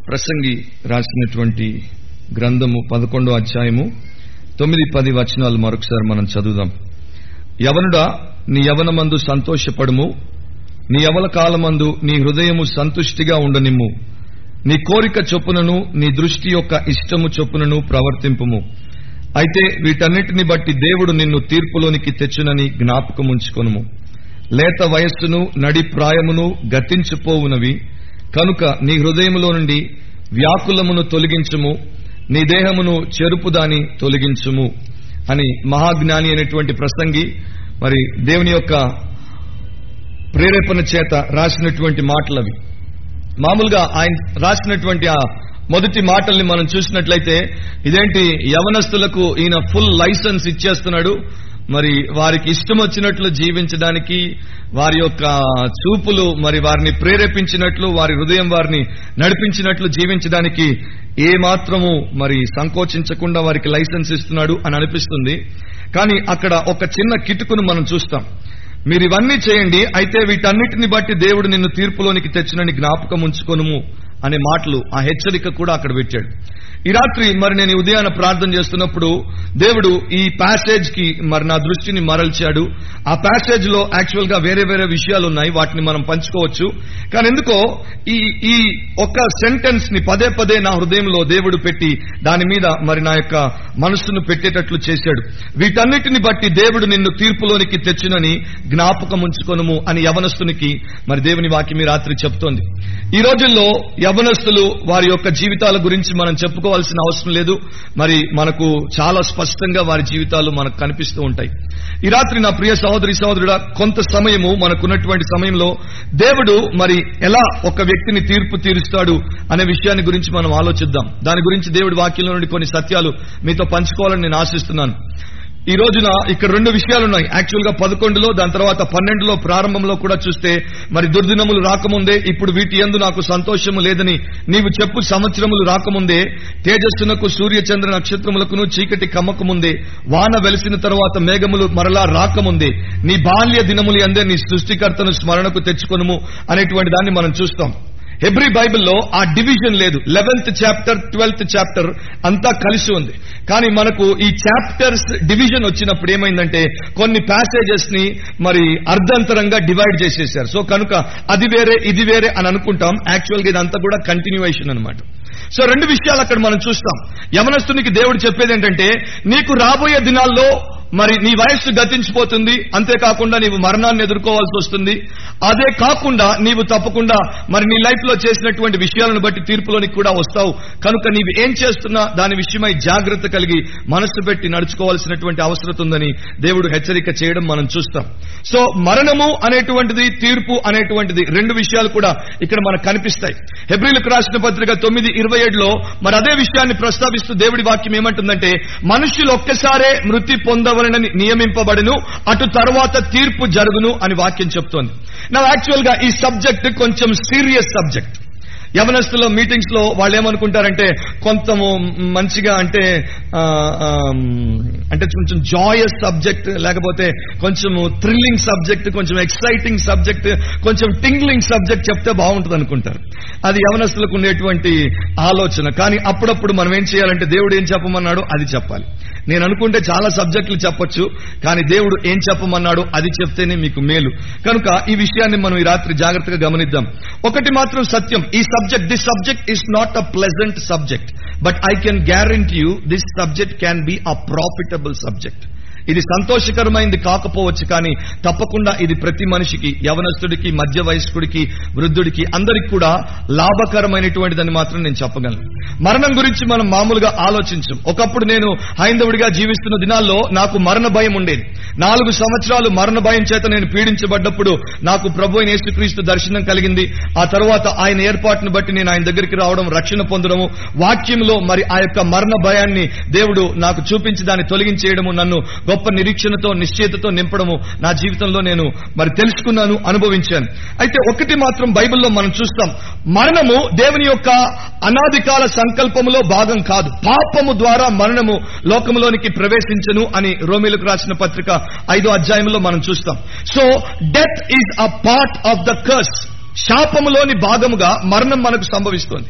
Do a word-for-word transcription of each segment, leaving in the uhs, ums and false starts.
ప్రసంగి రాసినటువంటి గ్రంథము పదకొండో అధ్యాయము తొమ్మిది పది వచనాలు మరొకసారి మనం చదువుదాం. యవనుడా, నీ యవనమందు సంతోషపడుము, నీ యవన కాలమందు నీ హృదయము సంతుష్టిగా ఉండనిమ్ము. నీ కోరిక చొప్పునను నీ దృష్టి యొక్క ఇష్టము చొప్పునను ప్రవర్తింపుము. అయితే వీటన్నిటిని బట్టి దేవుడు నిన్ను తీర్పులోనికి తెచ్చునని జ్ఞాపకముంచుకొనుము. లేత వయస్సును నడి ప్రాయమును గతించిపోవునవి కనుక నీ హృదయములో నుండి వ్యాకులమును తొలగించుము, నీ దేహమును చెరుపుదాని తొలగించుము అని మహాజ్ఞాని అయినటువంటి ప్రసంగి మరి దేవుని యొక్క ప్రేరేపణ చేత రాసినటువంటి మాటలవి. మామూలుగా ఆయన రాసినటువంటి ఆ మొదటి మాటల్ని మనం చూసినట్లయితే ఇదేంటి యవనస్తులకు ఈయన ఫుల్ లైసెన్స్ ఇచ్చేస్తున్నాడు, మరి వారికి ఇష్టం వచ్చినట్లు జీవించడానికి, వారి యొక్క చూపులు మరి వారిని ప్రేరేపించినట్లు, వారి హృదయం వారిని నడిపించినట్లు జీవించడానికి ఏ మాత్రము మరి సంకోచించకుండా వారికి లైసెన్స్ ఇస్తున్నాడు అని అనిపిస్తుంది. కానీ అక్కడ ఒక చిన్న కిటుకును మనం చూస్తాం. మీరు ఇవన్నీ చేయండి, అయితే వీటన్నిటిని బట్టి దేవుడు నిన్ను తీర్పులోనికి తెచ్చునని జ్ఞాపకం ఉంచుకొనుము అనే మాటలు, ఆ హెచ్చరిక కూడా అక్కడ పెట్టాడు. ఈ రాత్రి మరి నేను ఉదయాన ప్రార్థన చేస్తున్నప్పుడు దేవుడు ఈ ప్యాసేజ్ కి మరి నా దృష్టిని మరల్చాడు. ఆ ప్యాసేజ్ లో యాక్చువల్ గా వేరే వేరే విషయాలు ఉన్నాయి, వాటిని మనం పంచుకోవచ్చు. కానీ ఎందుకో ఈ ఈ ఒక్క సెంటెన్స్ ని పదే పదే నా హృదయంలో దేవుడు పెట్టి దాని మీద మరి నా యొక్క మనస్సును పెట్టేటట్లు చేశాడు. వీటన్నిటిని బట్టి దేవుడు నిన్ను తీర్పులోనికి తెచ్చునని జ్ఞాపకం ఉంచుకొనుము అని యవనస్తునికి మరి దేవుని వాక్యం ఈ రాత్రి చెప్తోంది. ఈ రోజుల్లో యవనస్తులు వారి యొక్క జీవితాల గురించి మనం చెప్పుకోవాల్సిన అవసరం లేదు. మరి మనకు చాలా స్పష్టంగా వారి జీవితాలు మనకు కనిపిస్తూ ఉంటాయి. ఈ రాత్రి నా ప్రియ సహోదరి సహోదరుడా, కొంత సమయము మనకున్నటువంటి సమయంలో దేవుడు మరి ఎలా ఒక వ్యక్తిని తీర్పు తీరుస్తాడు అనే విషయాన్ని గురించి మనం ఆలోచిద్దాం. దాని గురించి దేవుడి వాక్యంలో నుండి కొన్ని సత్యాలు మీతో పంచుకోవాలని నేను ఆశిస్తున్నాను. ఈ రోజున ఇక్కడ రెండు విషయాలు ఉన్నాయి. యాక్చువల్ గా పదకొండులో, దాని తర్వాత పన్నెండులో ప్రారంభంలో కూడా చూస్తే మరి దుర్దినములు రాకముందే ఇప్పుడు వీటి యందు నాకు సంతోషము లేదని నీవు చెప్పు సంవత్సరములు రాకముందే, తేజస్సునకు సూర్య చంద్ర నక్షత్రములకును చీకటి కమ్మకముందే, వాన వెలిసిన తర్వాత మేఘములు మరలా రాకముందే నీ బాల్య దినములు యందే నీ సృష్టికర్తను స్మరణకు తెచ్చుకొనుము అనేటువంటి దాన్ని మనం చూస్తాం. హెబ్రీ బైబిల్లో ఆ డివిజన్ లేదు. లెవెన్త్ చాప్టర్, ట్వెల్త్ చాప్టర్ అంతా కలిసి ఉంది. కానీ మనకు ఈ చాప్టర్స్ డివిజన్ వచ్చినప్పుడు ఏమైందంటే కొన్ని ప్యాసేజెస్ ని మరి అర్ధంతరంగా డివైడ్ చేసేశారు. సో కనుక అది వేరే ఇది వేరే అని అనుకుంటాం. యాక్చువల్ గా ఇదంతా కూడా కంటిన్యూయేషన్ అన్నమాట. సో రెండు విషయాలు అక్కడ మనం చూస్తాం. యవనస్తునికి దేవుడు చెప్పేది ఏంటంటే, నీకు రాబోయే దినాల్లో మరి నీ వయస్సు గతించిపోతుంది, అంతేకాకుండా నీవు మరణాన్ని ఎదుర్కోవాల్సి వస్తుంది. అదే కాకుండా నీవు తప్పకుండా మరి నీ లైఫ్ లో చేసినటువంటి విషయాలను బట్టి తీర్పులోనికి కూడా వస్తావు. కనుక నీవు ఏం చేస్తున్నా దాని విషయమై జాగ్రత్త కలిగి మనస్సు పెట్టి నడుచుకోవాల్సినటువంటి అవసరం ఉందని దేవుడు హెచ్చరిక చేయడం మనం చూస్తాం. సో మరణము అనేటువంటిది, తీర్పు అనేటువంటిది రెండు విషయాలు కూడా ఇక్కడ మనకు కనిపిస్తాయి. హెబ్రీలకు రాసిన పత్రిక తొమ్మిది ఇరవై ఏడులో మరి అదే విషయాన్ని ప్రస్తావిస్తూ దేవుడి వాక్యం ఏమంటుందంటే, మనుషులు ఒక్కసారే మృతి పొందవ నియమింపబడును, అటు తర్వాత తీర్పు జరుగును అని వాక్యం చెప్తోంది. నా యాక్చువల్ గా ఈ సబ్జెక్ట్ కొంచెం సీరియస్ సబ్జెక్ట్. యవనస్తుల మీటింగ్స్ లో వాళ్ళు ఏమనుకుంటారంటే కొంత మంచిగా అంటే అంటే కొంచెం జాయస్ సబ్జెక్ట్, లేకపోతే కొంచెం థ్రిల్లింగ్ సబ్జెక్ట్, కొంచెం ఎక్సైటింగ్ సబ్జెక్ట్, కొంచెం టింగ్లింగ్ సబ్జెక్ట్ చెప్తే బాగుంటుంది అనుకుంటారు. అది యవనస్తులకు ఉండేటువంటి ఆలోచన. కానీ అప్పుడప్పుడు మనం ఏం చేయాలంటే దేవుడు ఏం చెప్పమన్నాడో అది చెప్పాలి. నేను అనుకుంటే చాలా సబ్జెక్టులు చెప్పొచ్చు, కానీ దేవుడు ఏం చెప్పమన్నాడో అది చెప్తేనే మీకు మేలు. కనుక ఈ విషయాన్ని మనం ఈ రాత్రి జాగ్రత్తగా గమనిద్దాం. ఒకటి మాత్రం సత్యం, ఈ subject this subject is not a pleasant subject, but I can guarantee you this subject can be a profitable subject. ఇది సంతోషకరమైంది కాకపోవచ్చు, కానీ తప్పకుండా ఇది ప్రతి మనిషికి, యవనస్తుడికి, మధ్య వయస్కుడికి, వృద్ధుడికి, అందరికి కూడా లాభకరమైనటువంటిదని మాత్రం నేను చెప్పగలను. మరణం గురించి మనం మామూలుగా ఆలోచించం. ఒకప్పుడు నేను హైందవుడిగా జీవిస్తున్న దినాల్లో నాకు మరణ భయం ఉండేది. నాలుగు సంవత్సరాలు మరణ భయం చేత నేను పీడించబడ్డప్పుడు నాకు ప్రభు అయిన యేసుక్రీస్తు దర్శనం కలిగింది. ఆ తర్వాత ఆయన ఏర్పాటును బట్టి నేను ఆయన దగ్గరికి రావడం, రక్షణ పొందడము, వాక్యంలో మరి ఆ యొక్క మరణ భయాన్ని దేవుడు నాకు చూపించి దాన్ని తొలగించేయడము, నన్ను గొప్ప నిరీక్షణతో నిశ్చయతతో నింపడము నా జీవితంలో నేను మరి తెలుసుకున్నాను, అనుభవించాను. అయితే ఒకటి మాత్రం బైబిల్లో మనం చూస్తాం, మరణము దేవుని యొక్క అనాదికాల సంకల్పములో భాగం కాదు. పాపము ద్వారా మరణము లోకములోనికి ప్రవేశించను అని రోమీలకు రాసిన పత్రిక ఐదో అధ్యాయంలో మనం చూస్తాం. So death is a part of the curse. శాపములోని భాగముగా మరణం మనకు సంభవిస్తోంది.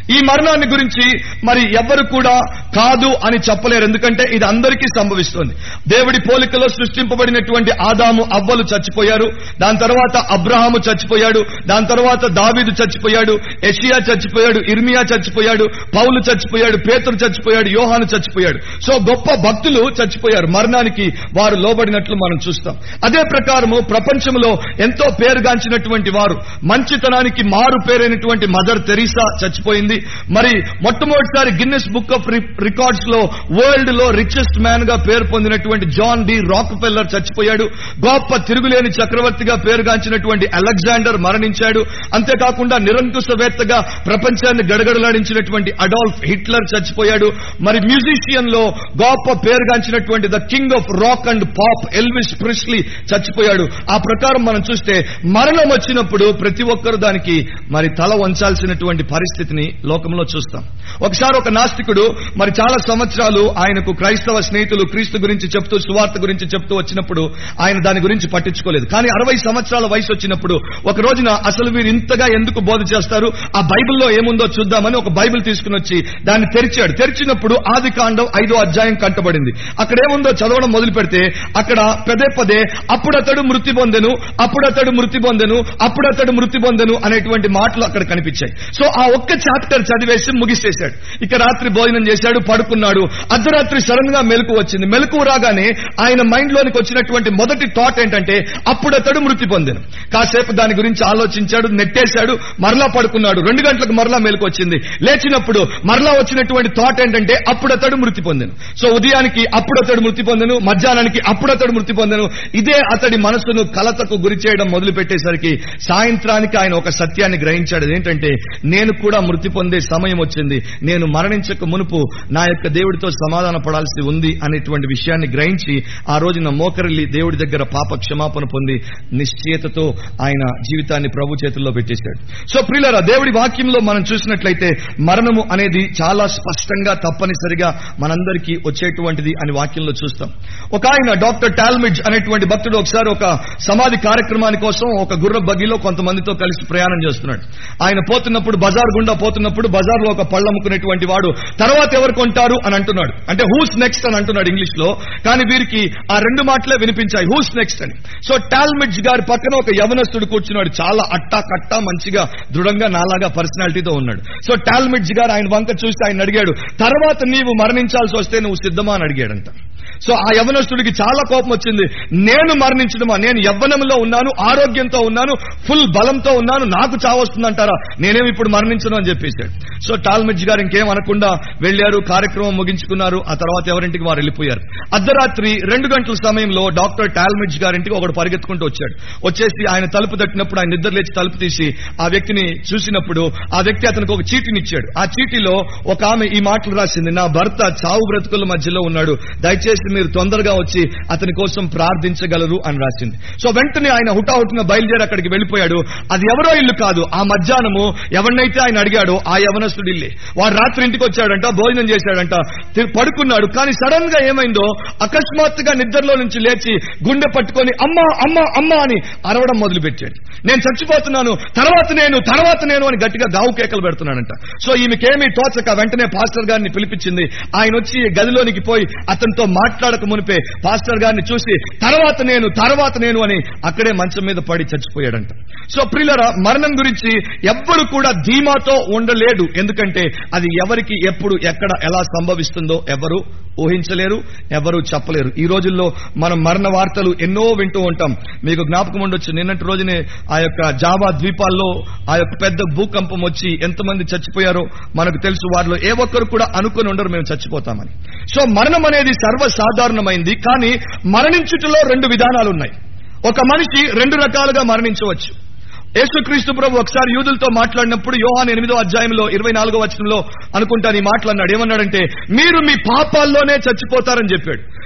ఈ మరణాన్ని గురించి మరి ఎవ్వరు కూడా కాదు అని చెప్పలేరు, ఎందుకంటే ఇది అందరికీ సంభవిస్తుంది. దేవుడి పోలికలో సృష్టింపబడినటువంటి ఆదాము అవ్వలు చచ్చిపోయారు, దాని తర్వాత అబ్రహాము చచ్చిపోయాడు, దాని తర్వాత దావీదు చచ్చిపోయాడు, యెషయా చచ్చిపోయాడు, ఇర్మియా చచ్చిపోయాడు, పౌలు చచ్చిపోయాడు, పేతురు చచ్చిపోయాడు, యోహాను చచ్చిపోయాడు. సో గొప్ప భక్తులు చచ్చిపోయారు, మరణానికి వారు లోబడినట్లు మనం చూస్తాం. అదే ప్రకారము ప్రపంచంలో ఎంతో పేరుగాంచినటువంటి వారు, మంచితనానికి మారు పేరైనటువంటి మదర్ తెరీసా చచ్చిపోయింది. మరి మొట్టమొదటిసారి గిన్నెస్ బుక్ ఆఫ్ రికార్డ్స్ లో వరల్డ్ లో రిచెస్ట్ మ్యాన్ గా పేరు పొందినటువంటి జాన్ డి రాక్ఫెల్లర్ చచ్చిపోయాడు. గొప్ప తిరుగులేని చక్రవర్తిగా పేరుగాంచినటువంటి అలెగ్జాండర్ మరణించాడు. అంతేకాకుండా నిరంకుశవేత్తగా ప్రపంచాన్ని గడగడలాడించినటువంటి అడాల్ఫ్ హిట్లర్ చచ్చిపోయాడు. మరి మ్యూజిషియన్ లో గొప్ప పేరుగాంచినటువంటి the king of rock and pop Elvis Presley చచ్చిపోయాడు. ఆ ప్రకారం మనం చూస్తే మరణం వచ్చినప్పుడు ప్రతి ఒక్కరు దానికి మరి తల వంచాల్సినటువంటి పరిస్థితిని లోకంలో చూస్తాం. ఒకసారి ఒక నాస్తికుడు మరి చాలా సంవత్సరాలు ఆయనకు క్రైస్తవ స్నేహితులు క్రీస్తు గురించి చెప్తూ సువార్త గురించి చెప్తూ వచ్చినప్పుడు ఆయన దాని గురించి పట్టించుకోలేదు. కానీ అరవై సంవత్సరాల వయసు వచ్చినప్పుడు ఒక రోజున అసలు వీరు ఇంతగా ఎందుకు బోధ చేస్తారు, ఆ బైబిల్లో ఏముందో చూద్దామని ఒక బైబిల్ తీసుకుని వచ్చి దాన్ని తెరిచాడు. తెరిచినప్పుడు ఆది కాండం ఐదో అధ్యాయం కంటబడింది. అక్కడ ఏముందో చదవడం మొదలు పెడితే అక్కడ పదే పదే అప్పుడతడు మృతి పొందెను, అప్పుడతడు మృతి పొందెను, అప్పుడతడు మృతి పొందెను అనేటువంటి మాటలు అక్కడ కనిపించాయి. సో ఆ ఒక్క చాప్టర్ చదివేసి ముగిసేశాడు. ఇక రాత్రి భోజనం చేశాడు, పడుకున్నాడు. అర్ధరాత్రి సడన్ గా మెలకు వచ్చింది. మెలకు రాగానే ఆయన మైండ్ లోనికి వచ్చినటువంటి మొదటి థాట్ ఏంటంటే అప్పుడతడు మృతి పొందెను. కాసేపు దాని గురించి ఆలోచించాడు, నెట్టేశాడు, మరలా పడుకున్నాడు. రెండు గంటలకు మరలా మెలకు వచ్చింది. లేచినప్పుడు మరలా వచ్చినటువంటి థాట్ ఏంటంటే అప్పుడతడు మృతి పొందెను. సో ఉదయానికి అప్పుడతడు మృతి పొందెను, మధ్యాహ్నానికి అప్పుడతడు మృతి పొందెను. ఇదే అతడి మనసును కలతకు గురి చేయడం మొదలు పెట్టేసరికి సాయంత్రానికి ఆయన ఒక సత్యాన్ని గ్రహించాడు. ఏంటంటే నేను కూడా మృతి పొందే సమయం వచ్చింది, నేను మరణించక మునుపు నా యొక్క దేవుడితో సమాధాన పడాల్సి ఉంది అనేటువంటి విషయాన్ని గ్రహించి ఆ రోజున మోకరిల్లి దేవుడి దగ్గర పాప క్షమాపణ పొంది నిశ్చయతతో ఆయన జీవితాన్ని ప్రభు చేతుల్లో పెట్టేశాడు. సో ప్రియులారా, దేవుడి వాక్యంలో మనం చూసినట్లయితే మరణము అనేది చాలా స్పష్టంగా తప్పనిసరిగా మనందరికీ వచ్చేటువంటిది అని వాక్యంలో చూస్తాం. ఒక ఆయన డాక్టర్ టాల్మిడ్జ్ అనేటువంటి భక్తుడు ఒకసారి ఒక సమాధి కార్యక్రమాని కోసం ఒక గుర్ర బగ్గిలో కొంతమందితో కలిసి ప్రయాణం చేస్తున్నాడు. ఆయన పోతున్నప్పుడు బజార్ గుండా పోతున్నప్పుడు బజార్ లో ఒక పళ్ళు అమ్ముకునేటువంటి వాడు తర్వాత ఎవరు కొంటారు అని అంటున్నాడు. అంటే హూస్ నెక్స్ట్ అని అంటున్నాడు ఇంగ్లీష్ లో. కానీ వీరికి ఆ రెండు మాటలే వినిపించాయి, హూస్ నెక్స్ట్ అని. సో టాల్మిడ్జ్ గారి పక్కన ఒక యవనస్తుడు కూర్చున్నాడు, చాలా అట్టా కట్టా మంచిగా దృఢంగా నాలాగా పర్సనాలిటీతో ఉన్నాడు. సో టాల్మిడ్జ్ గారు ఆయన వంక చూసి ఆయన అడిగాడు, తర్వాత నీవు మరణించాల్సి వస్తే నువ్వు సిద్ధమా అని అడిగాడంట. సో ఆ యవ్వనస్తుడికి చాలా కోపం వచ్చింది. నేను మరణించడమా, నేను యవ్వనంలో ఉన్నాను, ఆరోగ్యంతో ఉన్నాను, ఫుల్ బలంతో ఉన్నాను, నాకు చావొస్తుందంటారా, నేనేమి ఇప్పుడు మరణించను అని చెప్పేశాడు. సో టాల్మిడ్జ్ గారు ఇంకేం అనకుండా వెళ్లారు, కార్యక్రమం ముగించుకున్నారు. ఆ తర్వాత ఎవరింటికి వారు వెళ్ళిపోయారు. అర్ధరాత్రి రెండు గంటల సమయంలో డాక్టర్ టాల్మిడ్జ్ గారింటికి ఒకడు పరిగెత్తుకుంటూ వచ్చాడు. వచ్చేసి ఆయన తలుపు తట్టినప్పుడు ఆయన నిద్ర లేచి తలుపు తీసి ఆ వ్యక్తిని చూసినప్పుడు ఆ వ్యక్తి అతనికి ఒక చీటిని ఇచ్చాడు. ఆ చీటిలో ఒక ఆమె ఈ మాటలు రాసింది, నా భర్త చావు బ్రతుకుల మధ్యలో ఉన్నాడు, దయచేసి మీరు తొందరగా వచ్చి అతని కోసం ప్రార్థించగలరు అని రాసింది. సో వెంటనే ఆయన హుటాహుటిన బయలుదేరి అక్కడికి వెళ్లిపోయాడు. అది ఎవరో ఇల్లు కాదు, ఆ మధ్యాహ్నము ఎవరినైతే ఆయన అడిగాడో ఆ యవనస్తుడి ఇల్లే. వాడు రాత్రి ఇంటికి వచ్చాడంట, భోజనం చేశాడంట, పడుకున్నాడు. కానీ సడన్ గా ఏమైందో అకస్మాత్తుగా నిద్రలో నుంచి లేచి గుండె పట్టుకొని అమ్మా అమ్మా అమ్మా అని అరవడం మొదలు పెట్టాడు. నేను చచ్చిపోతున్నాను, తర్వాత నేను తర్వాత నేను అని గట్టిగా గావు కేకలు పెడుతున్నాడంట. సో ఈమెకేమీ తోచక వెంటనే పాస్టర్ గారిని పిలిపించింది. ఆయన వచ్చి గదిలోనికి పోయి అతనితో మాట్లాడక మునిపే పాస్టర్ గారిని చూసి తర్వాత నేను తర్వాత నేను అని అక్కడే మంచం మీద పడి చచ్చిపోయాడంట. సో ప్రియులారా, మరణం గురించి ఎవ్వరు కూడా ధీమాతో ఉండలేడు. ఎందుకంటే అది ఎవరికి ఎప్పుడు ఎక్కడ ఎలా సంభవిస్తుందో ఎవరు ఊహించలేరు, ఎవరు చెప్పలేరు. ఈ రోజుల్లో మనం మరణ వార్తలు ఎన్నో వింటూ ఉంటాం. మీకు జ్ఞాపకం ఉండొచ్చు, నిన్నటి రోజునే ఆ యొక్క జావా ద్వీపాల్లో ఆ యొక్క పెద్ద భూకంపం వచ్చి ఎంతమంది చచ్చిపోయారో మనకు తెలుసు. వారిలో ఏ ఒక్కరు కూడా అనుకుని ఉండరు మేము చచ్చిపోతామని. సో మరణం అనేది సర్వసాధారణమైంది. కానీ మరణించుటలో రెండు విధానాలు ఉన్నాయి. ఒక మనిషి రెండు రకాలుగా మరణించవచ్చు. యేసుక్రీస్తు ప్రభు ఒకసారి యూదులతో మాట్లాడినప్పుడు యోహాను ఎనిమిదో అధ్యాయంలో ఇరవై నాలుగో వచనంలో అనుకుంటాను ఈ మాటలు అన్నాడు. ఏమన్నాడంటే, మీరు మీ పాపాల్లోనే చచ్చిపోతారని చెప్పాడు.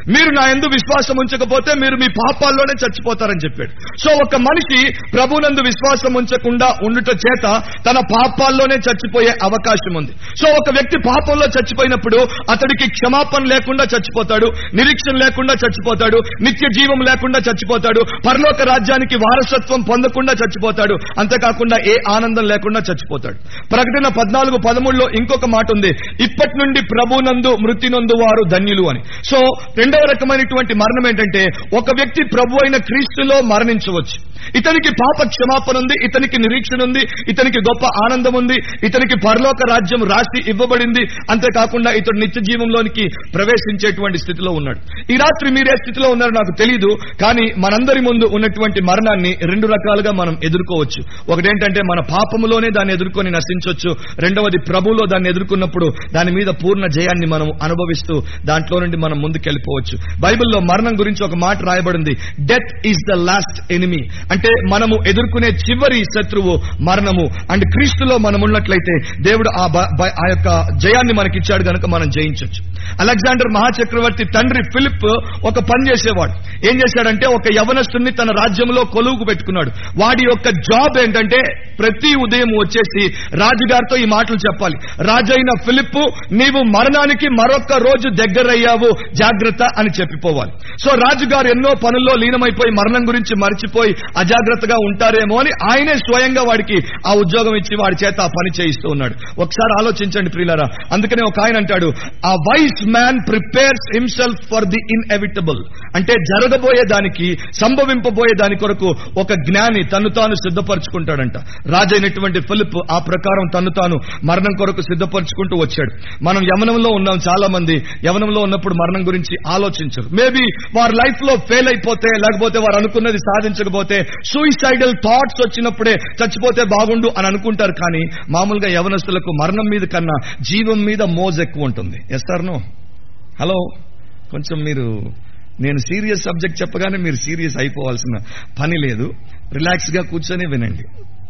మీరు నా యందు విశ్వాసం ఉంచకపోతే మీరు మీ పాపాల్లోనే చచ్చిపోతారని చెప్పాడు. సో ఒక మనిషి ప్రభునందు విశ్వాసం ఉంచకుండా ఉండుట చేత తన పాపాల్లోనే చచ్చిపోయే అవకాశం ఉంది. సో ఒక వ్యక్తి పాపంలో చచ్చిపోయినప్పుడు అతడికి క్షమాపణ లేకుండా చచ్చిపోతాడు, నిరీక్షణ లేకుండా చచ్చిపోతాడు, నిత్య జీవం లేకుండా చచ్చిపోతాడు, పరలోక రాజ్యానికి వారసత్వం పొందకుండా చచ్చిపోతాడు, అంతేకాకుండా ఏ ఆనందం లేకుండా చచ్చిపోతాడు. ప్రకటన పద్నాలుగు పదమూడులో ఇంకొక మాట ఉంది, ఇప్పటి నుండి ప్రభునందు మృతి నొందు వారు ధన్యులు అని. సో రెండవ రకమైనటువంటి మరణం ఏంటంటే ఒక వ్యక్తి ప్రభు అయిన క్రీస్తులో మరణించవచ్చు. ఇతనికి పాప క్షమాపణ ఉంది, ఇతనికి నిరీక్షణ ఉంది, ఇతనికి గొప్ప ఆనందం ఉంది, ఇతనికి పరలోక రాజ్యం రాసి ఇవ్వబడింది, అంతేకాకుండా ఇతడు నిత్య జీవంలోనికి ప్రవేశించేటువంటి స్థితిలో ఉన్నాడు. ఈ రాత్రి మీరే స్థితిలో ఉన్నారో నాకు తెలియదు, కానీ మనందరి ముందు ఉన్నటువంటి మరణాన్ని రెండు రకాలుగా మనం ఎదుర్కోవచ్చు. ఒకటేంటంటే మన పాపములోనే దాన్ని ఎదుర్కొని నశించవచ్చు, రెండవది ప్రభువులో దాన్ని ఎదుర్కొన్నప్పుడు దాని మీద పూర్ణ జయాన్ని మనం అనుభవిస్తూ దాంట్లో నుండి మనం ముందుకెళ్ళిపోవచ్చు. బైబిల్లో మరణం గురించి ఒక మాట రాయబడింది, death is the last enemy. అంటే మనము ఎదుర్కొనే చివరి శత్రువు మరణము. అండ్ క్రీస్తులో మనం ఉన్నట్లయితే దేవుడు ఆ యొక్క జయాన్ని మనకిచ్చాడు కనుక మనం జయించవచ్చు. అలెగ్జాండర్ మహాచక్రవర్తి తండ్రి ఫిలిప్ ఒక పని చేసేవాడు. ఏం చేశాడంటే ఒక యవనస్తుని తన రాజ్యంలో కొలువుకు పెట్టుకున్నాడు. వాడి యొక్క జాబ్ ఏంటంటే ప్రతి ఉదయం వచ్చేసి రాజుగారితో ఈ మాటలు చెప్పాలి, రాజైన ఫిలిప్ నీవు మరణానికి మరొక రోజు దగ్గరయ్యావు, జాగ్రత్త అని చెప్పిపోవాలి. సో రాజుగారు ఎన్నో పనుల్లో లీనమైపోయి మరణం గురించి మర్చిపోయి అజాగ్రత్తగా ఉంటారేమో అని ఆయనే స్వయంగా వాడికి ఆ ఉద్యోగం ఇచ్చి వాడి చేత ఆ పని చేయిస్తూ ఉన్నాడు. ఒకసారి ఆలోచించండి ప్రియులారా. అందుకనే ఒక ఆయన అంటాడు, ఆ wise man prepares himself for the inevitable. అంటే జరగబోయే దానికి, సంభవింపబోయే దాని కొరకు ఒక జ్ఞాని తను తాను సిద్ధపరచుకుంటాడంట. రాజైనటువంటి ఫిలిప్ ఆ ప్రకారం తను తాను మరణం కొరకు సిద్ధపరచుకుంటూ వచ్చాడు. మనం యవనంలో ఉన్నాం, చాలా మంది యవనంలో ఉన్నప్పుడు మరణం గురించి ఆలోచించరు. మేబీ వారి లైఫ్ లో ఫెయిల్ అయిపోతే, లేకపోతే వారు అనుకున్నది సాధించకపోతే, సూయిసైడల్ థాట్స్ వచ్చినప్పుడే చచ్చిపోతే బాగుండు అని అనుకుంటారు. కానీ మామూలుగా యవనస్తులకు మరణం మీద కన్నా జీవం మీద మోజ్ ఎక్కువ ఉంటుంది. Yes or no? హలో, కొంచెం మీరు, నేను సీరియస్ సబ్జెక్ట్ చెప్పగానే మీరు సీరియస్ అయిపోవాల్సిన పని లేదు, రిలాక్స్ గా కూర్చొని వినండి.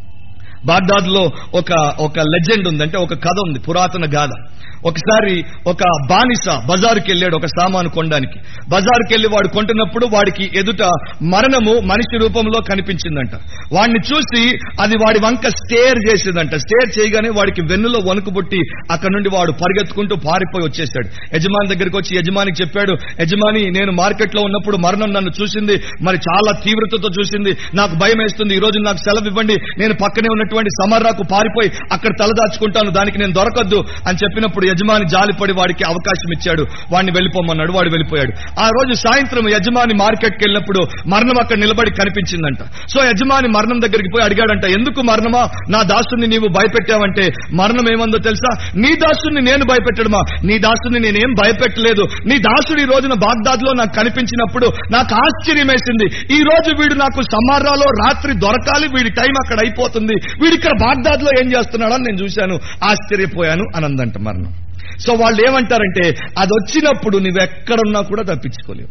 బాగ్దాద్ లో ఒక ఒక లెజెండ్ ఉంది, అంటే ఒక కథ ఉంది, పురాతన గాథ. ఒకసారి ఒక బానిస బజారుకి వెళ్ళాడు ఒక సామాను కొనడానికి. బజారుకి వెళ్లి వాడు కొంటున్నప్పుడు వాడికి ఎదుట మరణము మనిషి రూపంలో కనిపించిందంట. వాడిని చూసి అది వాడి వంక స్టేర్ చేసేదంట. స్టేర్ చేయగానే వాడికి వెన్నులో వణుకు పుట్టి అక్కడ నుండి వాడు పరిగెత్తుకుంటూ పారిపోయి వచ్చేసాడు. యజమాని దగ్గరికి వచ్చి యజమానికి చెప్పాడు, యజమాని నేను మార్కెట్ లో ఉన్నప్పుడు మరణం నన్ను చూసింది, మరి చాలా తీవ్రతతో చూసింది, నాకు భయం వేస్తుంది, ఈ రోజు నాకు సెలవు ఇవ్వండి, నేను పక్కనే ఉన్నటువంటి సమర్రాకు పారిపోయి అక్కడ తలదాచుకుంటాను, దానికి నేను దొరకద్దు అని చెప్పినప్పుడు యజమాని జాలిపడి వాడికి అవకాశం ఇచ్చాడు, వాడిని వెళ్ళిపోమన్నాడు. వాడు వెళ్ళిపోయాడు. ఆ రోజు సాయంత్రం యజమాని మార్కెట్కి వెళ్ళినప్పుడు మరణం అక్కడ నిలబడి కనిపించిందంట. సో యజమాని మరణం దగ్గరికి పోయి అడిగాడంట, ఎందుకు మరణమా నా దాసుని నీవు భయపెట్టావంటే మరణం ఏమందో తెలుసా, నీ దాసుని నేను భయపెట్టడమా, నీ దాసుని నేనేం భయపెట్టలేదు, నీ దాసుడు ఈ రోజున బాగ్దాద్ లో నాకు కనిపించినప్పుడు నాకు ఆశ్చర్యం వేసింది, ఈ రోజు వీడు నాకు సమారాలో రాత్రి దొరకాలి, వీడి టైం అక్కడ అయిపోతుంది, వీడి ఇక్కడ బాగ్దాద్ లో ఏం చేస్తున్నాడని నేను చూశాను, ఆశ్చర్యపోయాను అనందంట మరణం. సో వాళ్ళు ఏమంటారంటే అది వచ్చినప్పుడు నువ్వెక్కడున్నా కూడా తప్పించుకోలేవు,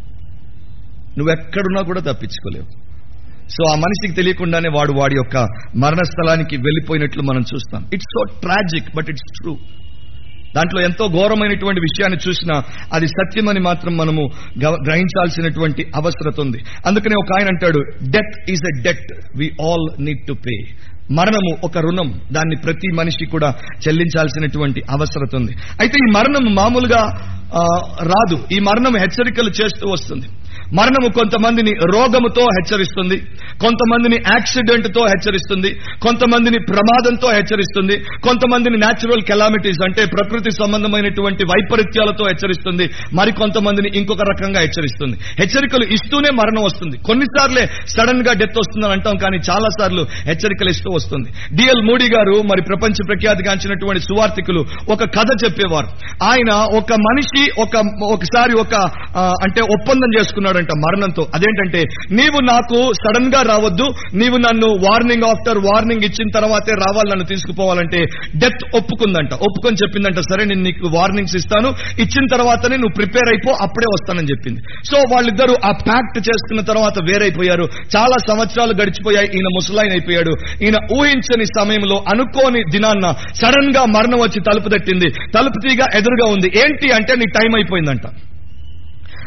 నువ్వెక్కడున్నా కూడా తప్పించుకోలేవు. సో ఆ మనిషికి తెలియకుండానే వాడు వాడి యొక్క మరణ స్థలానికి వెళ్ళిపోయినట్లు మనం చూస్తాం. It's so tragic but it's true. దాంట్లో ఎంతో ఘోరమైనటువంటి విషయాన్ని చూసినా అది సత్యమని మాత్రం మనము గ్రహించాల్సినటువంటి అవసరం ఉంది. అందుకనే ఒక ఆయన అంటాడు, death is a debt we all need to pay. మరణము ఒక రుణం, దాన్ని ప్రతి మనిషి కూడా చెల్లించాల్సినటువంటి అవసరం ఉంది. అయితే ఈ మరణం మామూలుగా రాదు, ఈ మరణం హెచ్చరికలు చేస్తూ వస్తుంది. మరణము కొంతమందిని రోగముతో హెచ్చరిస్తుంది, కొంతమందిని యాక్సిడెంట్ తో హెచ్చరిస్తుంది, కొంతమందిని ప్రమాదంతో హెచ్చరిస్తుంది, కొంతమందిని న్యాచురల్ కెలామిటీస్ అంటే ప్రకృతి సంబంధమైనటువంటి వైపరీత్యాలతో హెచ్చరిస్తుంది, మరి కొంతమందిని ఇంకొక రకంగా హెచ్చరిస్తుంది. హెచ్చరికలు ఇస్తూనే మరణం వస్తుంది. కొన్నిసార్లే సడన్ గా డెత్ వస్తుందని అంటాం, కానీ చాలా సార్లు హెచ్చరికలు ఇస్తూ వస్తుంది. డిఎల్ మూడీ గారు, మరి ప్రపంచ ప్రఖ్యాతిగాంచినటువంటి సువార్థికులు, ఒక కథ చెప్పేవారు. ఆయన ఒక మనిషి ఒక ఒకసారి ఒక అంటే ఒప్పందం చేసుకున్నాడంట మరణంతో. అదేంటంటే, నీవు నాకు సడన్ గా రావద్దు, నీవు నన్ను వార్నింగ్ ఆఫ్టర్ వార్నింగ్ ఇచ్చిన తర్వాతే రావాలి, నన్ను తీసుకుపోవాలంటే డెత్ ఒప్పుకుందంట. ఒప్పుకొని చెప్పిందంట, సరే నేను నీకు వార్నింగ్స్ ఇస్తాను, ఇచ్చిన తర్వాతనే నువ్వు ప్రిపేర్ అయిపో, అప్పుడే వస్తానని చెప్పింది. సో వాళ్ళిద్దరూ ఆ ప్యాక్ట్ చేసుకున్న తర్వాత వేరైపోయారు. చాలా సంవత్సరాలు గడిచిపోయాయి. ఈయన ముసలాయన అయిపోయాడు. ఈయన ఊహించని సమయంలో అనుకోని దినాన్న సడన్ గా మరణం వచ్చి తలుపు తట్టింది. తలుపు తీగ ఎదురుగా ఉంది. ఏంటి అంటే నీ టైం అయిపోయిందంట.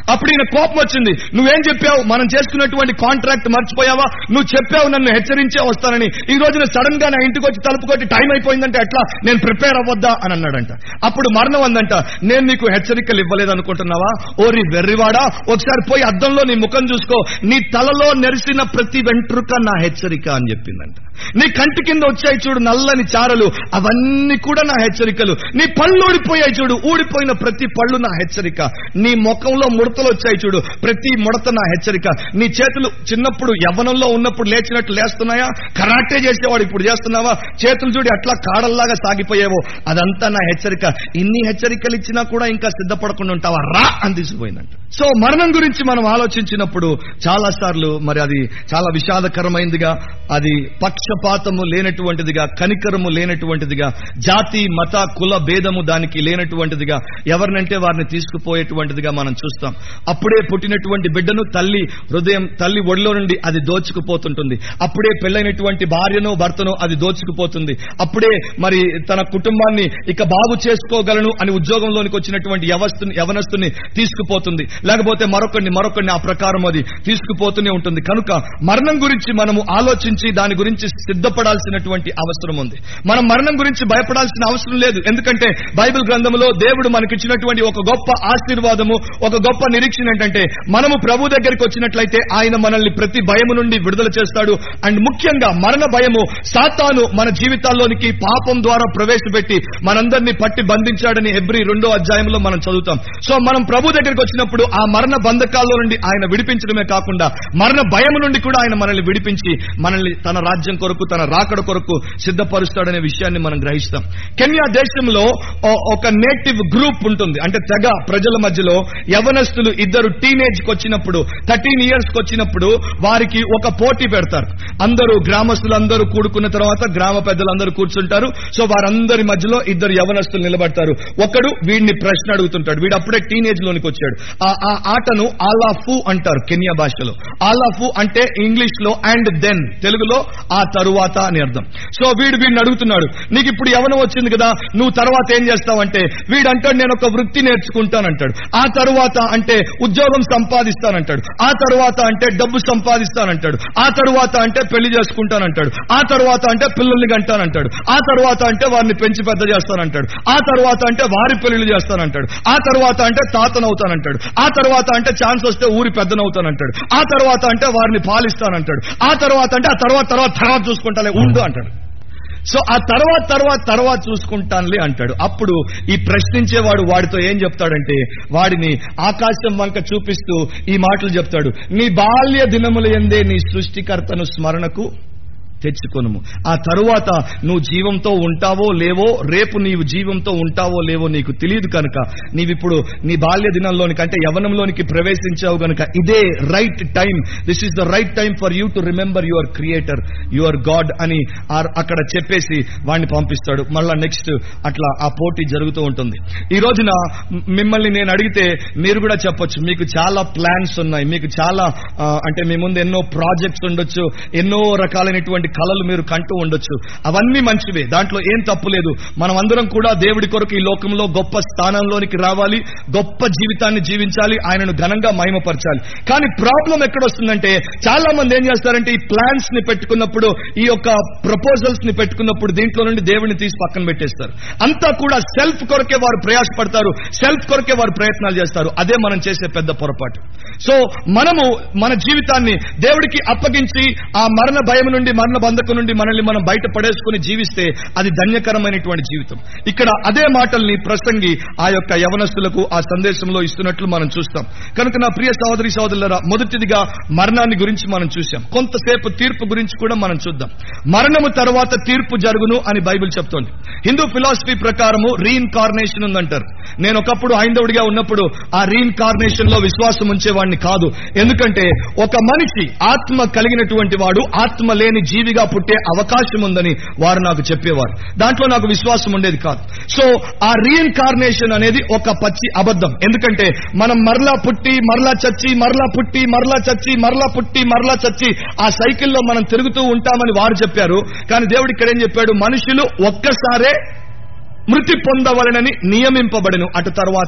అప్పుడు ఈయన కోపం వచ్చింది. నువ్వేం చెప్పావు? మనం చేసుకున్నటువంటి కాంట్రాక్ట్ మర్చిపోయావా? నువ్వు చెప్పావు నన్ను హెచ్చరించే వస్తానని. ఈ రోజున సడన్ గా నా ఇంటికి వచ్చి తలుపు కొట్టి టైం అయిపోయిందంటే ఎట్లా? నేను ప్రిపేర్ అవ్వద్దా అని అన్నాడంట. అప్పుడు మరణం అందంట, నేను నీకు హెచ్చరికలు ఇవ్వలేదు అనుకుంటున్నావా? ఓరి వెర్రివాడా, ఒకసారి పోయి అద్దంలో నీ ముఖం చూసుకో. నీ తలలో నెరిసిన ప్రతి వెంట్రుక నా హెచ్చరిక అని చెప్పిందంట. నీ కంటి కింద వచ్చాయి చూడు నల్లని చారలు, అవన్నీ కూడా నా హెచ్చరికలు. నీ పళ్ళు ఊడిపోయాయి చూడు, ఊడిపోయిన ప్రతి పళ్ళు నా హెచ్చరిక. నీ ముఖంలో ముడతలు వచ్చాయి చూడు, ప్రతి ముడత నా హెచ్చరిక. నీ చేతులు చిన్నప్పుడు యవ్వనంలో ఉన్నప్పుడు లేచినట్టు లేస్తున్నాయా? కరాటే చేసేవాడు ఇప్పుడు చేస్తున్నావా? చేతులు చూడి అట్లా కాడల్లాగా సాగిపోయేవో, అదంతా నా హెచ్చరిక. ఇన్ని హెచ్చరికలు ఇచ్చినా కూడా ఇంకా సిద్ధపడకుండా ఉంటావా రా అని తీసిపోయిందంట. సో మరణం గురించి మనం ఆలోచించినప్పుడు చాలా సార్లు మరి అది చాలా విషాదకరమైనదిగా, అది పక్షపాతము లేనటువంటిదిగా, కనికరము లేనటువంటిదిగా, జాతి మత కుల భేదము దానికి లేనటువంటిదిగా, ఎవరినంటే వారిని తీసుకుపోయేటువంటిదిగా మనం చూస్తాం. అప్పుడే పుట్టినటువంటి బిడ్డను తల్లి హృదయం తల్లి ఒడిలో నుండి అది దోచుకుపోతుంటుంది. అప్పుడే పెళ్ళైనటువంటి భార్యను భర్తను అది దోచుకుపోతుంది. అప్పుడే మరి తన కుటుంబాన్ని ఇక బాగు చేసుకోగలను అని ఉద్యోగంలోనికి వచ్చినటువంటి యవస్తుని యవనస్తుని తీసుకుపోతుంది. లేకపోతే మరొకరిని మరొకరిని ఆ ప్రకారం అది తీసుకుపోతూనే ఉంటుంది. కనుక మరణం గురించి మనము ఆలోచించి దాని గురించి సిద్ధపడాల్సినటువంటి అవసరం ఉంది. మనం మరణం గురించి భయపడాల్సిన అవసరం లేదు. ఎందుకంటే బైబిల్ గ్రంథంలో దేవుడు మనకిచ్చినటువంటి ఒక గొప్ప ఆశీర్వాదము, ఒక గొప్ప నిరీక్షణ ఏంటంటే మనము ప్రభు దగ్గరికి వచ్చినట్లయితే ఆయన మనల్ని ప్రతి భయము నుండి విడుదల చేస్తాడు. అండ్ ముఖ్యంగా మరణ భయము సాతాను మన జీవితాల్లోనికి పాపం ద్వారా ప్రవేశపెట్టి మనందరినీ పట్టి బంధించాడని హెబ్రీ రెండో అధ్యాయంలో మనం చదువుతాం. సో మనం ప్రభు దగ్గరికి వచ్చినప్పుడు ఆ మరణ బంధకాల్లో నుండి ఆయన విడిపించడమే కాకుండా మరణ భయం నుండి కూడా ఆయన మనల్ని విడిపించి మనల్ని తన రాజ్యం కొరకు, తన రాకడ కొరకు సిద్ధపరుస్తాడనే విషయాన్ని మనం గ్రహిస్తాం. కెన్యా దేశంలో ఒక నేటివ్ గ్రూప్ ఉంటుంది. అంటే తెగ ప్రజల మధ్యలో యవనస్తులు ఇద్దరు టీనేజ్ కి వచ్చినప్పుడు, థర్టీన్ ఇయర్స్ కి వచ్చినప్పుడు వారికి ఒక పోటీ పెడతారు. అందరూ గ్రామస్తులందరూ కూడుకున్న తర్వాత గ్రామ పెద్దలందరూ కూర్చుంటారు. సో వారందరి మధ్యలో ఇద్దరు యవనస్తులు నిలబడతారు. ఒకడు వీడిని ప్రశ్న అడుగుతుంటాడు. వీడు అప్పుడే టీనేజ్ లోనికి వచ్చాడు. ఆ ఆటను ఆలాఫు అంటారు కెన్యా భాషలో. ఆలాఫు అంటే ఇంగ్లీష్ లో అండ్ దెన్, తెలుగులో ఆ తరువాత అని అర్థం. సో వీడు వీడిని అడుగుతున్నాడు, నీకు ఇప్పుడు యవనం వచ్చింది కదా, నువ్వు తర్వాత ఏం చేస్తావంటే, వీడు అంటాడు నేను ఒక వృత్తి నేర్చుకుంటానంటాడు. ఆ తరువాత అంటే ఉద్యోగం సంపాదిస్తానంటాడు. ఆ తరువాత అంటే డబ్బు సంపాదిస్తానంటాడు. ఆ తరువాత అంటే పెళ్లి చేసుకుంటానంటాడు. ఆ తరువాత అంటే పిల్లల్ని కంటానంటాడు. ఆ తరువాత అంటే వారిని పెంచి పెద్ద చేస్తానంటాడు. ఆ తరువాత అంటే వారి పెళ్లిళ్ళు చేస్తానంటాడు. ఆ తరువాత అంటే తాతనవుతానంటాడు. ఆ తర్వాత అంటే ఛాన్స్ వస్తే ఊరి పెద్దనవుతానంటాడు. ఆ తర్వాత అంటే వారిని పాలిస్తానంటాడు. ఆ తర్వాత అంటే ఆ తర్వాత తర్వాత తర్వాత చూసుకుంటాలే ఉండు అంటాడు. సో ఆ తర్వాత తర్వాత తర్వాత చూసుకుంటానులే అంటాడు. అప్పుడు ఈ ప్రశ్నించేవాడు వాడితో ఏం చెప్తాడంటే, వాడిని ఆకాశం వంక చూపిస్తూ ఈ మాటలు చెప్తాడు, నీ బాల్య దినముల యందే నీ సృష్టికర్తను స్మరణకు తెచ్చుకొనుము. ఆ తరువాత నువ్వు జీవంతో ఉంటావో లేవో, రేపు నీవు జీవంతో ఉంటావో లేవో నీకు తెలియదు కనుక నీవిప్పుడు నీ బాల్య దినంలోనికి అంటే యవనంలోనికి ప్రవేశించావు గనుక ఇదే right time, this is the right time for you to remember your creator, your God అని అక్కడ చెప్పేసి వాడిని పంపిస్తాడు. మళ్ళా నెక్స్ట్ అట్లా ఆ పోటీ జరుగుతూ ఉంటుంది. ఈ రోజున మిమ్మల్ని నేను అడిగితే మీరు కూడా చెప్పొచ్చు, మీకు చాలా ప్లాన్స్ ఉన్నాయి, మీకు చాలా అంటే మీ ముందు ఎన్నో ప్రాజెక్ట్స్ ఉండొచ్చు, ఎన్నో రకాలైనటువంటి కళలు మీరు కంటూ ఉండొచ్చు. అవన్నీ మంచివే, దాంట్లో ఏం తప్పు లేదు. మనం అందరం కూడా దేవుడి కొరకు ఈ లోకంలో గొప్ప స్థానంలోనికి రావాలి, గొప్ప జీవితాన్ని జీవించాలి, ఆయనను ఘనంగా మహిమపరచాలి. కానీ ప్రాబ్లం ఎక్కడొస్తుందంటే, చాలా మంది ఏం చేస్తారంటే ఈ ప్లాన్స్ ని పెట్టుకున్నప్పుడు, ఈ యొక్క ప్రపోజల్స్ ని పెట్టుకున్నప్పుడు దీంట్లో నుండి దేవుడిని తీసి పక్కన పెట్టేస్తారు. అంతా కూడా సెల్ఫ్ కొరకే వారు ప్రయాసపడతారు, సెల్ఫ్ కొరకే వారు ప్రయత్నాలు చేస్తారు. అదే మనం చేసే పెద్ద పొరపాటు. సో మనము మన జీవితాన్ని దేవుడికి అప్పగించి ఆ మరణ భయం నుండి, మరణ బంధకం నుండి మనల్ని మనం బయట పడేసుకుని జీవిస్తే అది ధన్యకరమైనటువంటి జీవితం. ఇక్కడ అదే మాటల్ని ప్రసంగి ఆ యొక్క యవనస్తులకు ఆ సందేశంలో ఇస్తున్నట్లు మనం చూస్తాం. కనుక నా ప్రియ సహోదరి సహోదరులారా, మొదటిదిగా మరణాన్ని గురించి మనం చూసాం. కొంతసేపు తీర్పు గురించి కూడా మనం చూద్దాం. మరణము తర్వాత తీర్పు జరుగును అని బైబిల్ చెప్తోంది. హిందూ ఫిలాసఫీ ప్రకారము రీఇన్కార్నేషన్ ఉందంటారు. నేను ఒకప్పుడు హైందవుడిగా ఉన్నప్పుడు ఆ రీఇన్కార్నేషన్ లో విశ్వాసం ఉంచేవాడిని కాదు. ఎందుకంటే ఒక మనిషి ఆత్మ కలిగినటువంటి వాడు ఆత్మ లేని జీవిగా పుట్టే అవకాశం ఉందని వారు నాకు చెప్పేవారు. దాంట్లో నాకు విశ్వాసం ఉండేది కాదు. సో ఆ రీఇన్కార్నేషన్ అనేది ఒక పచ్చి అబద్ధం. ఎందుకంటే మనం మరలా పుట్టి మరలా చచ్చి మరలా పుట్టి మరలా చచ్చి మరలా పుట్టి మరలా చచ్చి ఆ సైకిల్లో మనం తిరుగుతూ ఉంటామని వారు చెప్పారు. కానీ దేవుడు ఇక్కడ ఏం చెప్పాడు, మనుషులు ఒక్కసారే మృతి పొందవలనని నియమింపబడెను, అటు తర్వాత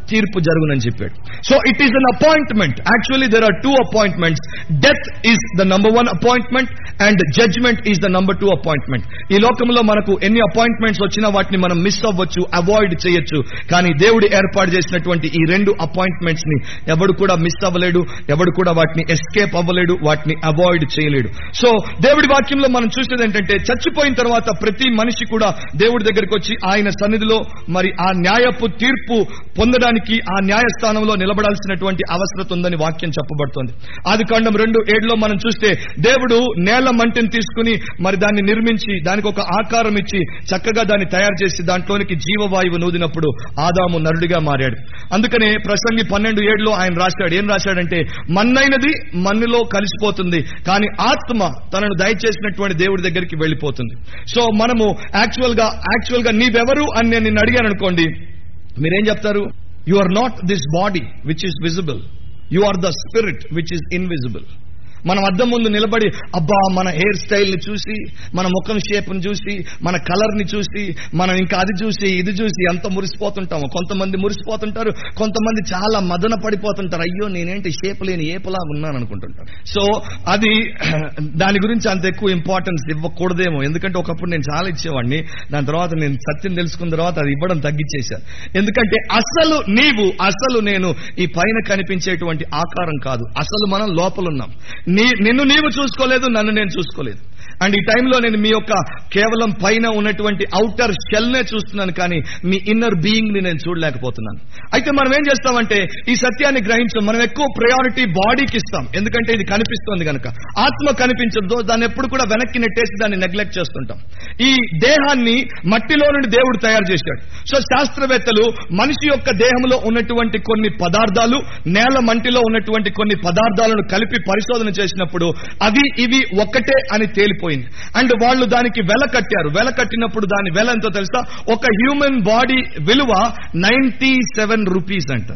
తీర్పు జరుగునని చెప్పాడు. So it is an appointment. Actually there are two appointments. Death is the number one appointment and judgment is the number two appointment. ఈ లోకంలో మనకు ఎన్ని అపాయింట్మెంట్స్ వచ్చినా వాటిని మనం మిస్ అవ్వచ్చు, అవాయిడ్ చేయొచ్చు. కానీ దేవుడు ఏర్పాటు చేసినటువంటి ఈ రెండు అపాయింట్మెంట్స్ ని ఎవడు కూడా మిస్ అవ్వలేడు, ఎవడు కూడా వాటిని ఎస్కేప్ అవ్వలేడు, వాటిని అవాయిడ్ చేయలేడు. సో దేవుడి వాక్యంలో మనం చూసేది ఏంటంటే, చచ్చిపోయిన తర్వాత ప్రతి మనిషి కూడా దేవుడి దగ్గరికి వచ్చి ఆయన సన్నిధిలో మరి ఆ న్యాయపు తీర్పు పొందడానికి ఆ న్యాయస్థానంలో నిలబడాల్సినటువంటి అవసరం ఉందని వాక్యం చెప్పబడుతోంది. ఆదికాండం రెండు ఏడులో మనం చూస్తే దేవుడు నేల మంటిని తీసుకుని మరి దాన్ని నిర్మించి దానికి ఒక ఆకారం ఇచ్చి చక్కగా దాన్ని తయారు చేసి దాంట్లోనికి జీవవాయువు నూదినప్పుడు ఆదాము నరుడిగా మారాడు. అందుకనే ప్రసంగి పన్నెండు ఏడులో ఆయన రాశాడు. ఏం రాశాడంటే, మన్నైనది మన్నులో కలిసిపోతుంది, కానీ ఆత్మ తనను దయచేసినటువంటి దేవుడి దగ్గరికి వెళ్ళిపోతుంది. సో మనము యాక్చువల్ గా యాక్చువల్ గా నీవెవరు అని నేను నిన్ను అడిగాను అనుకోండి, మీరేం చెప్తారు? You are not this body which is visible, you are the spirit which is invisible. మనం అద్దం ముందు నిలబడి అబ్బా మన హెయిర్ స్టైల్ ని చూసి, మన ముఖం షేప్ ని చూసి, మన కలర్ ని చూసి, మనం ఇంకా అది చూసి ఇది చూసి ఎంత మురిసిపోతుంటాము. కొంతమంది మురిసిపోతుంటారు, కొంతమంది చాలా మదన పడిపోతుంటారు. అయ్యో నేనేంటి షేప్ లేని ఏపలా ఉన్నాను అనుకుంటుంటారు. సో అది దాని గురించి అంత ఎక్కువ ఇంపార్టెన్స్ ఇవ్వకూడదేమో. ఎందుకంటే ఒకప్పుడు నేను చాలా ఇచ్చేవాడిని, దాని తర్వాత నేను సత్యం తెలుసుకున్న తర్వాత అది ఇవ్వడం తగ్గించేశాను. ఎందుకంటే అసలు నీవు అసలు నేను ఈ పైన కనిపించేటువంటి ఆకారం కాదు, అసలు మనం లోపలున్నాం. నీ నిన్ను నీవు చూసుకోలేదు, నన్ను నేను చూసుకోలేదు. అండ్ ఈ టైంలో నేను మీ యొక్క కేవలం పైన ఉన్నటువంటి ఔటర్ షెల్ నే చూస్తున్నాను, కానీ మీ ఇన్నర్ బీయింగ్ ని నేను చూడలేకపోతున్నాను. అయితే మనం ఏం చేస్తామంటే ఈ సత్యాన్ని గ్రహించం, మనం ఎక్కువ ప్రయారిటీ బాడీకి ఇస్తాం, ఎందుకంటే ఇది కనిపిస్తోంది కనుక. ఆత్మ కనిపించదు, దాన్ని ఎప్పుడు కూడా వెనక్కి నెట్టేసి దాన్ని నెగ్లెక్ట్ చేస్తుంటాం. ఈ దేహాన్ని మట్టిలో నుండి దేవుడు తయారు చేశాడు. సో శాస్త్రవేత్తలు మనిషి యొక్క దేహంలో ఉన్నటువంటి కొన్ని పదార్థాలు నేల మంటిలో ఉన్నటువంటి కొన్ని పదార్థాలను కలిపి పరిశోధన చేసినప్పుడు అవి ఇవి ఒక్కటే అని తేలిపోయింది. అండ్ వాళ్ళు దానికి వెల కట్టారు. వెల కట్టినప్పుడు దాని వెల ఎంతో తెలుసా? ఒక హ్యూమన్ బాడీ విలువ నైన్టీ సెవెన్ రూపీస్ అంట.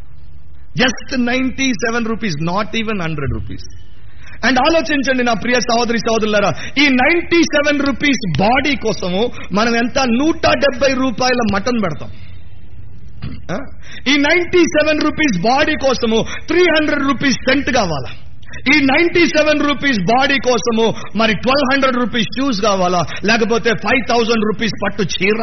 Just ninety seven rupees, not even hundred rupees. And ఆలోచించండి నా ప్రియ సహోదరి సహోదరులారా, ఈ నైన్టీ సెవెన్ రూపీస్ బాడీ కోసము మనం ఎంత నూట డెబ్బై రూపాయల మటన్ పెడతాం. ఈ నైన్టీ సెవెన్ రూపీస్ బాడీ కోసము త్రీ హండ్రెడ్ రూపీస్ సెంట్ కావాలా? ఈ నైన్టీ సెవెన్ రూపీస్ బాడీ కోసము మరి ట్వెల్వ్ హండ్రెడ్ రూపీస్ షూస్ కావాలా? లేకపోతే ఫైవ్ థౌసండ్ రూపీస్ పట్టు చీర,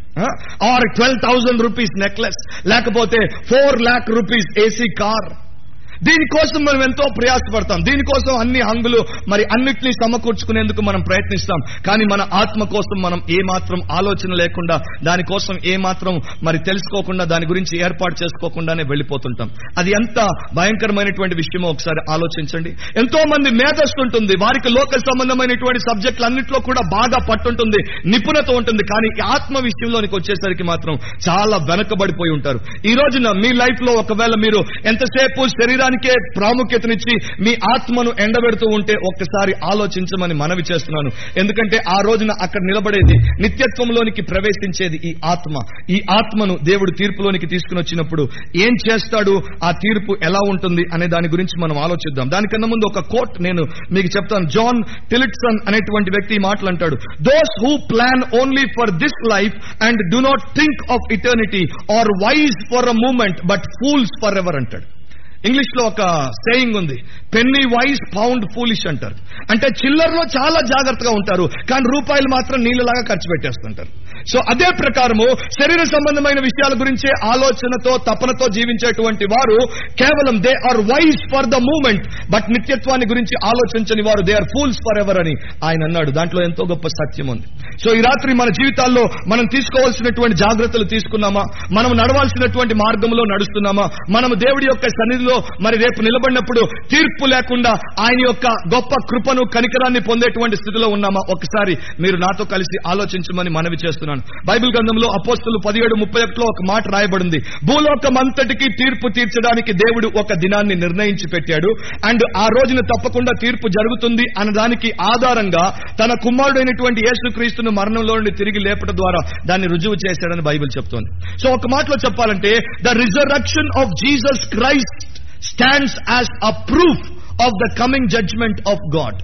or twelve thousand rupees necklace, లేకపోతే four lakh rupees AC car. దీనికోసం మనం ఎంతో ప్రయాసపడతాం, దీనికోసం అన్ని హంగులు మరి అన్నిటినీ సమకూర్చుకునేందుకు మనం ప్రయత్నిస్తాం. కానీ మన ఆత్మ కోసం మనం ఏమాత్రం ఆలోచన లేకుండా, దానికోసం ఏమాత్రం మరి తెలుసుకోకుండా, దాని గురించి ఏర్పాటు చేసుకోకుండానే వెళ్ళిపోతుంటాం. అది ఎంత భయంకరమైనటువంటి విషయమో ఒకసారి ఆలోచించండి. ఎంతో మంది మేధస్సు ఉంటుంది, వారికి లోక సంబంధమైనటువంటి సబ్జెక్టులు అన్నింటిలో కూడా బాగా పట్టుంటుంది, నిపుణత ఉంటుంది. కానీ ఆత్మ విషయంలోనికి వచ్చేసరికి మాత్రం చాలా వెనకబడిపోయి ఉంటారు. ఈ రోజున మీ లైఫ్ లో ఒకవేళ మీరు ఎంతసేపు శరీర కే ప్రాముఖ్యతనిచ్చి మీ ఆత్మను ఎండబెడుతూ ఉంటే ఒక్కసారి ఆలోచించమని మనవి చేస్తున్నాను. ఎందుకంటే ఆ రోజున అక్కడ నిలబడేది, నిత్యత్వంలోనికి ప్రవేశించేది ఈ ఆత్మ. ఈ ఆత్మను దేవుడు తీర్పులోనికి తీసుకుని వచ్చినప్పుడు ఏం చేస్తాడు, ఆ తీర్పు ఎలా ఉంటుంది అనే దాని గురించి మనం ఆలోచిద్దాం. దానికన్నా ముందు ఒక కోట్ నేను మీకు చెప్తాను. జాన్ టిలిట్సన్ అనేటువంటి వ్యక్తి ఈ మాటలు అంటాడు. Those who plan only for this life and do not think of eternity are wise for a moment but fools for ever అంటాడు. ఇంగ్లీష్ లో ఒక సేయింగ్ ఉంది, పెన్నీ వైజ్ పౌండ్ ఫూలిష్ అంటారు. అంటే చిల్లర్లో చాలా జాగ్రత్తగా ఉంటారు, కానీ రూపాయలు మాత్రం నీళ్ళలాగా ఖర్చు పెట్టేస్తుంటారు. సో అదే ప్రకారము శరీర సంబంధమైన విషయాల గురించే ఆలోచనతో తపనతో జీవించేటువంటి వారు కేవలం they are wise for the moment but నిత్యత్వాన్ని గురించి ఆలోచించని వారు they are fools for ever అని ఆయన అన్నాడు. దాంట్లో ఎంతో గొప్ప సత్యం ఉంది. సో ఈ రాత్రి మన జీవితాల్లో మనం తీసుకోవాల్సినటువంటి జాగ్రత్తలు తీసుకున్నామా? మనం నడవాల్సినటువంటి మార్గంలో నడుస్తున్నామా? మనం దేవుడి యొక్క సన్నిధిలో మరి రేపు నిలబడినప్పుడు తీర్పు లేకుండా ఆయన యొక్క గొప్ప కృపను కనికరాన్ని పొందేటువంటి స్థితిలో ఉన్నామా? ఒకసారి మీరు నాతో కలిసి ఆలోచించమని మనవి చేస్తున్నాను. బైబిల్ గ్రంథంలో అపోస్తలులు పదిహేడు ముప్పై ఒకటిలో ఒక మాట రాయబడింది. భూలోకమంతటికి తీర్పు తీర్చడానికి దేవుడు ఒక దినాన్ని నిర్ణయించి పెట్టాడు. అండ్ ఆ రోజున తప్పకుండా తీర్పు జరుగుతుంది అన్నదానికి ఆధారంగా తన కుమారుడైనటువంటి యేసుక్రీస్తును మరణంలో నుండి తిరిగి లేపడం ద్వారా దాన్ని రుజువు చేశాడని బైబిల్ చెప్తోంది. సో ఒక మాటలో చెప్పాలంటే the resurrection of Jesus Christ stands as a proof of the coming judgment of God.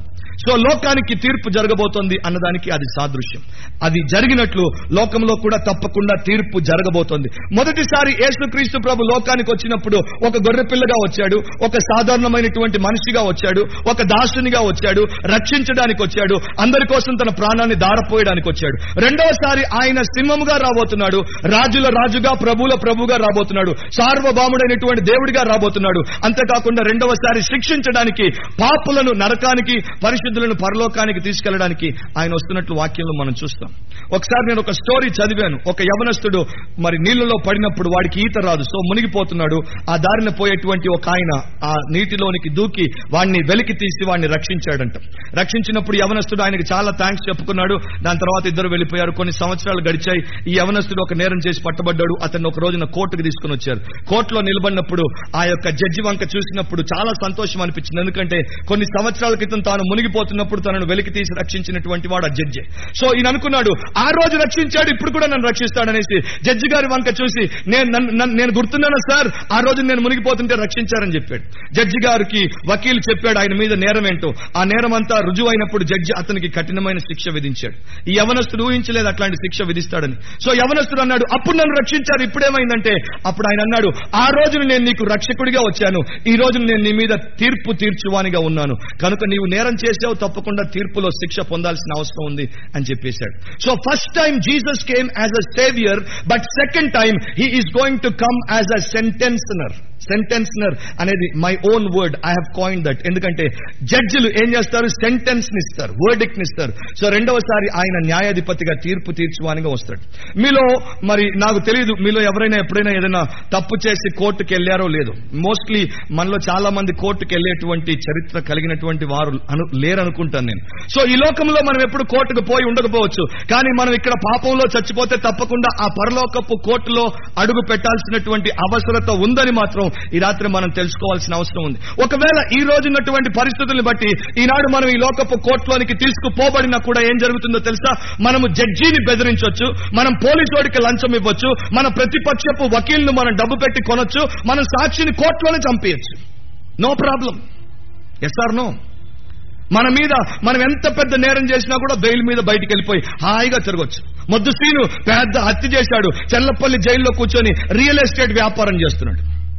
So లోకానికి తీర్పు జరగబోతోంది అన్నదానికి అది సాదృశ్యం. అది జరిగినట్లు లోకంలో కూడా తప్పకుండా తీర్పు జరగబోతోంది. మొదటిసారి యేసుక్రీస్తు ప్రభు లోకానికి వచ్చినప్పుడు ఒక గొర్రె పిల్లగా వచ్చాడు, ఒక సాధారణమైనటువంటి మనిషిగా వచ్చాడు, ఒక దాసునిగా వచ్చాడు, రక్షించడానికి వచ్చాడు, అందరి కోసం తన ప్రాణాన్ని దారపోయడానికి వచ్చాడు. రెండవసారి ఆయన సింహముగా రాబోతున్నాడు, రాజుల రాజుగా ప్రభువుల ప్రభుగా రాబోతున్నాడు, సార్వభౌముడైనటువంటి దేవుడిగా రాబోతున్నాడు. అంతేకాకుండా రెండవసారి శిక్షించడానికి, పాపులను నరకానికి, పరిశుద్ధులను పరలోకానికి తీసుకెళ్లడానికి ఆయన వస్తున్నట్లు వాక్యంలో మనం చూస్తాం. ఒకసారి నేను ఒక స్టోరీ చదివాను. ఒక యవనస్తుడు మరి నీళ్లలో పడినప్పుడు వాడికి ఈత రాదు, సో మునిగిపోతున్నాడు. ఆ దారిన పోయేటువంటి ఒక ఆయన ఆ నీటిలోనికి దూకి వాడిని వెలికి తీసి వాడిని రక్షించాడంట. రక్షించినప్పుడు యవనస్తుడు ఆయనకి చాలా థ్యాంక్స్ చెప్పుకున్నాడు. దాని తర్వాత ఇద్దరు వెళ్లిపోయారు. కొన్ని సంవత్సరాలు గడిచాయి. ఈ యవనస్తుడు ఒక నేరం చేసి పట్టబడ్డాడు. అతన్ని ఒక రోజున కోర్టుకు తీసుకుని వచ్చారు. కోర్టులో నిలబడినప్పుడు ఆ యొక్క జడ్జి వంక చూసినప్పుడు చాలా సంతోషం అనిపించింది. ఎందుకంటే కొన్ని సంవత్సరాల క్రితం తాను మునిగిపోతున్నప్పుడు తనను వెలికి తీసి రక్షించినటువంటి వాడు ఆ జడ్జి. సో ఈయన అనుకున్నాడు, ఆ రోజు రక్షించాడు, ఇప్పుడు కూడా నన్ను రక్షిస్తాడనేసి జడ్జి గారి వంక చూసి, నేను నేను గుర్తున్నాను సార్, ఆ రోజు నేను మునిగిపోతుంటే రక్షించారని చెప్పాడు. జడ్జి గారికి వకీలు చెప్పాడు ఆయన మీద నేరం ఏంటో. ఆ నేరం అంతా రుజువు అయినప్పుడు జడ్జి అతనికి కఠినమైన శిక్ష విధించాడు. ఈ యవనస్తుడు ఊహించలేదు అట్లాంటి శిక్ష విధిస్తాడని. సో యవనస్తుడు అన్నాడు, అప్పుడు నన్ను రక్షించారు, ఇప్పుడేమైందంటే అప్పుడు ఆయన అన్నాడు, ఆ రోజున నేను నీకు రక్షకుడిగా వచ్చాను, ఈ రోజు నేను నీ మీద తీర్పు తీర్చువానిగా ఉన్నాను, కనుక నీవు నేరం చేసావు, తప్పకుండా తీర్పులో శిక్ష పొందాల్సిన అవసరం ఉంది అని చెప్పేశాడు. So first time Jesus came as a saviour, but second time he is going to come as a sentencer. Sentencer అనేది my own word, I have coined that. ఎందుకంటే జడ్జిలు ఏం చేస్తారు, సెంటెన్స్ ని ఇస్తారు, వర్డిక్ట్ ని ఇస్తారు. సో రెండవసారి ఆయన న్యాయాధిపతిగా తీర్పు తీర్చువానిగా వస్తాడు. మీలో మరి నాకు తెలియదు, మీలో ఎవరైనా ఎప్పుడైనా ఏదైనా తప్పు చేసి కోర్టుకు వెళ్లారో లేదో. మోస్ట్లీ మనలో చాలా మంది కోర్టుకు వెళ్లేటువంటి చరిత్ర కలిగినటువంటి వారు అను లేరనుకుంటాను నేను. సో ఈ లోకంలో మనం ఎప్పుడు కోర్టుకు పోయి ఉండకపోవచ్చు, కానీ మనం ఇక్కడ పాపంలో చచ్చిపోతే తప్పకుండా ఆ పరలోకపు కోర్టులో అడుగు పెట్టాల్సినటువంటి అవసరత ఉందని మాత్రం ఈ రాత్రి మనం తెలుసుకోవాల్సిన అవసరం ఉంది. ఒకవేళ ఈ రోజు ఉన్నటువంటి పరిస్థితులను బట్టి ఈనాడు మనం ఈ లోకపు కోర్టులోనికి తీసుకుపోబడినా కూడా ఏం జరుగుతుందో తెలుసా? మనము జడ్జిని బెదిరించవచ్చు, మనం పోలీసుడికి లంచం ఇవ్వచ్చు, మన ప్రతిపక్షపు వకీల్ను మనం డబ్బు పెట్టి కొనొచ్చు, మనం సాక్షిని కోర్టులోనే చంపేయచ్చు. No problem. Yes or no? మన మీద మనం ఎంత పెద్ద నేరం చేసినా కూడా బెయిల్ మీద బయటికి వెళ్ళిపోయి హాయిగా తిరగొచ్చు. మొద్దు శ్రీను పెద్ద హత్య చేశాడు, చెల్లపల్లి జైల్లో కూర్చొని రియల్ ఎస్టేట్ వ్యాపారం చేస్తున్నాడు,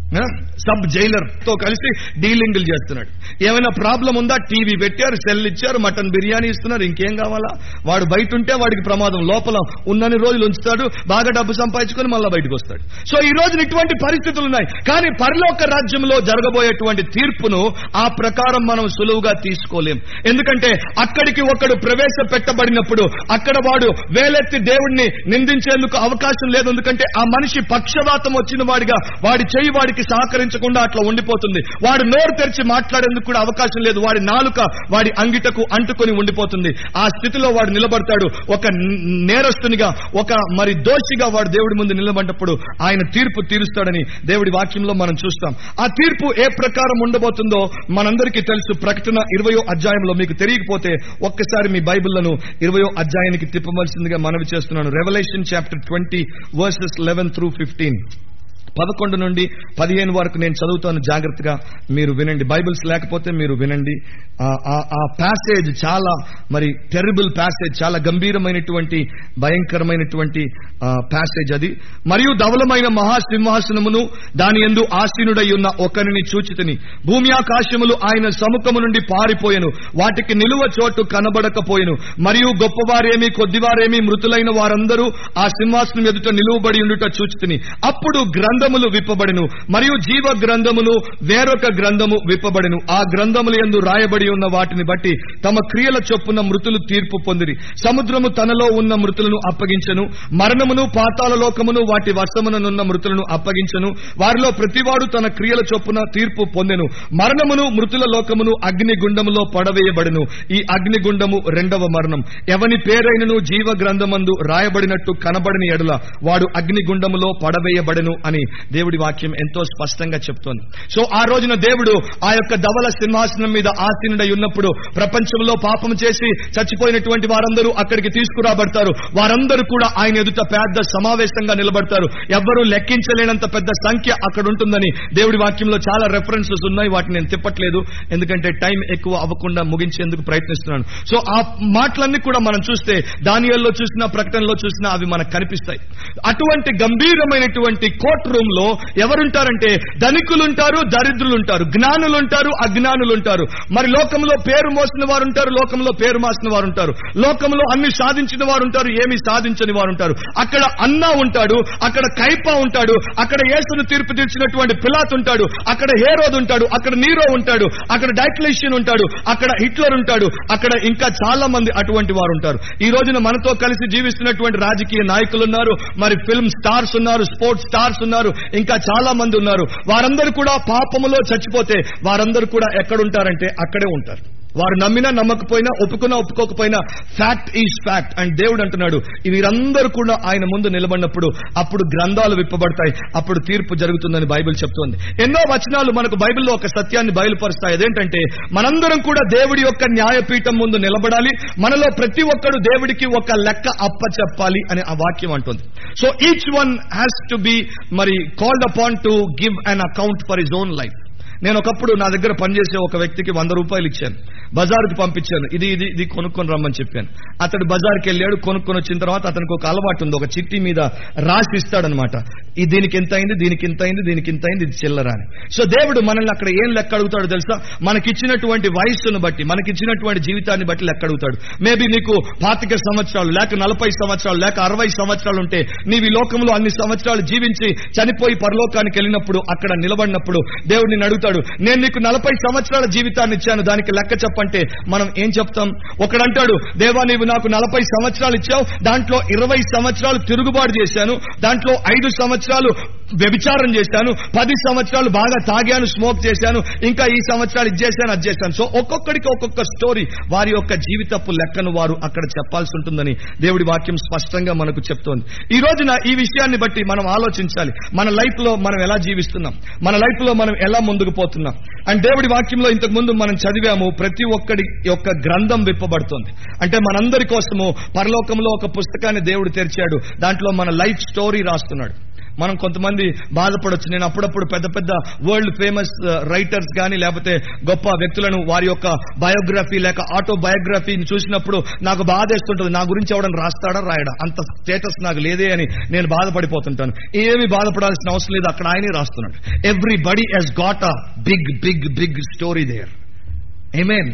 సబ్ జైలర్ తో కలిసి డీలింగులు చేస్తున్నాడు. ఏమైనా ప్రాబ్లం ఉందా? టీవీ పెట్టారు, సెల్ ఇచ్చారు, మటన్ బిర్యానీ ఇస్తున్నారు, ఇంకేం కావాలా? వాడు బయట ఉంటే వాడికి ప్రమాదం, లోపల ఉన్నన్ని రోజులు ఉంచుతాడు, బాగా డబ్బు సంపాదించుకొని మళ్ళా బయటకు వస్తాడు. సో ఈ రోజున ఇటువంటి పరిస్థితులు ఉన్నాయి. కానీ పరలోక రాజ్యంలో జరగబోయేటువంటి తీర్పును ఆ ప్రకారం మనం సులువుగా తీసుకోలేం. ఎందుకంటే అక్కడికి ఒకడు ప్రవేశపెట్టబడినప్పుడు అక్కడ వాడు వేలెత్తి దేవుడిని నిందించేందుకు అవకాశం లేదు. ఎందుకంటే ఆ మనిషి పక్షవాతం వచ్చిన వాడిగా వాడి చెయ్యి వాడికి సహకరించకుండా అట్లా ఉండిపోతుంది. వాడు నోరు తెరిచి మాట్లాడేందుకు కూడా అవకాశం లేదు. వాడి నాలుక వాడి అంగిటకు అంటుకొని ఉండిపోతుంది. ఆ స్థితిలో వాడు నిలబడతాడు. ఒక నేరస్తునిగా, ఒక మరి దోషిగా వాడు దేవుడి ముందు నిలబడినప్పుడు ఆయన తీర్పు తీరుస్తాడని దేవుడి వాక్యంలో మనం చూస్తాం. ఆ తీర్పు ఏ ప్రకారం ఉండబోతుందో మనందరికీ తెలుసు. ప్రకటన ఇరవయో అధ్యాయంలో, మీకు తెలియకపోతే ఒక్కసారి మీ బైబిళ్లను ఇరవయో అధ్యాయానికి తిప్పవలసిందిగా మనవి చేస్తున్నాను. Revelation chapter twenty verses eleven through fifteen. పదకొండు నుండి పదిహేను వరకు నేను చదువుతాను, జాగ్రత్తగా మీరు వినండి. బైబిల్స్ లేకపోతే మీరు వినండి. ఆ ప్యాసేజ్ చాలా మరి టెరిబుల్ ప్యాసేజ్, చాలా గంభీరమైనటువంటి భయంకరమైనటువంటి ప్యాసేజ్ అది. మరియు ధవలమైన మహాసింహాసనమును దాని యందు ఆసీనుడై ఉన్న ఒకరిని చూచితిని. భూమి ఆకాశములు ఆయన సముఖము నుండి పారిపోయెను, వాటికి నిలువ చోటు కనబడకపోయెను. మరియు గొప్పవారేమి కొద్దివారేమి మృతులైన వారందరూ ఆ సింహాసనం ఎదుట నిలువబడి ఉండుట చూచితిని. అప్పుడు గ్రంథ గ్రంథములు విప్పబడెను, మరియు జీవ గ్రంథమును వేరొక గ్రంథము విప్పబడెను. ఆ గ్రంథముల యందు రాయబడి ఉన్న వాటిని బట్టి తమ క్రియల చొప్పున మృతులు తీర్పు పొందిరి. సముద్రము తనలో ఉన్న మృతులను అప్పగించెను, మరణమును పాతాళ లోకమును వాటి వశముననున్న మృతులను అప్పగించెను. వారిలో ప్రతివాడు తన క్రియల చొప్పున తీర్పు పొందెను. మరణమును మృతుల లోకమును అగ్ని గుండములో పడవేయబడెను. ఈ అగ్ని గుండము రెండవ మరణం. ఎవని పేరైనను జీవ గ్రంథమందు రాయబడినట్టు కనబడని ఎడల వాడు అగ్ని గుండములో పడవేయబడెను అని దేవుడి వాక్యం ఎంతో స్పష్టంగా చెప్తోంది. సో ఆ రోజున దేవుడు ఆ యొక్క ధవల సింహాసనం మీద ఆసీనుడై ఉన్నప్పుడు ప్రపంచంలో పాపం చేసి చచ్చిపోయినటువంటి వారందరూ అక్కడికి తీసుకురాబడతారు. వారందరూ కూడా ఆయన ఎదుట పెద్ద సమావేశంగా నిలబడతారు. ఎవ్వరూ లెక్కించలేనంత పెద్ద సంఖ్య అక్కడ ఉంటుందని దేవుడి వాక్యంలో చాలా రెఫరెన్సెస్ ఉన్నాయి. వాటిని నేను తిప్పట్లేదు, ఎందుకంటే టైం ఎక్కువ అవ్వకుండా ముగించేందుకు ప్రయత్నిస్తున్నాను. సో ఆ మాటలన్నీ కూడా మనం చూస్తే దానియేలులో చూసినా ప్రకటనలో చూసినా అవి మనకు కనిపిస్తాయి. అటువంటి గంభీరమైనటువంటి కోర్ట్ రూమ్ లో ఎవరుంటారంటే ధనికులుంటారు, దరిద్రులుంటారు, జ్ఞానులుంటారు, అజ్ఞానులుంటారు. మరి లోకంలో పేరు మోసిన వారు ఉంటారు, లోకంలో పేరు మాసిన వారు ఉంటారు, లోకంలో అన్ని సాధించిన వారు ఉంటారు, ఏమి సాధించని వారు ఉంటారు. అక్కడ అన్నా ఉంటాడు, అక్కడ కైపా ఉంటాడు, అక్కడ యేసును తీర్పు తీర్చినటువంటి పిలాతు ఉంటాడు, అక్కడ హేరోదు ఉంటాడు, అక్కడ నీరో ఉంటాడు, అక్కడ డైక్లేషియన్ ఉంటాడు, అక్కడ హిట్లర్ ఉంటాడు, అక్కడ ఇంకా చాలా మంది అటువంటి వారు ఉంటారు. ఈ రోజున మనతో కలిసి జీవిస్తున్నటువంటి రాజకీయ నాయకులు ఉన్నారు, మరి ఫిల్మ్ స్టార్స్ ఉన్నారు, స్పోర్ట్స్ స్టార్స్ ఉన్నారు, ఇంకా చాలా మంది ఉన్నారు. వారందరూ కూడా పాపములో చచ్చిపోతే వారందరూ కూడా ఎక్కడుంటారంటే అక్కడే ఉంటారు. వారు నమ్మినా నమ్మకపోయినా, ఒప్పుకున్నా ఒప్పుకోకపోయినా ఫ్యాక్ట్ ఈజ్ ఫ్యాక్ట్. అండ్ దేవుడు అంటున్నాడు వీరందరూ కూడా ఆయన ముందు నిలబడినప్పుడు అప్పుడు గ్రంథాలు విప్పబడతాయి, అప్పుడు తీర్పు జరుగుతుందని బైబిల్ చెప్తోంది. ఎన్నో వచనాలు మనకు బైబిల్లో ఒక సత్యాన్ని బయలుపరుస్తాయి. అదేంటంటే మనందరం కూడా దేవుడి యొక్క న్యాయపీఠం ముందు నిలబడాలి, మనలో ప్రతి ఒక్కడు దేవుడికి ఒక లెక్క అప్పచెప్పాలి అని ఆ వాక్యం అంటుంది. So each one has to be మరి called upon to give an account for his own life. నేను ఒకప్పుడు నా దగ్గర పనిచేసే ఒక వ్యక్తికి వంద రూపాయలు ఇచ్చాను, బజారుకి పంపించాను, ఇది ఇది ఇది కొనుక్కొని రమ్మని చెప్పాను. అతడు బజార్కి వెళ్ళాడు, కొనుక్కొని వచ్చిన తర్వాత అతనికి ఒక అలవాటు ఉంది, ఒక చిట్టి మీద రాసి ఇస్తాడనమాట. ఇది దీనికి ఎంత అయింది, దీనికి ఇంత అయింది, దీనికి ఇంత అయింది, ఇది చిల్లర అని. సో దేవుడు మనల్ని అక్కడ ఏం లెక్క అడుగుతాడు తెలుసా? మనకిచ్చినటువంటి వయస్సును బట్టి, మనకిచ్చినటువంటి జీవితాన్ని బట్టి లెక్క అడుగుతాడు. మేబీ నీకు పాతిక సంవత్సరాలు లేక నలభై సంవత్సరాలు లేక అరవై సంవత్సరాలు ఉంటే నీవు ఈ లోకంలో అన్ని సంవత్సరాలు జీవించి చనిపోయి పరలోకానికి వెళ్ళినప్పుడు అక్కడ నిలబడినప్పుడు దేవుడు నిన్ను అడుగుతాడు, నేను నీకు నలభై సంవత్సరాల జీవితాన్ని ఇచ్చాను, దానికి లెక్క చెప్పంటే మనం ఏం చెప్తాం? ఒకడంటాడు, దేవా నీవు నాకు నలభై సంవత్సరాలు ఇచ్చావు, దాంట్లో ఇరవై సంవత్సరాలు తిరుగుబాటు చేశాను, దాంట్లో ఐదు సంవత్సరాలు వ్యభిచారం చేశాను, పది సంవత్సరాలు బాగా తాగాను, స్మోక్ చేశాను, ఇంకా ఈ సంవత్సరాలు ఇది చేశాను, అది చేశాను. సో ఒక్కొక్కడికి ఒక్కొక్క స్టోరీ, వారి యొక్క జీవితపు లెక్కను వారు అక్కడ చెప్పాల్సి ఉంటుందని దేవుడి వాక్యం స్పష్టంగా మనకు చెప్తోంది. ఈ రోజున ఈ విషయాన్ని బట్టి మనం ఆలోచించాలి. మన లైఫ్ లో మనం ఎలా జీవిస్తున్నాం, మన లైఫ్ లో మనం ఎలా ముందుకు పోతున్నాం. అండ్ దేవుడి వాక్యంలో ఇంతకు ముందు మనం చదివాము, ప్రతి ఒక్కడి యొక్క గ్రంథం విప్పబడుతుంది. అంటే మనందరి కోసము పరలోకంలో ఒక పుస్తకాన్ని దేవుడు తెరిచాడు, దాంట్లో మన లైఫ్ స్టోరీ రాస్తున్నాడు. మనం కొంతమంది బాధపడొచ్చు, నేను అప్పుడప్పుడు పెద్ద పెద్ద వరల్డ్ ఫేమస్ రైటర్స్ కానీ లేకపోతే గొప్ప వ్యక్తులను వారి యొక్క బయోగ్రఫీ లేక ఆటో బయోగ్రఫీని చూసినప్పుడు నాకు బాధేస్తుంటుంది, నా గురించి ఎవడని రాస్తాడా రాయడా, అంత స్టేటస్ నాకు లేదే అని నేను బాధపడిపోతుంటాను. ఏమి బాధపడాల్సిన అవసరం లేదు, అక్కడ ఆయనే రాస్తున్నాడు. Everybody has got a big big big story there. Amen.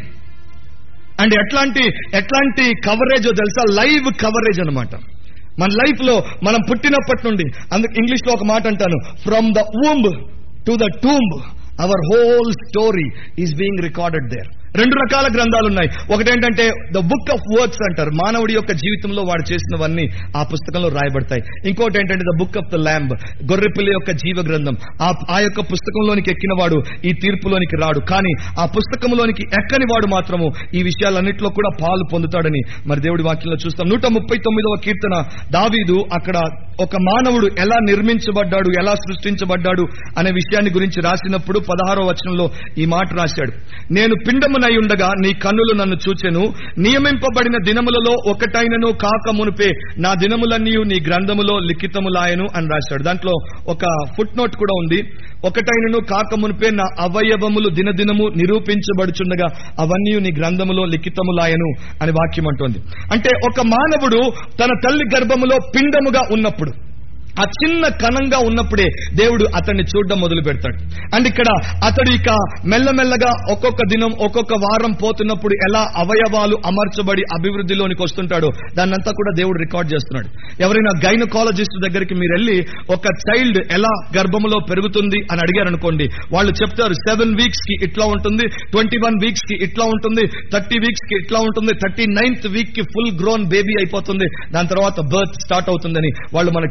And ఎట్లాంటి ఎట్లాంటి కవరేజో తెలుసా? లైవ్ కవరేజ్ అన్నమాట. మన లైఫ్ లో మనం పుట్టినప్పటి నుండి, అందుకు ఇంగ్లీష్ లో ఒక మాట అంటాను, from the womb to the tomb our whole story is being recorded there. రెండు రకాల గ్రంథాలు ఉన్నాయి. ఒకటేంటంటే ద బుక్ ఆఫ్ వర్క్స్ అంటారు, మానవుడి యొక్క జీవితంలో వాడు చేసినవన్నీ ఆ పుస్తకంలో రాయబడతాయి. ఇంకోటి ఏంటంటే the book of the lamb, గొర్రెపిల్ల యొక్క జీవ గ్రంథం. ఆ యొక్క పుస్తకంలోనికి ఎక్కిన వాడు ఈ తీర్పులోనికి రాడు, కానీ ఆ పుస్తకంలోనికి ఎక్కని వాడు మాత్రము ఈ విషయాలన్నింటిలో కూడా పాలు పొందుతాడని మరి దేవుడి వాక్యంలో చూస్తాం. నూట ముప్పై తొమ్మిదవ కీర్తన దావీదు అక్కడ ఒక మానవుడు ఎలా నిర్మించబడ్డాడు, ఎలా సృష్టించబడ్డాడు అనే విషయాన్ని గురించి రాసినప్పుడు పదహారో వచనంలో ఈ మాట రాశాడు, నేను పిండము నై ఉండగా నీ కన్నులు నన్ను చూచెను, నియమింపబడిన దినములలో ఒకటైనను కాక మునిపే నా దినములన్నీ నీ గ్రంథములో లిఖితములాయను అని రాశాడు. దాంట్లో ఒక ఫుట్ నోట్ కూడా ఉంది, ఒకటైనను కాక మునిపే నా అవయవములు దినదినము నిరూపించబడుచుండగా అవన్నీ నీ గ్రంథములో లిఖితములాయను అని వాక్యం అంటోంది. అంటే ఒక మానవుడు తన తల్లి గర్భములో పిండముగా ఉన్నప్పుడు, ఆ చిన్న కణంగా ఉన్నప్పుడే దేవుడు అతన్ని చూడడం మొదలు పెడతాడు. అండ్ ఇక్కడ అతడు ఇక మెల్లమెల్లగా ఒక్కొక్క దినం ఒక్కొక్క వారం పోతున్నప్పుడు ఎలా అవయవాలు అమర్చబడి అభివృద్ధిలోనికి వస్తుంటాడో దాన్నంతా కూడా దేవుడు రికార్డ్ చేస్తున్నాడు. ఎవరైనా గైనకాలజిస్ట్ దగ్గరికి మీరు వెళ్ళి ఒక చైల్డ్ ఎలా గర్భంలో పెరుగుతుంది అని అడిగారు అనుకోండి, వాళ్ళు చెప్తారు సెవెన్ వీక్స్ కి ఇట్లా ఉంటుంది, ట్వంటీ వన్ వీక్స్ కి ఇట్లా ఉంటుంది, థర్టీ వీక్స్ కి ఇట్లా ఉంటుంది, థర్టీ నైన్త్ వీక్ కి ఫుల్ గ్రోన్ బేబీ అయిపోతుంది, దాని తర్వాత బర్త్ స్టార్ట్ అవుతుందని వాళ్ళు మనకు చెప్తారు.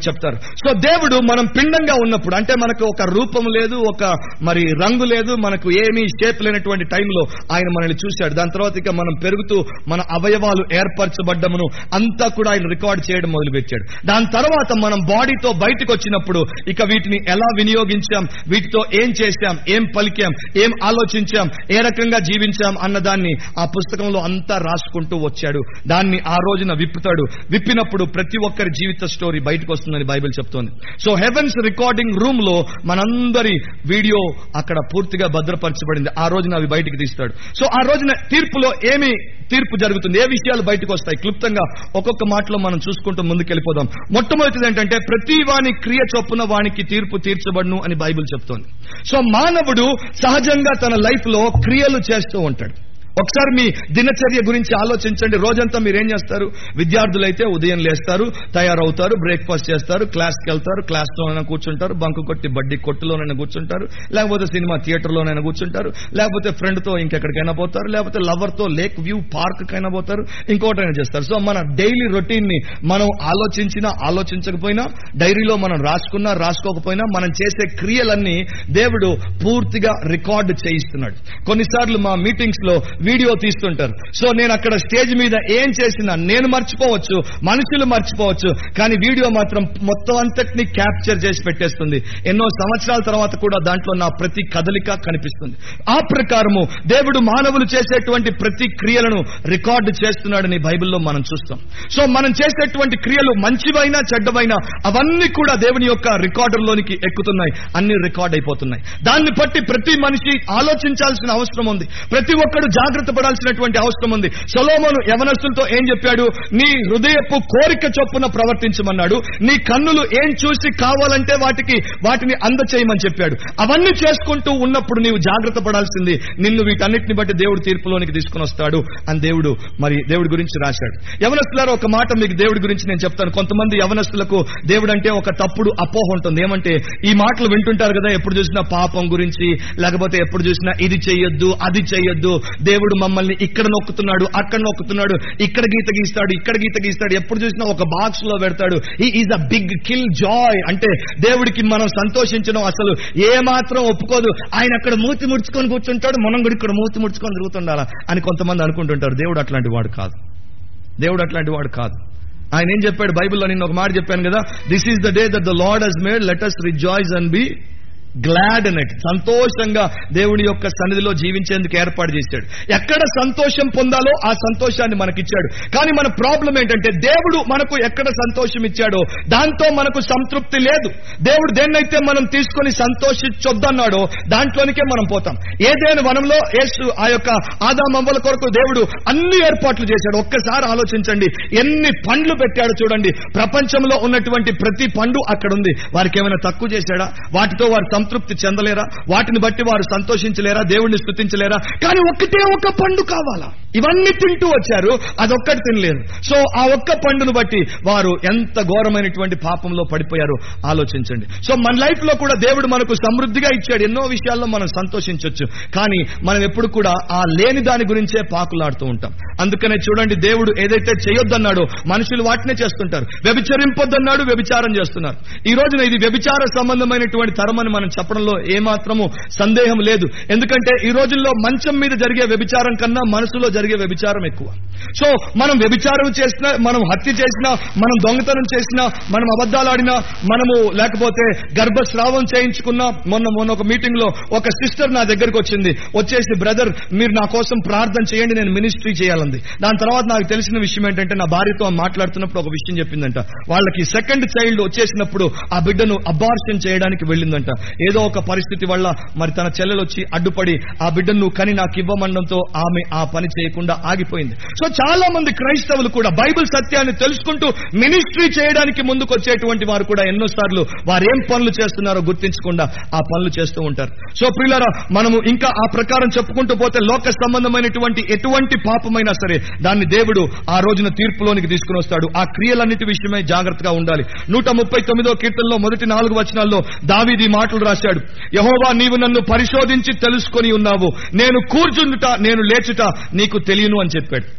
సో దేవుడు మనం పిండంగా ఉన్నప్పుడు, అంటే మనకు ఒక రూపం లేదు, ఒక మరి రంగు లేదు, మనకు ఏమీ షేప్ లేనటువంటి టైంలో ఆయన మనల్ని చూశాడు. దాని తర్వాత ఇక మనం పెరుగుతూ మన అవయవాలు ఏర్పరచబడ్డమును అంతా కూడా ఆయన రికార్డ్ చేయడం మొదలుపెట్టాడు. దాని తర్వాత మనం బాడీతో బయటకు వచ్చినప్పుడు ఇక వీటిని ఎలా వినియోగించాం, వీటితో ఏం చేశాం, ఏం పలికాం, ఏం ఆలోచించాం, ఏ రకంగా జీవించాం అన్నదాన్ని ఆ పుస్తకంలో అంతా రాసుకుంటూ వచ్చాడు. దాన్ని ఆ రోజున విప్పుతాడు. విప్పినప్పుడు ప్రతి ఒక్కరి జీవిత స్టోరీ బయటకు వస్తుందని బైబిల్ చెప్తోంది. సో హెవెన్స్ రికార్డింగ్ రూమ్ లో మనందరి వీడియో అక్కడ పూర్తిగా భద్రపరచబడింది. ఆ రోజున అవి బయటికి తీస్తాడు. సో ఆ రోజున తీర్పులో ఏమి తీర్పు జరుగుతుంది, ఏ విషయాలు బయటకు వస్తాయి, క్లుప్తంగా ఒక్కొక్క మాటలో మనం చూసుకుంటూ ముందుకెళ్ళిపోదాం. మొట్టమొదటిది ఏంటంటే ప్రతి వాని క్రియ చొప్పున వానికి తీర్పు తీర్చబడును అని బైబిల్ చెప్తోంది. సో మానవుడు సహజంగా తన లైఫ్ లో క్రియలు చేస్తూ ఉంటాడు. ఒకసారి మీ దినచర్య గురించి ఆలోచించండి. రోజంతా మీరేం చేస్తారు? విద్యార్థులైతే ఉదయం లేస్తారు, తయారవుతారు, బ్రేక్ఫాస్ట్ చేస్తారు, క్లాస్కి వెళ్తారు, క్లాస్ లోనైనా కూర్చుంటారు, బంకు కొట్టి బడ్డీ కొట్టులోనైనా కూర్చుంటారు, లేకపోతే సినిమా థియేటర్ లోనైనా కూర్చుంటారు, లేకపోతే ఫ్రెండ్ తో ఇంకెక్కడికైనా పోతారు, లేకపోతే లవర్ తో లేక్ వ్యూ పార్క్ కైనా పోతారు, ఇంకోటైనా చేస్తారు. సో మన డైలీ రొటీన్ ని మనం ఆలోచించినా ఆలోచించకపోయినా, డైరీలో మనం రాసుకున్నా రాసుకోకపోయినా, మనం చేసే క్రియలన్నీ దేవుడు పూర్తిగా రికార్డు చేయిస్తున్నాడు. కొన్నిసార్లు మా మీటింగ్స్ లో వీడియో తీస్తుంటారు. సో నేను అక్కడ స్టేజ్ మీద ఏం చేసినా నేను మర్చిపోవచ్చు, మనుషులు మర్చిపోవచ్చు, కానీ వీడియో మాత్రం మొత్తం అంతటిని క్యాప్చర్ చేసి పెట్టేస్తుంది. ఎన్నో సంవత్సరాల తర్వాత కూడా దాంట్లో నా ప్రతి కదలిక కనిపిస్తుంది. ఆ ప్రకారము దేవుడు మానవులు చేసేటువంటి ప్రతి క్రియలను రికార్డు చేస్తున్నాడని బైబిల్లో మనం చూస్తాం. సో మనం చేసేటువంటి క్రియలు మంచివైనా చెడ్డవైనా అవన్నీ కూడా దేవుని యొక్క రికార్డులోనికి ఎక్కుతున్నాయి, అన్ని రికార్డ్ అయిపోతున్నాయి. దాన్ని బట్టి ప్రతి మనిషి ఆలోచించాల్సిన అవసరం ఉంది. ప్రతి ఒక్కడు జాగ్రత్త పడాల్సినటువంటి అవసరం ఉంది. సొలొమోను యవనస్తులతో ఏం చెప్పాడు? నీ హృదయపు కోరిక చొప్పున ప్రవర్తించమన్నాడు. నీ కన్నులు ఏం చూసి కావాలంటే వాటికి వాటిని అందచేయమని చెప్పాడు. అవన్నీ చేసుకుంటూ ఉన్నప్పుడు నీవు జాగ్రత్త పడాల్సింది. నిన్ను వీటన్నిటిని బట్టి దేవుడు తీర్పులోనికి తీసుకుని వస్తాడు అని దేవుడు మరి దేవుడి గురించి రాశాడు. యవనస్తులారా, ఒక మాట మీకు దేవుడి గురించి నేను చెప్తాను. కొంతమంది యవనస్తులకు దేవుడు అంటే ఒక తప్పుడు అపోహ ఉంటుంది. ఏమంటే ఈ మాటలు వింటుంటారు కదా, ఎప్పుడు చూసినా పాపం గురించి, లేకపోతే ఎప్పుడు చూసినా ఇది చెయ్యొద్దు అది చెయ్యొద్దు, దేవుడు మమ్మల్ని ఇక్కడ నొక్కుతున్నాడు, అక్కడ నొక్కుతున్నాడు, ఇక్కడ గీత గీస్తాడు, ఇక్కడ గీత గీస్తాడు, ఎప్పుడు చూసినా ఒక బాక్స్ లో పెడతాడు. He is a big killjoy. అంటే దేవుడికి మనం సంతోషించడం అసలు ఏ మాత్రం ఒప్పుకోదు. ఆయన అక్కడ మూతి ముడుచుకొని కూర్చుంటాడు, మనం కూడా ఇక్కడ మూతి ముడుచుకొని తిరుగుతుండాలా అని కొంతమంది అనుకుంటుంటారు. దేవుడు అట్లాంటి వాడు కాదు. దేవుడు అట్లాంటి వాడు కాదు. ఆయన ఏం చెప్పాడు బైబిల్లో? నేను ఒక మాట చెప్పాను కదా, this is the day that the lord has made, let us rejoice and be glad in it. సంతోషంగా దేవుని యొక్క సన్నిధిలో జీవించేందుకు ఏర్పాటు చేశాడు. ఎక్కడ సంతోషం పొందాలో ఆ సంతోషాన్ని మనకిచ్చాడు. కానీ మన ప్రాబ్లం ఏంటంటే దేవుడు మనకు ఎక్కడ సంతోషం ఇచ్చాడో దాంతో మనకు సంతృప్తి లేదు. దేవుడు దేన్నైతే మనం తీసుకొని సంతోషించొద్దన్నాడో దాంట్లోనికే మనం పోతాం. ఏదైనా వనంలో యేసు ఆ యొక్క ఆదామవ్వల కొరకు దేవుడు అన్ని ఏర్పాట్లు చేశాడు. ఒక్కసారి ఆలోచించండి, ఎన్ని పండ్లు పెట్టాడు చూడండి. ప్రపంచంలో ఉన్నటువంటి ప్రతి పండు అక్కడ ఉంది. వారికి ఏమైనా తక్కువ చేశాడా? వాటితో వారు సంతృప్తి చెందలేరా? వాటిని బట్టి వారు సంతోషించలేరా? దేవుణ్ణి స్తుతించలేరా? కానీ ఒక్కటే ఒక పండు కావాలా? ఇవన్నీ తింటూ వచ్చారు, అదొక్కటి తినలేరు. సో ఆ ఒక్క పండును బట్టి వారు ఎంత ఘోరమైనటువంటి పాపంలో పడిపోయారో ఆలోచించండి. సో మన లైఫ్ లో కూడా దేవుడు మనకు సమృద్ధిగా ఇచ్చాడు. ఎన్నో విషయాల్లో మనం సంతోషించవచ్చు. కానీ మనం ఎప్పుడు కూడా ఆ లేని దాని గురించే పాకులాడుతూ ఉంటాం. అందుకనే చూడండి, దేవుడు ఏదైతే చేయొద్దన్నాడో మనుషులు వాటినే చేస్తుంటారు. వ్యభిచరింపొద్దన్నాడు, వ్యభిచారం చేస్తున్నారు. ఈ రోజున ఇది వ్యభిచార సంబంధమైనటువంటి తరమని మనం చెప్పడంలో ఏమాత్రము సందేహం లేదు. ఎందుకంటే ఈ రోజుల్లో మంచం మీద జరిగే వ్యభిచారం కన్నా మనసులో జరిగే వ్యభిచారం ఎక్కువ. సో మనం వ్యభిచారం చేసినా, మనం హత్య చేసినా, మనం దొంగతనం చేసినా, మనం అబద్ధాలు ఆడినా, మనము లేకపోతే గర్భస్రావం చేయించుకున్నా. మొన్న మొన్న ఒక మీటింగ్ లో ఒక సిస్టర్ నా దగ్గరకు వచ్చింది. వచ్చేసి, బ్రదర్ మీరు నా కోసం ప్రార్థన చేయండి, నేను మినిస్ట్రీ చేయాలంది. దాని తర్వాత నాకు తెలిసిన విషయం ఏంటంటే, నా భార్యతో మాట్లాడుతున్నప్పుడు ఒక విషయం చెప్పిందంట. వాళ్ళకి సెకండ్ చైల్డ్ వచ్చేసినప్పుడు ఆ బిడ్డను అబార్షన్ చేయడానికి వెళ్ళిందంట. ఏదో ఒక పరిస్థితి వల్ల మరి తన చెల్లెలు వచ్చి అడ్డుపడి ఆ బిడ్డను కని నాకు ఇవ్వమండంతో ఆమె ఆ పని చేయకుండా ఆగిపోయింది. సో చాలా మంది క్రైస్తవులు కూడా బైబిల్ సత్యాన్ని తెలుసుకుంటూ మినిస్ట్రీ చేయడానికి ముందుకు వచ్చేటువంటి వారు కూడా ఎన్నోసార్లు వారు ఏం పనులు చేస్తున్నారో గుర్తించకుండా ఆ పనులు చేస్తూ ఉంటారు. సో ప్రియులారా, మనము ఇంకా ఆ ప్రకారం చెప్పుకుంటూ పోతే లోక సంబంధమైనటువంటి ఎటువంటి పాపమైనా సరే దాన్ని దేవుడు ఆ రోజున తీర్పులోనికి తీసుకుని వస్తాడు. ఆ క్రియలన్నిటి విషయమై జాగ్రత్తగా ఉండాలి. నూట ముప్పై తొమ్మిదో కీర్తనలో మొదటి నాలుగు వచనాల్లో దావీదు ఈ మాటలు రాశాడు. యెహోవా, నీవు నన్ను పరిశోధించి తెలుసుకొని ఉన్నావు, నేను కూర్చుండుట నేను లేచుట నీకు తెలియను అని చెప్పాడు.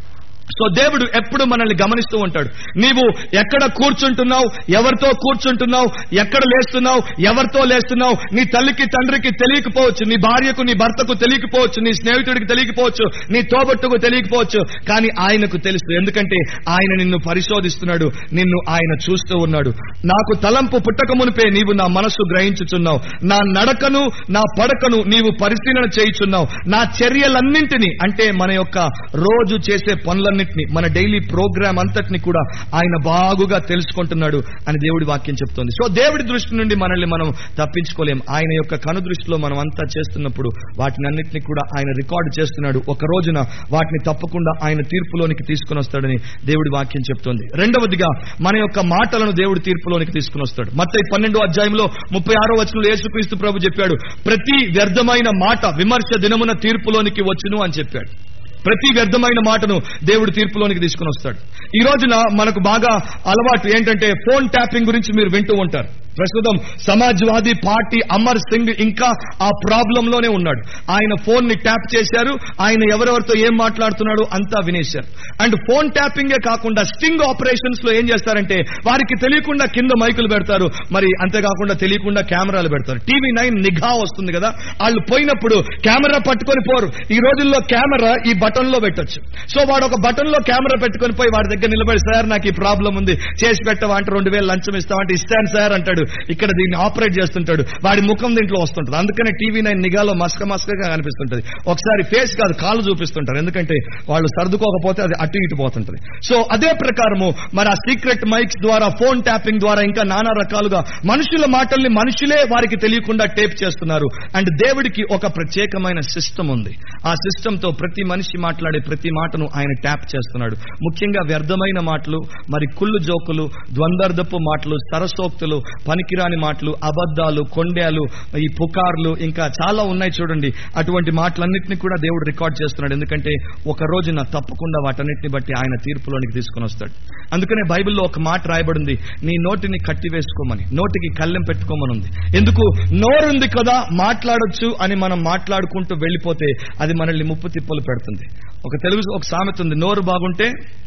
సో దేవుడు ఎప్పుడు మనల్ని గమనిస్తూ ఉంటాడు. నీవు ఎక్కడ కూర్చుంటున్నావు, ఎవరితో కూర్చుంటున్నావు, ఎక్కడ లేస్తున్నావు, ఎవరితో లేస్తున్నావు, నీ తల్లికి తండ్రికి తెలియకపోవచ్చు, నీ భార్యకు నీ భర్తకు తెలియకపోవచ్చు, నీ స్నేహితుడికి తెలియకపోవచ్చు, నీ తోబట్టుకు తెలియకపోవచ్చు, కానీ ఆయనకు తెలుసు. ఎందుకంటే ఆయన నిన్ను పరిశోధిస్తున్నాడు, నిన్ను ఆయన చూస్తూ ఉన్నాడు. నాకు తలంపు పుట్టక మునిపే నీవు నా మనస్సు గ్రహించుచున్నావు, నా నడకను నా పడకను నీవు పరిశీలన చేయుచున్నావు, నా చర్యలన్నింటినీ, అంటే మన యొక్క రోజు చేసే పనులన్నీ, మన డైలీ ప్రోగ్రామ్ అంతటిని కూడా ఆయన బాగుగా తెలుసుకుంటున్నాడు అని దేవుడి వాక్యం చెప్తోంది. సో దేవుడి దృష్టి నుండి మనల్ని మనం తప్పించుకోలేం. ఆయన యొక్క కను దృష్టిలో మనం అంతా చేస్తున్నప్పుడు వాటిని అన్నింటినీ కూడా ఆయన రికార్డు చేస్తున్నాడు. ఒక రోజున వాటిని తప్పకుండా ఆయన తీర్పులోనికి తీసుకుని వస్తాడని దేవుడి వాక్యం చెప్తోంది. రెండవదిగా మన యొక్క మాటలను దేవుడు తీర్పులోనికి తీసుకుని వస్తాడు. మత్తయి పన్నెండో అధ్యాయంలో ముప్పై ఆరో వచనంలో యేసుక్రీస్తు ప్రభు చెప్పాడు, ప్రతి వ్యర్థమైన మాట విమర్శ దినమున తీర్పులోనికి వచ్చును అని చెప్పాడు. ప్రతి వ్యర్థమైన మాటను దేవుడు తీర్పులోనికి తీసుకుని వస్తాడు. ఈ రోజున మనకు బాగా అలవాటు ఏంటంటే ఫోన్ ట్యాపింగ్ గురించి మీరు వింటూ ఉంటారు. ప్రస్తుతం సమాజ్వాదీ పార్టీ అమర్ సింగ్ ఇంకా ఆ ప్రాబ్లం లోనే ఉన్నాడు. ఆయన ఫోన్ ని ట్యాప్ చేశారు, ఆయన ఎవరెవరితో ఏం మాట్లాడుతున్నాడు అంతా వినేశారు. అండ్ ఫోన్ ట్యాపింగే కాకుండా స్టింగ్ ఆపరేషన్స్ లో ఏం చేస్తారంటే వారికి తెలియకుండా కింద మైకులు పెడతారు, మరి అంతేకాకుండా తెలియకుండా కెమెరాలు పెడతారు. టీవీ నైన్ నిఘా వస్తుంది కదా, వాళ్ళు పోయినప్పుడు కెమెరా పట్టుకొని పోరు. ఈ రోజుల్లో కెమెరా ఈ బటన్ లో పెట్టొచ్చు. సో వాడు ఒక బటన్ లో కెమెరా పెట్టుకొని పోయి వాడి దగ్గర నిలబడి, సార్ నాకు ఈ ప్రాబ్లం ఉంది, చేసి పెట్టవా అంటే, రెండు వేలు లంచం ఇస్తామంటే ఇస్తాను సార్ అంటాడు. ఇక్కడ దీన్ని ఆపరేట్ చేస్తుంటాడు, వాడి ముఖం దీంట్లో వస్తుంటది. అందుకనే టీవీ నైన్ నిఘాలో మస్క మస్కగా కనిపిస్తుంటది. ఒకసారి ఫేస్ కాదు కాళ్ళు చూపిస్తుంటారు, ఎందుకంటే వాళ్ళు సర్దుకోకపోతే అది అటు ఇటు పోతుంటది. సో అదే ప్రకారము మరి ఆ సీక్రెట్ మైక్స్ ద్వారా, ఫోన్ ట్యాపింగ్ ద్వారా, ఇంకా నానా రకాలుగా మనుషుల మాటల్ని మనుషులే వారికి తెలియకుండా టేప్ చేస్తున్నారు. అండ్ దేవుడికి ఒక ప్రత్యేకమైన సిస్టమ్ ఉంది. ఆ సిస్టమ్ తో ప్రతి మనిషి మాట్లాడే ప్రతి మాటను ఆయన ట్యాప్ చేస్తున్నాడు. ముఖ్యంగా వ్యర్థమైన మాటలు, మరి కుళ్ళు జోకులు, ద్వంద్వర్థపు మాటలు, సరసోక్తులు, పనికిరాని మాటలు, అబద్ధాలు, కొండేలు, ఈ పుకార్లు, ఇంకా చాలా ఉన్నాయి చూడండి. అటువంటి మాటలన్నింటినీ కూడా దేవుడు రికార్డ్ చేస్తున్నాడు. ఎందుకంటే ఒక రోజున తప్పకుండా వాటన్నిటిని బట్టి ఆయన తీర్పులోనికి తీసుకుని వస్తాడు. అందుకనే బైబిల్లో ఒక మాట రాయబడింది, నీ నోటిని కట్టివేసుకోమని, నోటికి కళ్ళెం పెట్టుకోమని ఉంది. ఎందుకు? నోరుంది కదా మాట్లాడొచ్చు అని మనం మాట్లాడుకుంటూ వెళ్ళిపోతే అది మనల్ని ముప్పు తిప్పలు పెడుతుంది. ఒక తెలుగు ఒక సామెత ఉంది, నోరు బాగుంటే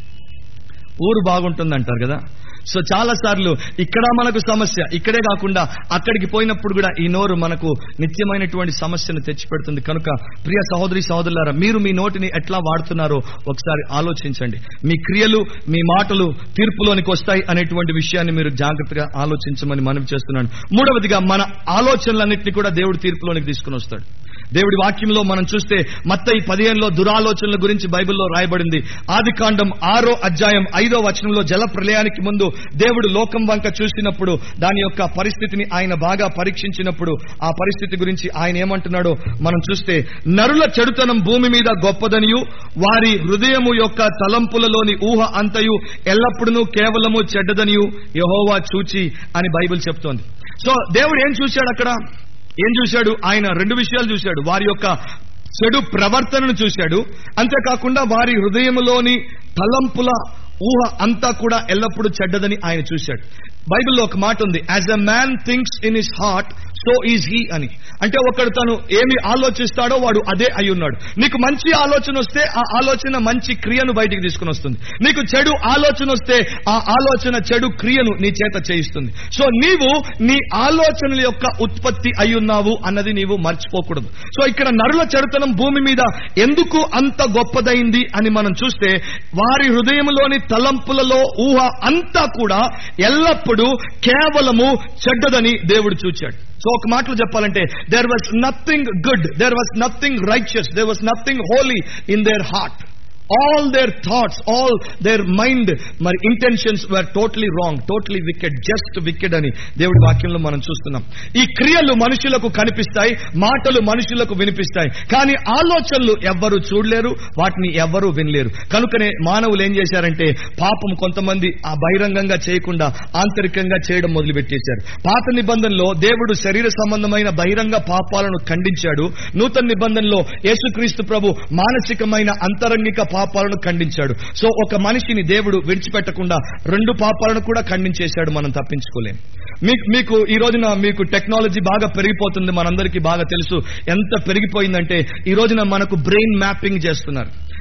ఊరు బాగుంటుంది అంటారు కదా. సో చాలా సార్లు ఇక్కడ మనకు సమస్య, ఇక్కడే కాకుండా అక్కడికి పోయినప్పుడు కూడా ఈ నోరు మనకు నిత్యమైనటువంటి సమస్యను తెచ్చిపెడుతుంది. కనుక ప్రియ సహోదరి సహోదరులారా, మీరు మీ నోటిని ఎట్లా వాడుతున్నారో ఒకసారి ఆలోచించండి. మీ క్రియలు, మీ మాటలు తీర్పులోనికి వస్తాయి అనేటువంటి విషయాన్ని మీరు జాగ్రత్తగా ఆలోచించమని మనవి చేస్తున్నాను. మూడవదిగా మన ఆలోచనలన్నింటినీ కూడా దేవుడు తీర్పులోనికి తీసుకుని వస్తాడు. దేవుడి వాక్యంలో మనం చూస్తే మత్తయి పదిహేనులో దురాలోచనల గురించి బైబిల్లో రాయబడింది. ఆదికాండం ఆరో అధ్యాయం ఐదో వచనంలో జల ప్రళయానికి ముందు దేవుడు లోకం వంక చూసినప్పుడు దాని యొక్క పరిస్థితిని ఆయన బాగా పరీక్షించినప్పుడు ఆ పరిస్థితి గురించి ఆయన ఏమంటున్నాడో మనం చూస్తే, నరుల చెడుతనం భూమి మీద గొప్పదనియు వారి హృదయము యొక్క తలంపులలోని ఊహ అంతయు ఎల్లప్పుడూ కేవలము చెడ్డదనియు యెహోవా చూచి అని బైబిల్ చెప్తోంది. సో దేవుడు ఏం చూశాడు అక్కడ? ఏం చూశాడు? ఆయన రెండు విషయాలు చూశాడు. వారి యొక్క చెడు ప్రవర్తనను చూశాడు, అంతేకాకుండా వారి హృదయములోని తలంపుల ఊహ అంతా కూడా ఎల్లప్పుడూ చెడ్డదని ఆయన చూశాడు. బైబిల్లో ఒక మాట ఉంది, as a man thinks in his heart so is he అని. అంటే ఒకడు తను ఏమి ఆలోచిస్తాడో వాడు అదే అయి ఉన్నాడు. నీకు మంచి ఆలోచన వస్తే ఆ ఆలోచన మంచి క్రియను బయటికి తీసుకుని వస్తుంది. నీకు చెడు ఆలోచన వస్తే ఆ ఆలోచన చెడు క్రియను నీ చేత చేయిస్తుంది. సో నీవు నీ ఆలోచనల యొక్క ఉత్పత్తి అయి ఉన్నావు అన్నది నీవు మర్చిపోకూడదు. సో ఇక్కడ నరుల చెడుతనం భూమి మీద ఎందుకు అంత గొప్పదైంది అని మనం చూస్తే, వారి హృదయంలోని తలంపులలో ఊహ అంతా కూడా ఎల్లప్పుడూ కేవలము చెడ్డదని దేవుడు చూచాడు. సో ఒక మాటలో చెప్పాలంటే, there was nothing good, there was nothing righteous, there was nothing holy in their heart. All their thoughts, all their mind, మరి intentions were totally wrong, totally wicked, just wicked అని దేవుడి వాక్యంలో మనం చూస్తున్నాం. ఈ క్రియలు మనుషులకు కనిపిస్తాయి, మాటలు మనుషులకు వినిపిస్తాయి, కానీ ఆలోచనలు ఎవ్వరు చూడలేరు, వాటిని ఎవ్వరూ వినలేరు. కనుకనే మానవులు ఏం చేశారంటే, పాపం కొంతమంది ఆ బహిరంగంగా చేయకుండా ఆంతరికంగా చేయడం మొదలు పెట్టేశారు. పాత నిబంధనలో దేవుడు శరీర సంబంధమైన బహిరంగ పాపాలను ఖండించాడు. నూతన నిబంధనలో యేసుక్రీస్తు ప్రభు మానసికమైన అంతరంగిక పాపాలను ఖండించాడు. సో ఒక మనిషిని దేవుడు విడిచిపెట్టకుండా రెండు పాపాలను కూడా ఖండించేశాడు. మనం తప్పించుకోలేం. మీకు మీకు ఈ రోజున మీకు టెక్నాలజీ బాగా పెరిగిపోతుంది. మనందరికీ బాగా తెలుసు ఎంత పెరిగిపోయిందంటే, ఈ రోజున మనకు బ్రెయిన్ మ్యాపింగ్ చేస్తున్నారు.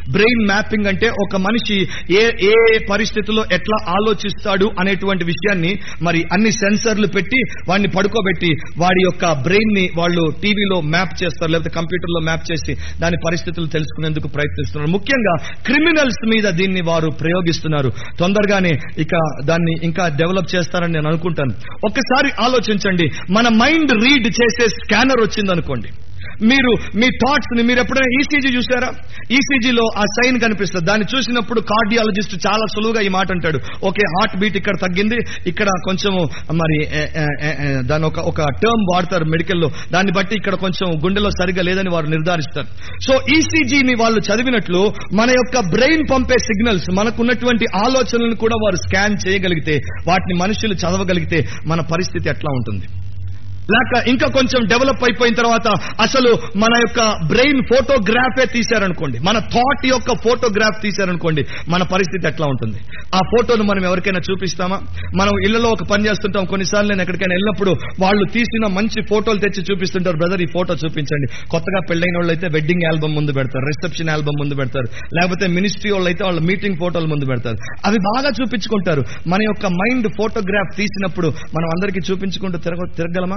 బ్రెయిన్ మ్యాపింగ్ అంటే ఒక మనిషి ఏ ఏ పరిస్థితుల్లో ఎట్లా ఆలోచిస్తాడు అనేటువంటి విషయాన్ని మరి అన్ని సెన్సర్లు పెట్టి వాడిని పడుకోబెట్టి వాడి యొక్క బ్రెయిన్ ని వాళ్ళు టీవీలో మ్యాప్ చేస్తారు, లేకపోతే కంప్యూటర్ లో మ్యాప్ చేసి దాని పరిస్థితులు తెలుసుకునేందుకు ప్రయత్నిస్తున్నారు. ముఖ్యంగా క్రిమినల్స్ మీద దీన్ని వారు ప్రయోగిస్తున్నారు. తొందరగానే ఇక దాన్ని ఇంకా డెవలప్ చేస్తారని నేను అనుకుంటాను. ఒక్కసారి ఆలోచించండి, మన మైండ్ రీడ్ చేసే స్కానర్ వచ్చిందనుకోండి, మీరు మీ థాట్స్ ని మీరు ఎప్పుడైనా ఈసీజీ చూసారా? ఈసీజీలో ఆ సైన్ కనిపిస్తుంది. దాన్ని చూసినప్పుడు కార్డియాలజిస్ట్ చాలా సులువుగా ఈ మాట అంటాడు, ఓకే హార్ట్ బీట్ ఇక్కడ తగ్గింది, ఇక్కడ కొంచెం మరి దాని ఒక ఒక టర్మ్ వాడతారు మెడికల్లో, దాన్ని బట్టి ఇక్కడ కొంచెం గుండెలో సరిగా లేదని వారు నిర్ధారిస్తారు. సో ఈసీజీని వాళ్ళు చదివినట్లు మన యొక్క బ్రెయిన్ పంపే సిగ్నల్స్, మనకున్నటువంటి ఆలోచనలను కూడా వారు స్కాన్ చేయగలిగితే, వాటిని మనుషులు చదవగలిగితే మన పరిస్థితి ఎట్లా ఉంటుంది? లేక ఇంకా కొంచెం డెవలప్ అయిపోయిన తర్వాత అసలు మన యొక్క బ్రెయిన్ ఫోటోగ్రాఫే తీశారనుకోండి, మన థాట్ యొక్క ఫోటోగ్రాఫ్ తీశారనుకోండి, మన పరిస్థితి ఎట్లా ఉంటుంది? ఆ ఫోటోను మనం ఎవరికైనా చూపిస్తామా? మనం ఇళ్లలో ఒక పని చేస్తుంటాం, కొన్నిసార్లు నేను ఎక్కడికైనా వెళ్ళినప్పుడు వాళ్ళు తీసిన మంచి ఫోటోలు తెచ్చి చూపిస్తుంటారు, బ్రదర్ ఈ ఫోటో చూపించండి. కొత్తగా పెళ్లైన వాళ్ళు అయితే వెడ్డింగ్ ఆల్బమ్ ముందు పెడతారు, రిసెప్షన్ ఆల్బమ్ ముందు పెడతారు, లేకపోతే మినిస్ట్రీ వాళ్ళు అయితే వాళ్ళ మీటింగ్ ఫోటోలు ముందు పెడతారు. అవి బాగా చూపించుకుంటారు. మన యొక్క మైండ్ ఫోటోగ్రాఫ్ తీసినప్పుడు మనం అందరికీ చూపించుకుంటూ తిరగ తిరగలమా?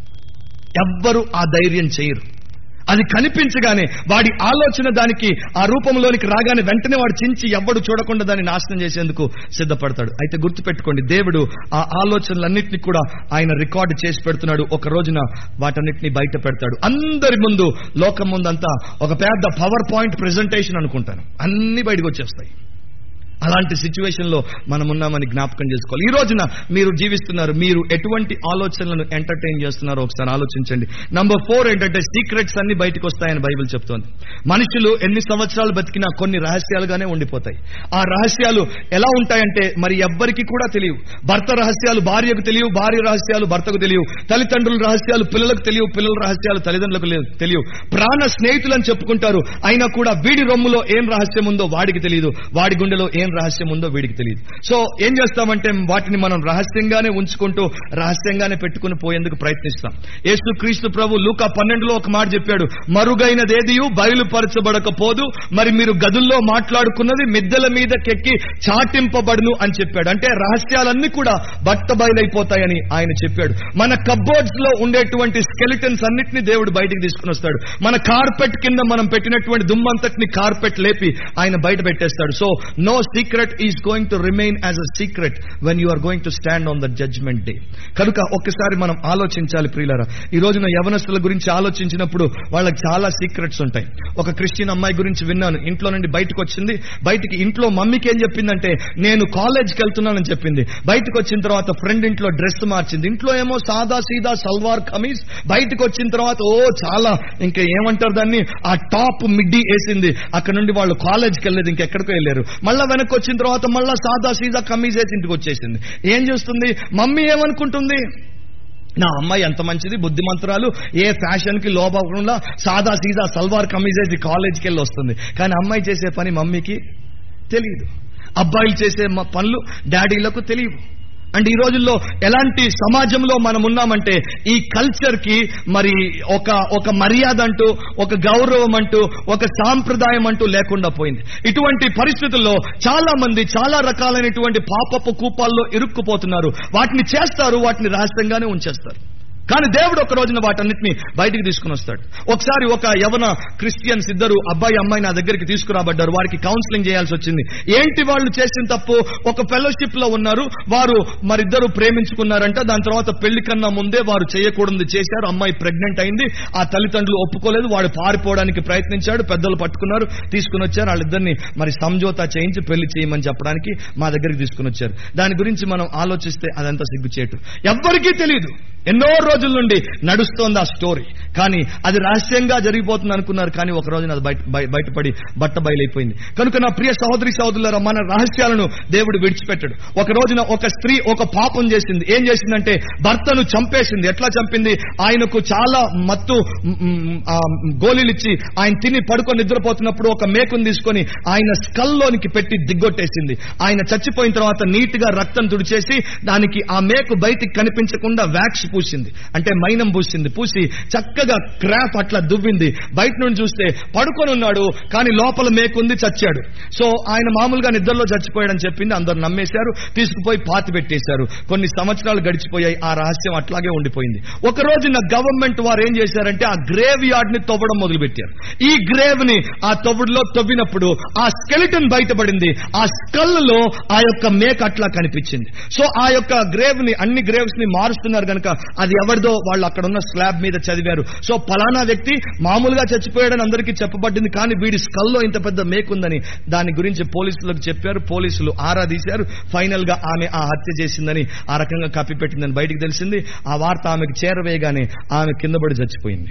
ఎవ్వరు ఆ ధైర్యం చేయరు. అది కనిపించగానే వాడి ఆలోచన దానికి ఆ రూపంలోనికి రాగానే వెంటనే వాడు చించి ఎవ్వడు చూడకుండా దాన్ని నాశనం చేసేందుకు సిద్ధపడతాడు. అయితే గుర్తుపెట్టుకోండి, దేవుడు ఆ ఆలోచనలన్నింటినీ కూడా ఆయన రికార్డు చేసి పెడుతున్నాడు. ఒక రోజున వాటన్నిటిని బయట పెడతాడు అందరి ముందు, లోకం ముందంతా ఒక పెద్ద పవర్ పాయింట్ ప్రెజెంటేషన్ అనుకుంటాను, అన్ని బయటకు వచ్చేస్తాయి. అలాంటి సిచ్యువేషన్ లో మనం ఉన్నామని జ్ఞాపకం చేసుకోవాలి. ఈ రోజున మీరు జీవిస్తున్నారు, మీరు ఎటువంటి ఆలోచనలను ఎంటర్టైన్ చేస్తున్నారో ఒకసారి ఆలోచించండి. నంబర్ ఫోర్ ఏంటంటే సీక్రెట్స్ అన్ని బయటకు వస్తాయని బైబిల్ చెప్తోంది. మనుషులు ఎన్ని సంవత్సరాలు బతికినా కొన్ని రహస్యాలుగానే ఉండిపోతాయి. ఆ రహస్యాలు ఎలా ఉంటాయంటే మరి ఎవ్వరికి కూడా తెలియవు. భర్త రహస్యాలు భార్యకు తెలియవు, భార్య రహస్యాలు భర్తకు తెలియవు, తల్లిదండ్రుల రహస్యాలు పిల్లలకు తెలియవు, పిల్లల రహస్యాలు తల్లిదండ్రులకు తెలియవు. ప్రాణ స్నేహితులని చెప్పుకుంటారు, అయినా కూడా వీడి రొమ్ములో ఏం రహస్యం ఉందో వాడికి తెలియదు, వాడి గుండెలో ఏం రహస్యం ఉందో వీడికి తెలియదు. సో ఏం చేస్తామంటే వాటిని మనం రహస్యంగానే ఉంచుకుంటూ రహస్యంగానే పెట్టుకుని పోయేందుకు ప్రయత్నిస్తాం. యేసు క్రీస్తు ప్రభు లూకా పన్నెండులో ఒక మాట చెప్పాడు, మరుగైనదేదియు బయలుపరచబడకపోదు, మరి మీరు గదుల్లో మాట్లాడుకున్నది మిద్దెల మీద కెక్కి చాటింపబడును అని చెప్పాడు. అంటే రహస్యాలన్నీ కూడా బట్ట బయలైపోతాయని ఆయన చెప్పాడు. మన కబోర్డ్స్ లో ఉండేటువంటి స్కెలిటన్స్ అన్నిటిని దేవుడు బయటికి తీసుకుని వస్తాడు. మన కార్పెట్ కింద మనం పెట్టినటువంటి దుమ్మంతటిని కార్పెట్ లేపి ఆయన బయట పెట్టేస్తాడు. So no secret is going to remain as a secret when you are going to stand on the judgment day. కనుక ఒక్కసారి మనం ఆలోచించాలి ప్రియులారా. ఈ రోజున యవనస్తుల గురించి ఆలోచించినప్పుడు వాళ్ళకి చాలా సీక్రెట్స్ ఉంటాయి. ఒక క్రిస్టియన్ అమ్మాయి గురించి విన్నాను, ఇంట్లో నుండి బయటకు వచ్చింది. బయటికి ఇంట్లో మమ్మీకి ఏం చెప్పిందంటే నేను కాలేజ్కి వెళ్తున్నానని చెప్పింది. బయటకు వచ్చిన తర్వాత ఫ్రెండ్ ఇంట్లో డ్రెస్ మార్చింది. ఇంట్లో ఏమో సాదా సీదా సల్వార్ కమీజ్, బయటకు వచ్చిన తర్వాత ఓ చాలా ఇంకా ఏమంటారు దాన్ని ఆ టాప్ మిడ్డీ వేసింది. అక్కడ నుండి వాళ్ళు కాలేజ్కి వెళ్ళలేదు, ఇంకెక్కడికో వెళ్ళారు. మళ్ళా వెనక్కి వచ్చిన తర్వాత మళ్ళా సాదా సీదా కమీజ్ వేసి ఇంటికి వచ్చేసింది. ఏం చేస్తుంది? మమ్మీ ఏమనుకుంటుంది? నా అమ్మాయి ఎంత మంచిది, బుద్ధిమంతురాలు, ఏ ఫ్యాషన్ కి లోపకుండా సాదా సీదా సల్వార్ కమీజ్ వేసి కాలేజ్కి వెళ్ళి వస్తుంది. కానీ అమ్మాయి చేసే పని మమ్మీకి తెలియదు, అబ్బాయిలు చేసే పనులు డాడీలకు తెలియవు. అండ్ ఈ రోజుల్లో ఎలాంటి సమాజంలో మనం ఉన్నామంటే ఈ కల్చర్ కి మరి ఒక ఒక మర్యాద అంటూ, ఒక గౌరవం అంటూ, ఒక సాంప్రదాయం అంటూ లేకుండా పోయింది. ఇటువంటి పరిస్థితుల్లో చాలా మంది చాలా రకాలైనటువంటి పాపపు కూపాల్లో ఇరుక్కుపోతున్నారు. వాటిని చేస్తారు, వాటిని రహస్యంగానే ఉంచేస్తారు. కానీ దేవుడు ఒక రోజున వాటన్నిటిని బయటికి తీసుకుని వస్తాడు. ఒకసారి ఒక యవన క్రిస్టియన్స్ ఇద్దరు అబ్బాయి అమ్మాయి నా దగ్గరికి తీసుకురాబడ్డారు. వారికి కౌన్సిలింగ్ చేయాల్సి వచ్చింది. ఏంటి వాళ్ళు చేసిన తప్పు? ఒక ఫెలోషిప్ లో ఉన్నారు, వారు మరిద్దరు ప్రేమించుకున్నారంట. దాని తర్వాత పెళ్లి కన్నా ముందే వారు చేయకూడదు చేశారు. అమ్మాయి ప్రెగ్నెంట్ అయింది. ఆ తల్లిదండ్రులు ఒప్పుకోలేదు. వాడు పారిపోవడానికి ప్రయత్నించాడు. పెద్దలు పట్టుకున్నారు, తీసుకుని వచ్చారు. వాళ్ళిద్దరిని మరి సంజోతా చేయించి పెళ్లి చేయమని చెప్పడానికి మా దగ్గరికి తీసుకుని వచ్చారు. దాని గురించి మనం ఆలోచిస్తే అదంతా సిగ్గుచేటు. ఎవ్వరికీ తెలియదు. ఎన్నో రోజుల నుండి నడుస్తోంది ఆ స్టోరీ. కానీ అది రహస్యంగా జరిగిపోతుంది అనుకున్నారు. కానీ ఒక రోజున అది బయటపడి బట్ట బయలైపోయింది. కనుక నా ప్రియ సహోదరి సహోదరులారా, మన రహస్యాలను దేవుడు విడిచిపెట్టాడు. ఒక రోజున ఒక స్త్రీ ఒక పాపం చేసింది. ఏం చేసిందంటే భర్తను చంపేసింది. ఎట్లా చంపింది? ఆయనకు చాలా మత్తు గోళీలిచ్చి ఆయన తిని పడుకొని నిద్రపోతున్నప్పుడు ఒక మేకును తీసుకొని ఆయన స్కల్లోనికి పెట్టి దిగ్గొట్టేసింది. ఆయన చచ్చిపోయిన తర్వాత నీట్ గా రక్తం తుడిచేసి దానికి ఆ మేకు బయటికి కనిపించకుండా వ్యాక్స్ పూసింది, అంటే మైనం పూసింది. పూసి చక్కగా మెత్తగా క్రాప్ అట్లా దువ్వింది. బయట నుండి చూస్తే పడుకొని ఉన్నాడు, కానీ లోపల మేకుంది, చచ్చాడు. సో ఆయన మామూలుగా నిద్రలో చచ్చిపోయాడని చెప్పింది. అందరు నమ్మేశారు, తీసుకుపోయి పాతి పెట్టేశారు. కొన్ని సంవత్సరాలు గడిచిపోయాయి, ఆ రహస్యం అట్లాగే ఉండిపోయింది. ఒక రోజున గవర్నమెంట్ వారు ఏం చేశారంటే ఆ గ్రేవ్ యార్డ్ ని తవ్వడం మొదలు పెట్టారు. ఈ గ్రేవ్ ని ఆ తవ్వుడులో తవ్వినప్పుడు ఆ స్కెలిటన్ బయటపడింది. ఆ స్కల్ లో ఆ యొక్క మేక అట్లా కనిపించింది. సో ఆ యొక్క గ్రేవ్ ని, అన్ని గ్రేవ్స్ ని మారుస్తున్నారు కనుక అది ఎవరిదో వాళ్ళు అక్కడ ఉన్న స్లాబ్ మీద చదివారు. సో పలానా వ్యక్తి మామూలుగా చచ్చిపోయాడని అందరికీ చెప్పబడింది, కానీ వీడి స్కల్ లో ఇంత పెద్ద మేక ఉందని దాని గురించి పోలీసులకు చెప్పారు. పోలీసులు ఆరా తీశారు. ఫైనల్ గా ఆమె ఆ హత్య చేసిందని, ఆ రకంగా కప్పిపెట్టిందని బయటికి తెలిసింది. ఆ వార్త ఆమెకు చేరవేయగానే ఆమె కింద పడి చచ్చిపోయింది.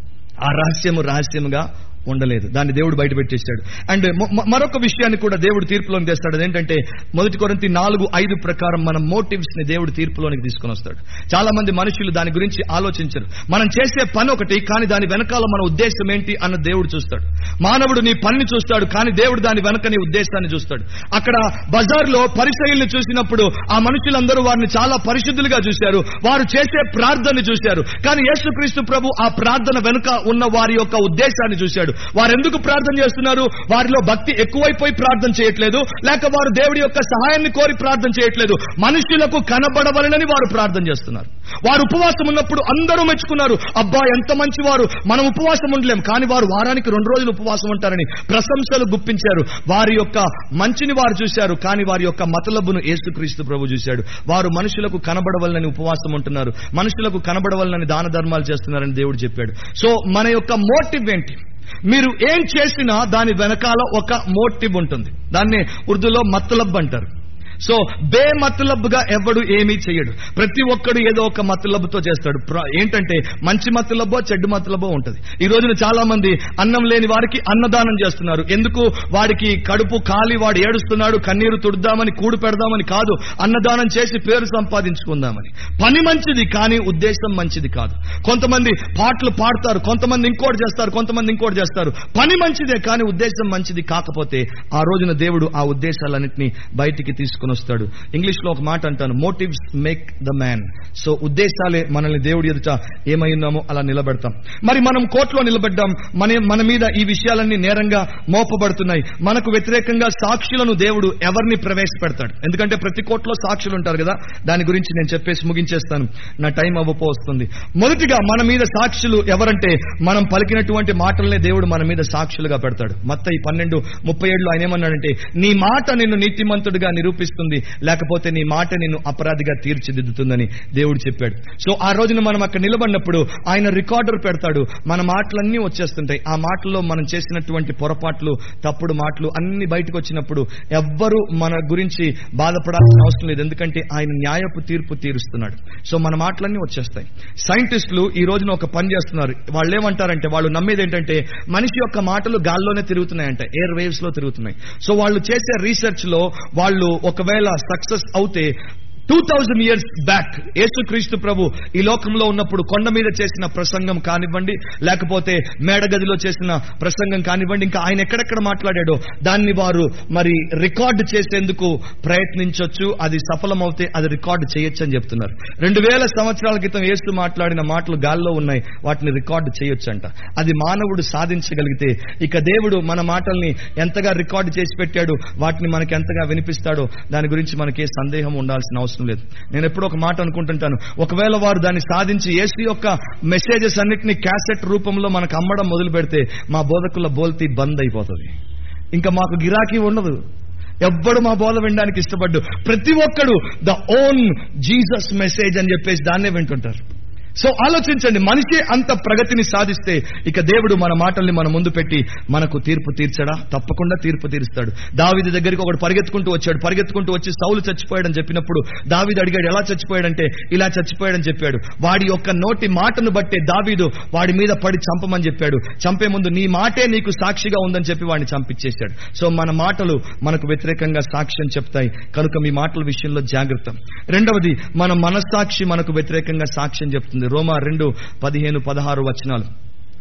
ఆ రహస్యము రహస్యముగా ఉండలేదు, దాన్ని దేవుడు బయట పెట్టేశాడు. అండ్ మరొక విషయాన్ని కూడా దేవుడు తీర్పులోకి తెస్తాడు. అదేంటంటే మొదటి కొరింథీ నాలుగు ఐదు ప్రకారం మన మోటివ్స్ ని దేవుడు తీర్పులోనికి తీసుకుని వస్తాడు. చాలా మంది మనుషులు దాని గురించి ఆలోచించరు. మనం చేసే పని ఒకటి, కానీ దాని వెనకాల మన ఉద్దేశం ఏంటి అన్న దేవుడు చూస్తాడు. మానవుడు నీ పనిని చూస్తాడు, కానీ దేవుడు దాని వెనక నీ ఉద్దేశాన్ని చూస్తాడు. అక్కడ బజార్లో పరిసయ్యుల్ని చూసినప్పుడు ఆ మనుషులందరూ వారిని చాలా పరిశుద్ధులుగా చూశారు, వారు చేసే ప్రార్థన చూశారు. కానీ యేసుక్రీస్తు ప్రభు ఆ ప్రార్థన వెనుక ఉన్న వారి యొక్క ఉద్దేశాన్ని చూశాడు. వారెందుకు ప్రార్థన చేస్తున్నారు? వారిలో భక్తి ఎక్కువైపోయి ప్రార్థన చేయట్లేదు, లేక వారు దేవుడి యొక్క సహాయాన్ని కోరి ప్రార్థన చేయట్లేదు. మనుషులకు కనబడవలనని వారు ప్రార్థన చేస్తున్నారు. వారు ఉపవాసం ఉన్నప్పుడు అందరూ మెచ్చుకున్నారు, అబ్బా ఎంత మంచి వారు, మనం ఉపవాసం ఉండలేం, కానీ వారు వారానికి రెండు రోజులు ఉపవాసం ఉంటారని ప్రశంసలు గుప్పించారు. వారి యొక్క మంచిని వారు చూశారు, కానీ వారి యొక్క మతలబును యేసుక్రీస్తు ప్రభు చూశాడు. వారు మనుషులకు కనబడవలనని ఉపవాసం ఉంటున్నారు, మనుషులకు కనబడవలనని దాన ధర్మాలు చేస్తున్నారని దేవుడు చెప్పాడు. సో మన యొక్క మోటివ్ ఏంటి? మీరు ఏం చేసినా దాని వెనకాల ఒక మోటివ్ ఉంటుంది. దాన్ని ఉర్దూలో మతలబ్ అంటారు. సో బే మతలబ్గా ఎవడు ఏమీ చేయడు. ప్రతి ఒక్కడు ఏదో ఒక మతలబ్తో చేస్తాడు. ఏంటంటే మంచి మతలబో చెడ్డు మతలబో ఉంటుంది. ఈ రోజున చాలా మంది అన్నం లేని వారికి అన్నదానం చేస్తున్నారు. ఎందుకు? వాడికి కడుపు ఖాళీ, వాడు ఏడుస్తున్నాడు, కన్నీరు తుడుద్దామని, కూడు పెడదామని కాదు, అన్నదానం చేసి పేరు సంపాదించుకుందామని. పని మంచిది, కానీ ఉద్దేశం మంచిది కాదు. కొంతమంది పాటలు పాడతారు, కొంతమంది ఇంకోటి చేస్తారు, కొంతమంది ఇంకోటి చేస్తారు. పని మంచిదే, కానీ ఉద్దేశం మంచిది కాకపోతే ఆ రోజున దేవుడు ఆ ఉద్దేశాలన్నింటినీ బయటికి తీసుకుని వస్తాడు. ఇంగ్లీష్ లో ఒక మాట అంటాను, motives make the man. So ఉద్దేశాలే మనల్ని దేవుడి ఎదుట ఏమై ఉన్నామో అలా నిలబెడతాం. మరి మనం కోర్టులో నిలబడ్డాం, మన మన మీద ఈ విషయాలన్నీ నేరంగా మోపబడుతున్నాయి. మనకు వ్యతిరేకంగా సాక్షులను దేవుడు ఎవరిని ప్రవేశపెడతాడు? ఎందుకంటే ప్రతి కోర్టులో సాక్షులు ఉంటారు కదా. దాని గురించి నేను చెప్పేసి ముగించేస్తాను, నా టైం అవ్వపో వస్తుంది. మొదటిగా మన మీద సాక్షులు ఎవరంటే, మనం పలికినటువంటి మాటలనే దేవుడు మన మీద సాక్షులుగా పెడతాడు. మత్తయి పన్నెండు ముప్పై ఏడులో ఆయన ఏమన్నాడంటే, నీ మాట నిన్ను నీతిమంతుడిగా నిరూపిస్తుంది, లేకపోతే నీ మాట నిన్ను అపరాధిగా తీర్చిదిద్దుతుందని దేవుడు చెప్పాడు. సో ఆ రోజున మనం అక్కడ నిలబడినప్పుడు ఆయన రికార్డర్ పెడతాడు. మన మాటలన్నీ వచ్చేస్తుంటాయి. ఆ మాటల్లో మనం చేసినటువంటి పొరపాట్లు, తప్పుడు మాటలు అన్ని బయటకు వచ్చినప్పుడు ఎవ్వరూ మన గురించి బాధపడాల్సిన అవసరం లేదు, ఎందుకంటే ఆయన న్యాయపు తీర్పు తీరుస్తున్నాడు. సో మన మాటలన్నీ వచ్చేస్తాయి. సైంటిస్టులు ఈ రోజున ఒక పని చేస్తున్నారు. వాళ్ళు ఏమంటారంటే, వాళ్ళు నమ్మేది ఏంటంటే మనిషి యొక్క మాటలు గాల్లోనే తిరుగుతున్నాయంట, ఎయిర్ వేవ్స్ లో తిరుగుతున్నాయి. సో వాళ్ళు చేసే రీసెర్చ్ లో వాళ్ళు ఒకవేళ సక్సెస్ అవుతే టూ థౌజండ్ ఇయర్స్ బ్యాక్ యేసుక్రీస్తు ప్రభు ఈ లోకంలో ఉన్నప్పుడు కొండ మీద చేసిన ప్రసంగం కానివ్వండి, లేకపోతే మేడగదిలో చేసిన ప్రసంగం కానివ్వండి, ఇంకా ఆయన ఎక్కడెక్కడ మాట్లాడాడో దాన్ని వారు మరి రికార్డు చేసేందుకు ప్రయత్నించవచ్చు. అది సఫలమవుతే అది రికార్డు చేయొచ్చు అని చెప్తున్నారు. రెండు వేల సంవత్సరాల క్రితం యేసు మాట్లాడిన మాటలు గాల్లో ఉన్నాయి, వాటిని రికార్డు చేయొచ్చంట. అది మానవుడు సాధించగలిగితే ఇక దేవుడు మన మాటల్ని ఎంతగా రికార్డు చేసి పెట్టాడు, వాటిని మనకి ఎంతగా వినిపిస్తాడో దాని గురించి మనకే సందేహం ఉండాల్సిన అవసరం లేదు. నేను ఎప్పుడో ఒక మాట అనుకుంటుంటాను, ఒకవేళ వారు దాన్ని సాధించి యేసు యొక్క మెసేజెస్ అన్నిటినీ క్యాసెట్ రూపంలో మనకు అమ్మడం మొదలు పెడితే మా బోధకుల బోల్తీ బంద్ అయిపోతుంది. ఇంకా మాకు గిరాకీ ఉండదు. ఎవ్వడు మా బోధ వినడానికి ఇష్టపడ్డు. ప్రతి ఒక్కడు ద ఓన్ జీసస్ మెసేజ్ అని చెప్పేసి దాన్నే వింటుంటారు. సో ఆలోచించండి, మనిషి అంత ప్రగతిని సాధిస్తే ఇక దేవుడు మన మాటల్ని మన ముందు పెట్టి మనకు తీర్పు తీర్చడా? తప్పకుండా తీర్పు తీరుస్తాడు. దావీదు దగ్గరికి ఒకడు పరిగెత్తుకుంటూ వచ్చాడు. పరిగెత్తుకుంటూ వచ్చి సౌలు చచ్చిపోయాడని చెప్పినప్పుడు దావీదు అడిగాడు, ఎలా చచ్చిపోయాడంటే ఇలా చచ్చిపోయాడని చెప్పాడు. వాడి యొక్క నోటి మాటను బట్టే దావీదు వాడి మీద పడి చంపమని చెప్పాడు. చంపే ముందు నీ మాటే నీకు సాక్షిగా ఉందని చెప్పి వాడిని చంపించేశాడు. సో మన మాటలు మనకు వ్యతిరేకంగా సాక్ష్యం చెప్తాయి కనుక మీ మాటల విషయంలో జాగ్రత్త. రెండవది, మన మనస్సాక్షి మనకు వ్యతిరేకంగా సాక్ష్యం చెప్తుంది. రోమా రెండు పదిహేను పదహారు వచనాలు.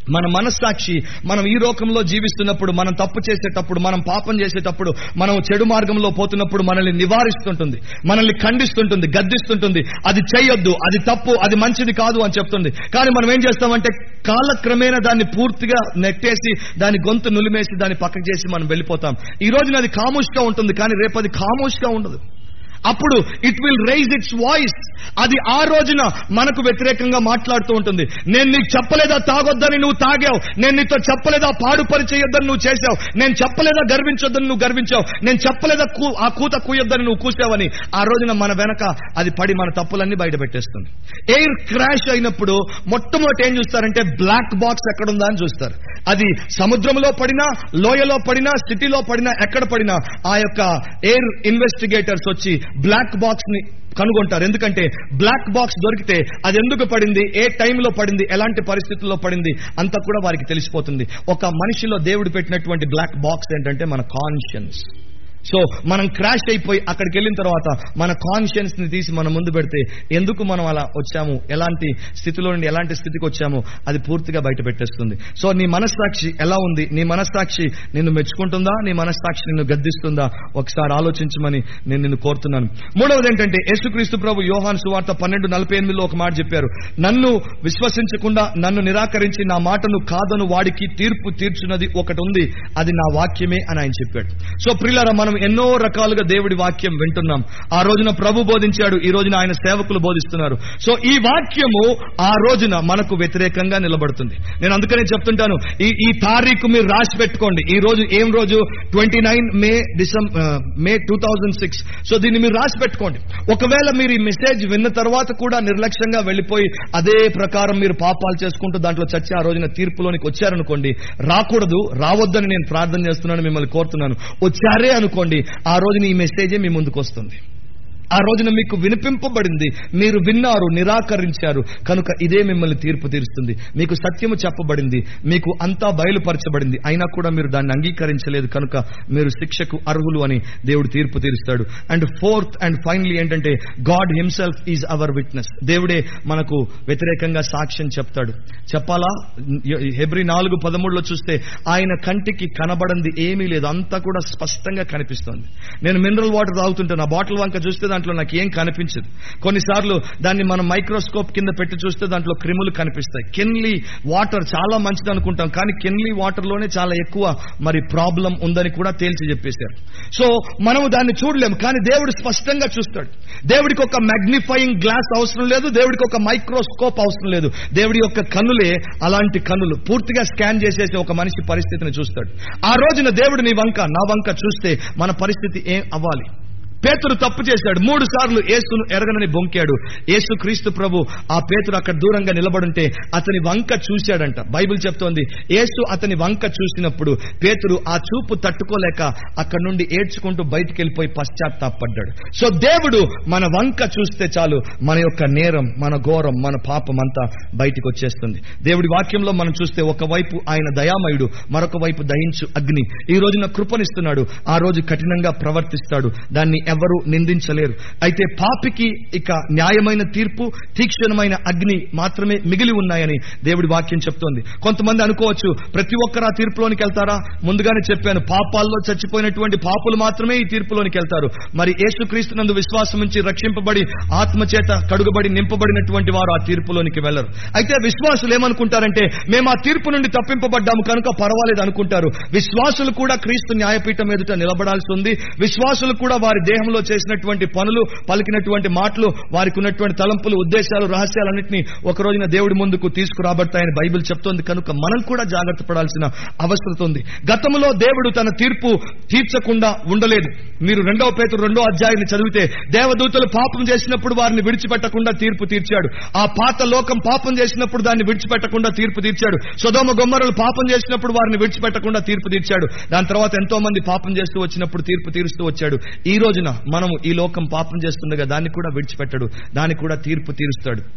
మన మనస్సాక్షి మనం ఈ లోకంలో జీవిస్తున్నప్పుడు, మనం తప్పు చేసేటప్పుడు, మనం పాపం చేసేటప్పుడు, మనం చెడు మార్గంలో పోతున్నప్పుడు మనల్ని నివారిస్తుంటుంది, మనల్ని ఖండిస్తుంటుంది, గద్దిస్తుంటుంది. అది చేయొద్దు, అది తప్పు, అది మంచిది కాదు అని చెప్తుంది. కానీ మనం ఏం చేస్తామంటే కాలక్రమేణా దాన్ని పూర్తిగా నెట్టేసి, దాని గొంతు నులిమేసి, దాన్ని పక్కకు చేసి మనం వెళ్ళిపోతాం. ఈ రోజున అది ఖామోష్గా ఉంటుంది, కానీ రేపు అది ఖామోష్గా ఉండదు. అప్పుడు it will rise its voice. అది ఆ రోజున మనకు వ్యతిరేకంగా మాట్లాడుతూ ఉంటుంది. నేను నీకు చెప్పలేదా తాగొద్దని నువ్వు తాగావు, నేను నీతో చెప్పలేదా పాడు పని చేయొద్దని నువ్వు చేశావు, నేను చెప్పలేదా గర్వించొద్దని నువ్వు గర్వించావు, నేను చెప్పలేదా ఆ కూత కూయొద్దని నువ్వు కూసావని ఆ రోజున మన వెనక అది పడి మన తప్పులన్నీ బయట పెట్టేస్తుంది. ఎయిర్ క్రాష్ అయినప్పుడు మొట్టమొదటి ఏం చూస్తారంటే బ్లాక్ బాక్స్ ఎక్కడుందా అని చూస్తారు. అది సముద్రంలో పడినా, లోయలో పడినా, సిటీలో పడినా, ఎక్కడ పడినా ఆ యొక్క ఎయిర్ ఇన్వెస్టిగేటర్స్ వచ్చి బ్లాక్ బాక్స్ ని కనుగొంటారు. ఎందుకంటే బ్లాక్ బాక్స్ దొరికితే అది ఎందుకు పడింది, ఏ టైంలో పడింది, ఎలాంటి పరిస్థితుల్లో పడింది అంతా కూడా వారికి తెలిసిపోతుంది. ఒక మనిషిలో దేవుడు పెట్టినటువంటి బ్లాక్ బాక్స్ ఏంటంటే మన కాన్షియన్స్. సో మనం క్రాష్ అయిపోయి అక్కడికి వెళ్ళిన తర్వాత మన కాన్షియన్స్ ని తీసి మన ముందు పెడితే ఎందుకు మనం అలా వచ్చాము, ఎలాంటి స్థితిలో నుండి ఎలాంటి స్థితికి వచ్చాము అది పూర్తిగా బయట పెట్టేస్తుంది. సో నీ మనస్సాక్షి ఎలా ఉంది, నీ మనస్సాక్షి నిన్ను మెచ్చుకుంటుందా, నీ మనస్సాక్షి నిన్ను గద్దిస్తుందా, ఒకసారి ఆలోచించమని నేను నిన్ను కోరుతున్నాను. మూడవది ఏంటంటే యేసుక్రీస్తు ప్రభు యోహాను సువార్త పన్నెండు నలభై ఎనిమిదిలో ఒక మాట చెప్పారు. నన్ను విశ్వసించకుండా, నన్ను నిరాకరించి నా మాటను కాదను వాడికి తీర్పు తీర్చున్నది ఒకటి ఉంది, అది నా వాక్యమే అని ఆయన చెప్పాడు. సో ప్రియులారా, మనం ఎన్నో రకాలుగా దేవుడి వాక్యం వింటున్నాం. ఆ రోజున ప్రభు బోధించాడు, ఈ రోజున ఆయన సేవకులు బోధిస్తున్నారు. సో ఈ వాక్యము ఆ రోజున మనకు వ్యతిరేకంగా నిలబడుతుంది. నేను అందుకనే చెప్తుంటాను, ఈ ఈ తారీఖు మీరు రాసి పెట్టుకోండి. ఈ రోజు ఏం రోజు? Twenty nine May December May two thousand six. So దీన్ని మీరు రాసి పెట్టుకోండి. ఒకవేళ మీరు ఈ మెసేజ్ విన్న తర్వాత కూడా నిర్లక్ష్యంగా వెళ్లిపోయి అదే ప్రకారం మీరు పాపాలు చేసుకుంటూ దాంట్లో చచ్చి ఆ రోజున తీర్పులోనికి వచ్చారనుకోండి, రాకూడదు, రావద్దని నేను ప్రార్థన చేస్తున్నాను, మిమ్మల్ని కోరుతున్నాను. వచ్చారే అనుకోండి, ఆ రోజున ఈ మెసేజే మీ ముందుకు వస్తుంది. ఆ రోజున మీకు వినిపింపబడింది, మీరు విన్నారు, నిరాకరించారు కనుక ఇదే మిమ్మల్ని తీర్పు తీరుస్తుంది. మీకు సత్యము చెప్పబడింది, మీకు అంతా బయలుపరచబడింది, అయినా కూడా మీరు దాన్ని అంగీకరించలేదు కనుక మీరు శిక్షకు అర్హులు అని దేవుడు తీర్పు తీరుస్తాడు. అండ్ ఫోర్త్ అండ్ ఫైనలీ ఏంటంటే God himself is our witness. దేవుడే మనకు వ్యతిరేకంగా సాక్ష్యం చెప్తాడు. చెప్పాలా? హెబ్రీ నాలుగు పదమూడులో చూస్తే ఆయన కంటికి కనబడింది ఏమీ లేదు, అంతా కూడా స్పష్టంగా కనిపిస్తుంది. నేను మినరల్ వాటర్ తాగుతుంటాను, ఆ బాటిల్ వంక చూస్తే దాంట్లో నాకు ఏం కనిపించదు. కొన్నిసార్లు దాన్ని మనం మైక్రోస్కోప్ కింద పెట్టి చూస్తే దాంట్లో క్రిములు కనిపిస్తాయి. కెన్లీ వాటర్ చాలా మంచిది అనుకుంటాం, కానీ కెన్లీ వాటర్ లోనే చాలా ఎక్కువ మరి ప్రాబ్లం ఉందని కూడా తేల్చి చెప్పేశారు. సో మనము దాన్ని చూడలేము, కానీ దేవుడు స్పష్టంగా చూస్తాడు. దేవుడికి ఒక మ్యాగ్నిఫైయింగ్ గ్లాస్ అవసరం లేదు, దేవుడికి ఒక మైక్రోస్కోప్ అవసరం లేదు. దేవుడి యొక్క కన్నులే అలాంటి కన్నులు, పూర్తిగా స్కాన్ చేసేసి ఒక మనిషి పరిస్థితిని చూస్తాడు. ఆ రోజున దేవుడు నీ వంక నా వంక చూస్తే మన పరిస్థితి ఏం అవ్వాలి? పేతురు తప్పు చేశాడు, మూడు సార్లు యేసును ఎరగనని బొంకాడు. యేసు క్రీస్తు ప్రభు ఆ పేతురు అక్కడ దూరంగా నిలబడుంటే అతని వంక చూశాడంట. బైబిల్ చెప్తోంది, యేసు అతని వంక చూసినప్పుడు పేతురు ఆ చూపు తట్టుకోలేక అక్కడ నుండి ఏడ్చుకుంటూ బయటికి వెళ్ళిపోయి పశ్చాత్తాపడ్డాడు. సో దేవుడు మన వంక చూస్తే చాలు, మన యొక్క నేరం, మన ఘోరం, మన పాపం అంతా బయటికి వచ్చేస్తుంది. దేవుడి వాక్యంలో మనం చూస్తే ఒకవైపు ఆయన దయామయుడు, మరొక వైపు దహించు అగ్ని. ఈ రోజున కృపనిస్తున్నాడు, ఆ రోజు కఠినంగా ప్రవర్తిస్తాడు, దాన్ని ఎవరు నిందించలేరు. అయితే పాపికి ఇక న్యాయమైన తీర్పు, తీక్షణమైన అగ్ని మాత్రమే మిగిలి ఉన్నాయని దేవుడి వాక్యం చెప్తోంది. కొంతమంది అనుకోవచ్చు, ప్రతి ఒక్కరు ఆ తీర్పులోనికి వెళ్తారా? ముందుగానే చెప్పాను, పాపాల్లో చచ్చిపోయినటువంటి పాపులు మాత్రమే ఈ తీర్పులోనికి వెళ్తారు. మరి యేసుక్రీస్తునందు విశ్వాసం నుంచి రక్షింపబడి ఆత్మచేత కడుగబడి నింపబడినటువంటి వారు ఆ తీర్పులోనికి వెళ్లరు. అయితే విశ్వాసులు ఏమనుకుంటారంటే, మేము ఆ తీర్పు నుండి తప్పింపబడ్డాము కనుక పర్వాలేదు అనుకుంటారు. విశ్వాసులు కూడా క్రీస్తు న్యాయపీఠం ఎదుట నిలబడాల్సి ఉంది. విశ్వాసులు కూడా వారి దేహంలో చేసినటువంటి పనులు, పలికినటువంటి మాటలు, వారికి ఉన్నటువంటి తలంపులు, ఉద్దేశాలు, రహస్యాలన్నింటినీ ఒక రోజున దేవుడి ముందుకు తీసుకురాబడతాయని బైబిల్ చెప్తోంది. కనుక మనం కూడా జాగ్రత్త పడాల్సిన అవసరం ఉంది. గతంలో దేవుడు తన తీర్పు తీర్చకుండా ఉండలేదు. మీరు రెండవ పేతురు రెండో అధ్యాయాన్ని చదివితే, దేవదూతలు పాపం చేసినప్పుడు వారిని విడిచిపెట్టకుండా తీర్పు తీర్చాడు. ఆ పాత లోకం పాపం చేసినప్పుడు దాన్ని విడిచిపెట్టకుండా తీర్పు తీర్చాడు. సొదొమ గొమొర్రాలు పాపం చేసినప్పుడు వారిని విడిచిపెట్టకుండా తీర్పు తీర్చాడు. దాని తర్వాత ఎంతో మంది పాపం చేస్తూ వచ్చినప్పుడు తీర్పు తీరుస్తూ వచ్చాడు. ఈ రోజున మనము ఈ లోకం పాపం చేస్తుండగా దాన్ని కూడా విడిచిపెట్టడు, దాన్ని కూడా తీర్పు తీరుస్తాడు.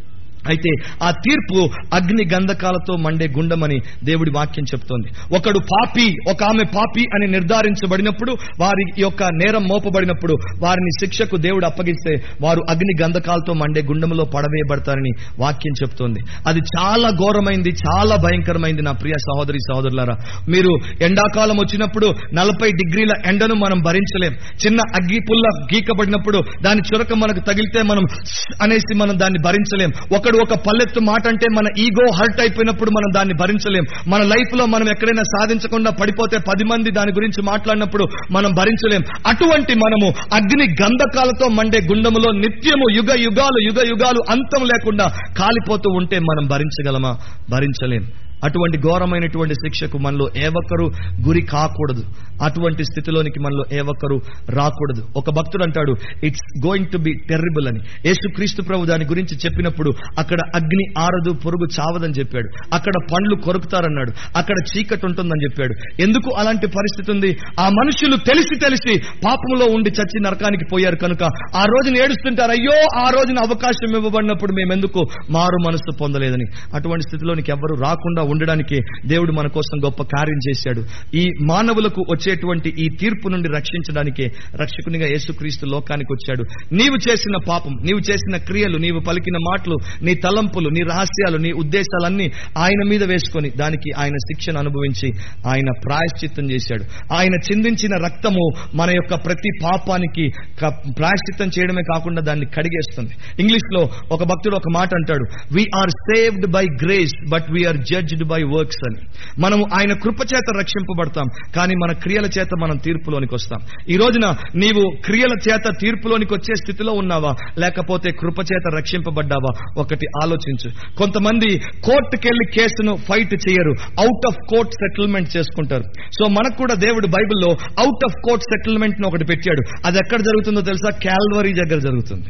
అయితే ఆ తీర్పు అగ్ని గంధకాలతో మండే గుండమని దేవుడి వాక్యం చెప్తోంది. ఒకడు పాపి, ఒక ఆమె పాపి అని నిర్ధారించబడినప్పుడు, వారి యొక్క నేరం మోపబడినప్పుడు వారిని శిక్షకు దేవుడు అప్పగిస్తే వారు అగ్ని గంధకాలతో మండే గుండములో పడవేయబడతారని వాక్యం చెప్తోంది. అది చాలా ఘోరమైంది, చాలా భయంకరమైంది. నా ప్రియ సహోదరి సహోదరులారా, మీరు ఎండాకాలం వచ్చినప్పుడు నలభై డిగ్రీల ఎండను మనం భరించలేం. చిన్న అగ్గి పుల్ల గీకబడినప్పుడు దాని చురక మనకు తగిలితే మనం అనేసి మనం దాన్ని భరించలేం. ఒకడు ఒక పల్లెత్తు మాట అంటే మన ఈగో హర్ట్ అయిపోయినప్పుడు మనం దాన్ని భరించలేం. మన లైఫ్ లో మనం ఎక్కడైనా సాధించకుండా పడిపోతే పది మంది దాని గురించి మాట్లాడినప్పుడు మనం భరించలేం. అటువంటి మనము అగ్ని గంధకాలతో మండే గుండములో నిత్యము యుగ యుగాలు యుగ యుగాలు అంతం లేకుండా కాలిపోతూ ఉంటే మనం భరించగలమా? భరించలేం. అటువంటి ఘోరమైనటువంటి శిక్షకు మనలో ఏ ఒక్కరు గురి కాకూడదు. అటువంటి స్థితిలోనికి మనలో ఏ ఒక్కరు రాకూడదు. ఒక భక్తుడు అంటాడు, it's going to be terrible అని. యేసుక్రీస్తు ప్రభు దాని గురించి చెప్పినప్పుడు అక్కడ అగ్ని ఆరదు, పొరుగు చావదని చెప్పాడు. అక్కడ పండ్లు కొరుకుతారన్నాడు. అక్కడ చీకటి ఉంటుందని చెప్పాడు. ఎందుకు అలాంటి పరిస్థితి ఉంది? ఆ మనుషులు తెలిసి తెలిసి పాపంలో ఉండి చచ్చి నరకానికి పోయారు కనుక ఆ రోజున ఏడుస్తుంటారు, అయ్యో ఆ రోజున అవకాశం ఇవ్వబడినప్పుడు మేమెందుకు మారు మనసు పొందలేదని. అటువంటి స్థితిలోనికి ఎవ్వరు రాకుండా ఉండడానికి దేవుడు మన కోసం గొప్ప కార్యం చేశాడు. ఈ మానవులకు వచ్చేటువంటి ఈ తీర్పు నుండి రక్షించడానికే రక్షకునిగా యేసుక్రీస్తు లోకానికి వచ్చాడు. నీవు చేసిన పాపం, నీవు చేసిన క్రియలు, నీవు పలికిన మాటలు, నీ తలంపులు, నీ రహస్యాలు, నీ ఉద్దేశాలన్నీ ఆయన మీద వేసుకొని దానికి ఆయన శిక్షను అనుభవించి ఆయన ప్రాయశ్చిత్తం చేశాడు. ఆయన చిందించిన రక్తము మన యొక్క ప్రతి పాపానికి ప్రాయశ్చిత్తం చేయడమే కాకుండా దాన్ని కడిగేస్తుంది. ఇంగ్లీష్ లో ఒక భక్తుడు ఒక మాట అంటాడు, we are saved by grace but we are judged by works అని. మనం ఆయన కృప చేత రక్షింపబడతాం, కానీ మన క్రియల చేత మనం తీర్పులోనికి వస్తాం. ఈ రోజున నీవు క్రియల చేత తీర్పులోనికి వచ్చే స్థితిలో ఉన్నావా, లేకపోతే కృప చేత రక్షింపబడ్డావా? ఒకటి ఆలోచించు. కొంతమంది కోర్టుకెళ్లి కేసును ఫైట్ చేయరు, అవుట్ ఆఫ్ కోర్ట్ సెటిల్మెంట్ చేసుకుంటారు. సో మనకు కూడా దేవుడు బైబిల్లో అవుట్ ఆఫ్ కోర్ట్ సెటిల్మెంట్ ను ఒకటి పెట్టాడు. అది ఎక్కడ జరుగుతుందో తెలుసా? క్యాల్వరీ దగ్గర జరుగుతుంది.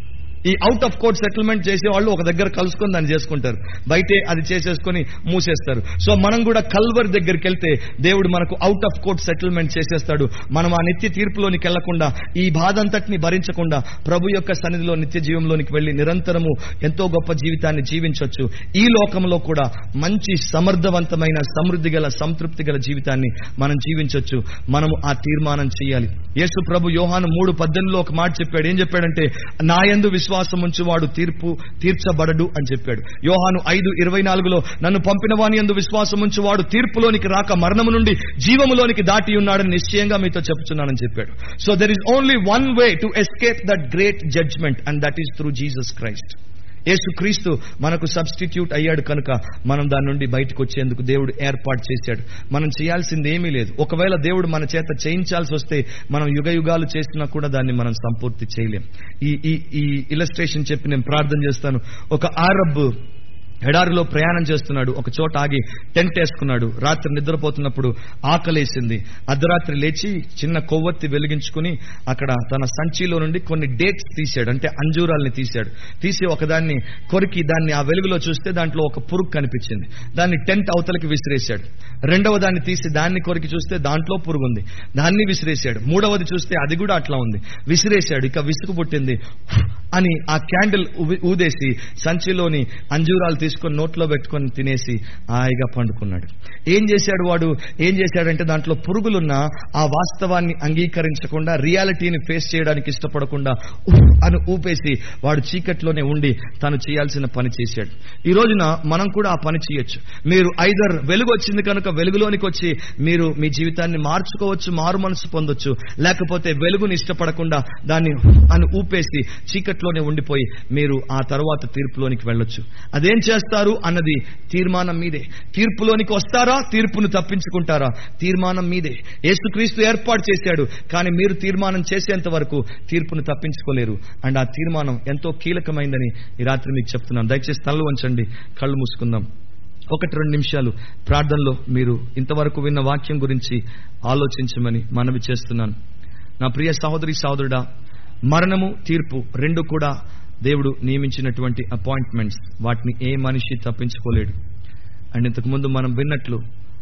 ఈ అవుట్ ఆఫ్ కోర్ట్ సెటిల్మెంట్ చేసే వాళ్ళు ఒక దగ్గర కలుసుకొని దాన్ని చేసుకుంటారు, బయటే అది చేసేసుకొని మూసేస్తారు. సో మనం కూడా కల్వరి దగ్గరికి వెళ్తే దేవుడు మనకు అవుట్ ఆఫ్ కోర్ట్ సెటిల్మెంట్ చేసేస్తాడు. మనం ఆ నిత్య తీర్పులోనికి వెళ్లకుండా, ఈ బాధ అంతటిని భరించకుండా ప్రభు యొక్క సన్నిధిలో నిత్య జీవంలోనికి వెళ్లి నిరంతరము ఎంతో గొప్ప జీవితాన్ని జీవించవచ్చు. ఈ లోకంలో కూడా మంచి సమర్థవంతమైన సమృద్ధి గల సంతృప్తి గల జీవితాన్ని మనం జీవించవచ్చు. మనము ఆ తీర్మానం చేయాలి. యేసు ప్రభు యోహాను మూడు పద్దెనిమిదిలో ఒక మాట చెప్పాడు. ఏం చెప్పాడంటే, నా యందు విశ్వాసం ఉంచి వాడు తీర్పు తీర్చబడడు అని చెప్పాడు. యోహాను ఐదు ఇరవై నాలుగులో నన్ను పంపిన వాని యందు విశ్వాసం ఉంచి వాడు తీర్పులోనికి రాక మరణము నుండి జీవములోనికి దాటి ఉన్నాడని నిశ్చయంగా మీతో చెప్తున్నానని చెప్పాడు. So there is only one way to escape that great judgment, and that is through Jesus Christ. యేసుక్రీస్తు మనకు సబ్స్టిట్యూట్ అయ్యాడు కనుక మనం దాని నుండి బయటకు వచ్చేందుకు దేవుడు ఏర్పాటు చేశాడు. మనం చేయాల్సింది ఏమీ లేదు. ఒకవేళ దేవుడు మన చేత చేయించాల్సి వస్తే మనం యుగ యుగాలు చేసినా కూడా దాన్ని మనం సంపూర్తి చేయలేం. ఈ ఈ ఇలస్ట్రేషన్ చెప్పి నేను ప్రార్థన చేస్తాను. ఒక అరబ్ ఎడారిలో ప్రయాణం చేస్తున్నాడు. ఒక చోట ఆగి టెంట్ వేసుకున్నాడు. రాత్రి నిద్రపోతున్నప్పుడు ఆకలేసింది. అర్ధరాత్రి లేచి చిన్న కొవ్వొత్తి వెలిగించుకుని అక్కడ తన సంచిలో నుండి కొన్ని డేట్స్ తీశాడు, అంటే అంజూరాల్ని తీశాడు. తీసి ఒకదాన్ని కొరికి దాన్ని ఆ వెలుగులో చూస్తే దాంట్లో ఒక పురుగు కనిపించింది. దాన్ని టెంట్ అవతలకి విసిరేశాడు. రెండవ దాన్ని తీసి దాన్ని కొరికి చూస్తే దాంట్లో పురుగు ఉంది, దాన్ని విసిరేశాడు. మూడవది చూస్తే అది కూడా అట్లా ఉంది, విసిరేశాడు. ఇక విసుగు పుట్టింది అని ఆ క్యాండిల్ ఊదేసి సంచిలోని అంజూరాలు తీసుకొని నోట్లో పెట్టుకొని తినేసి హాయిగా పండుకున్నాడు. ఏం చేశాడు వాడు? ఏం చేశాడంటే దాంట్లో పురుగులున్న ఆ వాస్తవాన్ని అంగీకరించకుండా, రియాలిటీని ఫేస్ చేయడానికి ఇష్టపడకుండా అని ఊపేసి వాడు చీకట్లోనే ఉండి తను చేయాల్సిన పని చేశాడు. ఈ రోజున మనం కూడా ఆ పని చేయొచ్చు. మీరు ఐదర్ వెలుగు వచ్చింది కనుక వెలుగులోనికి వచ్చి మీరు మీ జీవితాన్ని మార్చుకోవచ్చు, మారు మనసు పొందొచ్చు. లేకపోతే వెలుగుని ఇష్టపడకుండా దాన్ని అని ఊపేసి చీకట్లోనే ఉండిపోయి మీరు ఆ తర్వాత తీర్పులోనికి వెళ్ళొచ్చు. అదేం చేస్తారు అన్నది తీర్మానం మీదే. తీర్పులోనికి వస్తారా, తీర్పును తప్పించుకుంటారా, తీర్మానం మీదే. యేసుక్రీస్తు ఏర్పాటు చేశాడు, కానీ మీరు తీర్మానం చేసేంత వరకు తీర్పును తప్పించుకోలేరు. అండ్ ఆ తీర్మానం ఎంతో కీలకమైందని ఈ రాత్రి మీకు చెప్తున్నాను. దయచేసి తలలు వంచండి, కళ్ళు మూసుకుందాం. ఒకటి రెండు నిమిషాలు ప్రార్థనలో మీరు ఇంతవరకు విన్న వాక్యం గురించి ఆలోచించమని మనవి చేస్తున్నాను. నా ప్రియ సహోదరి సహోదరుడా, మరణము తీర్పు రెండు కూడా దేవుడు నియమించినటువంటి అపాయింట్మెంట్స్. వాటిని ఏ మనిషి తప్పించుకోలేడు. అండ్ ఇంతకు ముందు మనం విన్నట్లు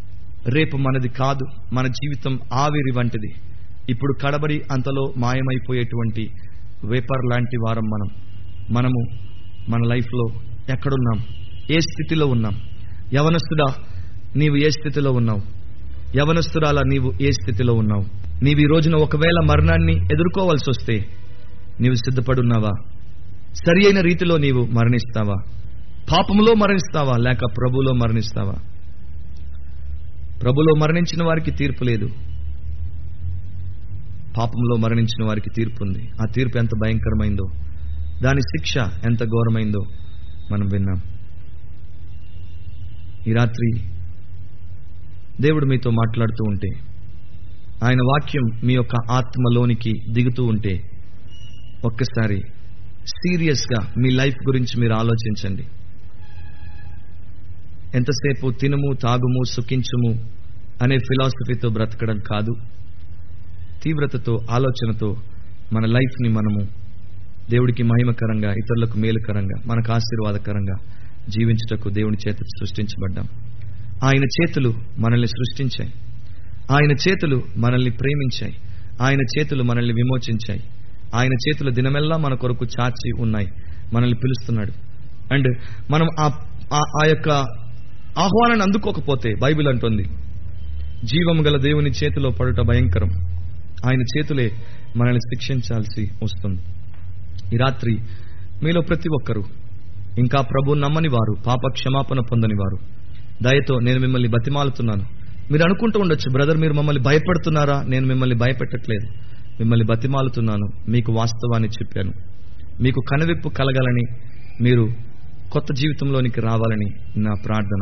రేపు మనది కాదు, మన జీవితం ఆవిరి వంటిది. ఇప్పుడు కడబడి అంతలో మాయమైపోయేటువంటి వేపర్ లాంటి వారం మనం మనము మన లైఫ్లో ఎక్కడున్నాం? ఏ స్థితిలో ఉన్నాం? యవనస్తుడా, నీవు ఏ స్థితిలో ఉన్నావు? యవనస్తురాలా, నీవు ఏ స్థితిలో ఉన్నావు? నీవు ఈ రోజున ఒకవేళ మరణాన్ని ఎదుర్కోవాల్సి వస్తే నీవు సిద్ధపడున్నావా? సరి అయిన రీతిలో నీవు మరణిస్తావా? పాపములో మరణిస్తావా లేక ప్రభులో మరణిస్తావా? ప్రభులో మరణించిన వారికి తీర్పు లేదు, పాపంలో మరణించిన వారికి తీర్పు ఉంది. ఆ తీర్పు ఎంత భయంకరమైందో, దాని శిక్ష ఎంత ఘోరమైందో మనం విన్నాం. ఈ రాత్రి దేవుడు మీతో మాట్లాడుతూ ఉంటే, ఆయన వాక్యం మీ యొక్క ఆత్మలోనికి దిగుతూ ఉంటే, ఒక్కసారి సీరియస్గా మీ లైఫ్ గురించి మీరు ఆలోచించండి. ఎంతసేపు తినుము, తాగుము, సుఖించుము అనే ఫిలాసఫీతో బ్రతకడం కాదు, తీవ్రతతో, ఆలోచనతో మన లైఫ్ని మనము దేవుడికి మహిమకరంగా, ఇతరులకు మేలుకరంగా, మనకు ఆశీర్వాదకరంగా జీవించుటకు దేవుని చేత సృష్టించబడ్డాం. ఆయన చేతులు మనల్ని సృష్టించాయి, ఆయన చేతులు మనల్ని ప్రేమించాయి, ఆయన చేతులు మనల్ని విమోచించాయి, ఆయన చేతులు దినమెల్లా మన కొరకు చాచి ఉన్నాయి, మనల్ని పిలుస్తున్నాడు. అండ్ మనం ఆ యొక్క ఆహ్వానాన్ని అందుకోకపోతే బైబిల్ అంటుంది, జీవము గల దేవుని చేతిలో పడుట భయంకరం. ఆయన చేతులే మనల్ని శిక్షించాల్సి వస్తుంది. ఈ రాత్రి మీలో ప్రతి ఒక్కరూ ఇంకా ప్రభు నమ్మని వారు, పాప క్షమాపణ పొందని వారు, దయతో నేను మిమ్మల్ని బతిమాలుతున్నాను. మీరు అనుకుంటూ ఉండొచ్చు, బ్రదర్ మీరు మమ్మల్ని భయపెడుతున్నారా? నేను మిమ్మల్ని భయపెట్టట్లేదు, మిమ్మల్ని బతిమాలుతున్నాను. మీకు వాస్తవాన్ని చెప్పాను, మీకు కనువిప్పు కలగాలని, మీరు కొత్త జీవితంలోనికి రావాలని నా ప్రార్థన.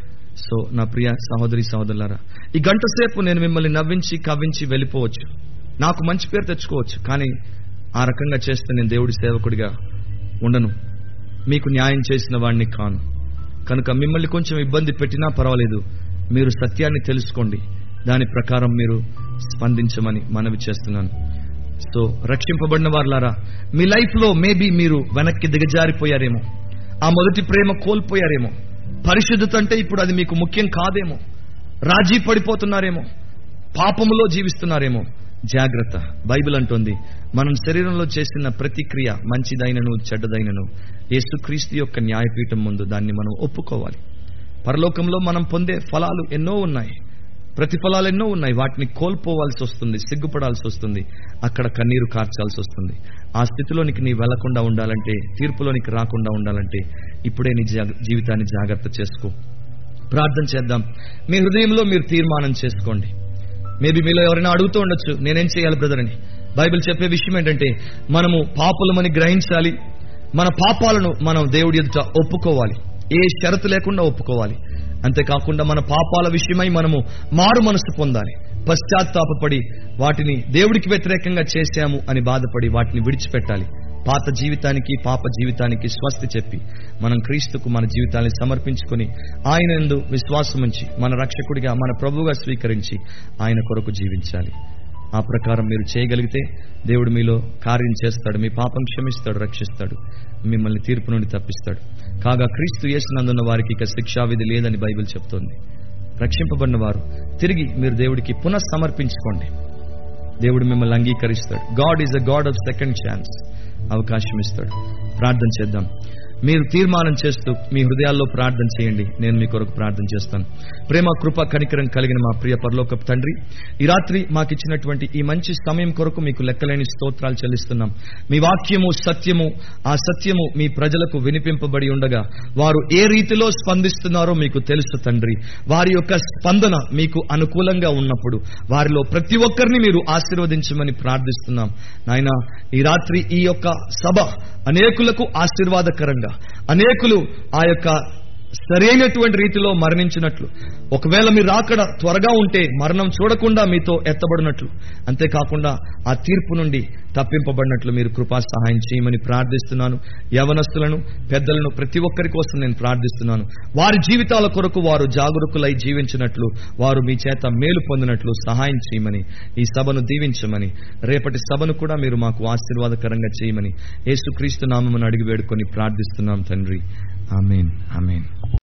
సో నా ప్రియ సహోదరి సహోదరులారా, ఈ గంట సేపు నేను మిమ్మల్ని నవ్వించి కవ్వించి వెళ్ళిపోవచ్చు, నాకు మంచి పేరు తెచ్చుకోవచ్చు, కానీ ఆ రకంగా చేస్తే నేను దేవుడి సేవకుడిగా ఉండను, మీకు న్యాయం చేసిన వాడిని కాను. కనుక మిమ్మల్ని కొంచెం ఇబ్బంది పెట్టినా పర్వాలేదు, మీరు సత్యాన్ని తెలుసుకోండి, దాని ప్రకారం మీరు స్పందించమని మనవి చేస్తున్నాను. సో రక్షింపబడిన వారులారా, మీ లైఫ్ లో మేబీ మీరు వెనక్కి దిగజారిపోయారేమో, ఆ మొదటి ప్రేమ కోల్పోయారేమో, పరిశుద్ధత అంటే ఇప్పుడు అది మీకు ముఖ్యం కాదేమో, రాజీ పడిపోతున్నారేమో, పాపములో జీవిస్తున్నారేమో. జాగ్రత్త, బైబిల్ అంటోంది, మనం శరీరంలో చేసిన ప్రతిక్రియ మంచిదైనను చెడ్డదైనను యేసుక్రీస్తు యొక్క న్యాయపీఠం ముందు దాన్ని మనం ఒప్పుకోవాలి. పరలోకంలో మనం పొందే ఫలాలు ఎన్నో ఉన్నాయి, ప్రతిఫలాలు ఎన్నో ఉన్నాయి, వాటిని కోల్పోవాల్సి వస్తుంది, సిగ్గుపడాల్సి వస్తుంది, అక్కడ కన్నీరు కార్చాల్సి వస్తుంది. ఆ స్థితిలోనికి నీ వెళ్లకుండా ఉండాలంటే, తీర్పులోనికి రాకుండా ఉండాలంటే ఇప్పుడే నీ జీవితాన్ని జాగ్రత్త చేసుకో. ప్రార్థన చేద్దాం. మీ హృదయంలో మీరు తీర్మానం చేసుకోండి. మేబీ మీలో ఎవరైనా అడుగుతూ ఉండొచ్చు, నేనేం చేయాలి బ్రదర్ అని. బైబిల్ చెప్పే విషయం ఏంటంటే, మనము పాపులమని గ్రహించాలి, మన పాపాలను మనం దేవుడి ఎదుట ఒప్పుకోవాలి, ఏ షరతు లేకుండా ఒప్పుకోవాలి. అంతేకాకుండా మన పాపాల విషయమై మనము మారు మనసు పొందాలి, పశ్చాత్తాపపడి వాటిని దేవుడికి వ్యతిరేకంగా చేశాము అని బాధపడి వాటిని విడిచిపెట్టాలి. పాత జీవితానికి, పాప జీవితానికి స్వస్తి చెప్పి మనం క్రీస్తుకు మన జీవితాన్ని సమర్పించుకొని ఆయన యందు విశ్వాసం ఉంచి మన రక్షకుడిగా, మన ప్రభువుగా స్వీకరించి ఆయన కొరకు జీవించాలి. ఆ ప్రకారం మీరు చేయగలిగితే దేవుడు మీలో కార్యం చేస్తాడు, మీ పాపం క్షమిస్తాడు, రక్షిస్తాడు, మిమ్మల్ని తీర్పు నుండి తప్పిస్తాడు. కాగా క్రీస్తు యేసునందున్న వారికి ఇక శిక్షావిధి లేదని బైబిల్ చెప్తోంది. రక్షింపబడిన వారు తిరిగి మీరు దేవుడికి పునః సమర్పించుకోండి, దేవుడు మిమ్మల్ని అంగీకరిస్తాడు. God is a God of second chance, అవకాశం ఇస్తాడు. ప్రార్థన చేద్దాం. మీరు తీర్మానం చేస్తూ మీ హృదయాల్లో ప్రార్థన చేయండి, నేను మీ కొరకు ప్రార్థన చేస్తాను. ప్రేమ, కృప, కనికరం కలిగిన మా ప్రియ పరలోకపు తండ్రి, ఈ రాత్రి మాకిచ్చినటువంటి ఈ మంచి సమయం కొరకు మీకు లెక్కలేని స్తోత్రాలు చెల్లిస్తున్నాం. మీ వాక్యము సత్యము, ఆ సత్యము మీ ప్రజలకు వినిపింపబడి ఉండగా వారు ఏ రీతిలో స్పందిస్తున్నారో మీకు తెలుసు తండ్రి. వారి యొక్క స్పందన మీకు అనుకూలంగా ఉన్నప్పుడు వారిలో ప్రతి ఒక్కరిని మీరు ఆశీర్వదించమని ప్రార్థిస్తున్నాం. నాయనా, ఈ రాత్రి ఈ యొక్క సభ అనేకులకు ఆశీర్వాదకరంగా, అనేకులు ఆ యొక్క సరైనటువంటి రీతిలో మరణించినట్లు, ఒకవేళ మీరు రాకడ త్వరగా ఉంటే మరణం చూడకుండా మీతో ఎత్తబడినట్లు, అంతేకాకుండా ఆ తీర్పు నుండి తప్పింపబడినట్లు మీరు కృపా సహాయం చేయమని ప్రార్థిస్తున్నాను. యవనస్తులను, పెద్దలను, ప్రతి ఒక్కరి కోసం నేను ప్రార్థిస్తున్నాను. వారి జీవితాల కొరకు వారు జాగరూకులై జీవించినట్లు, వారు మీ చేత మేలు పొందినట్లు సహాయం చేయమని, ఈ సభను దీవించమని, రేపటి సభను కూడా మీరు మాకు ఆశీర్వాదకరంగా చేయమని యేసుక్రీస్తు నామమున అడిగి వేడుకొని ప్రార్థిస్తున్నాం తండ్రి. ఆమేన్, ఆమేన్.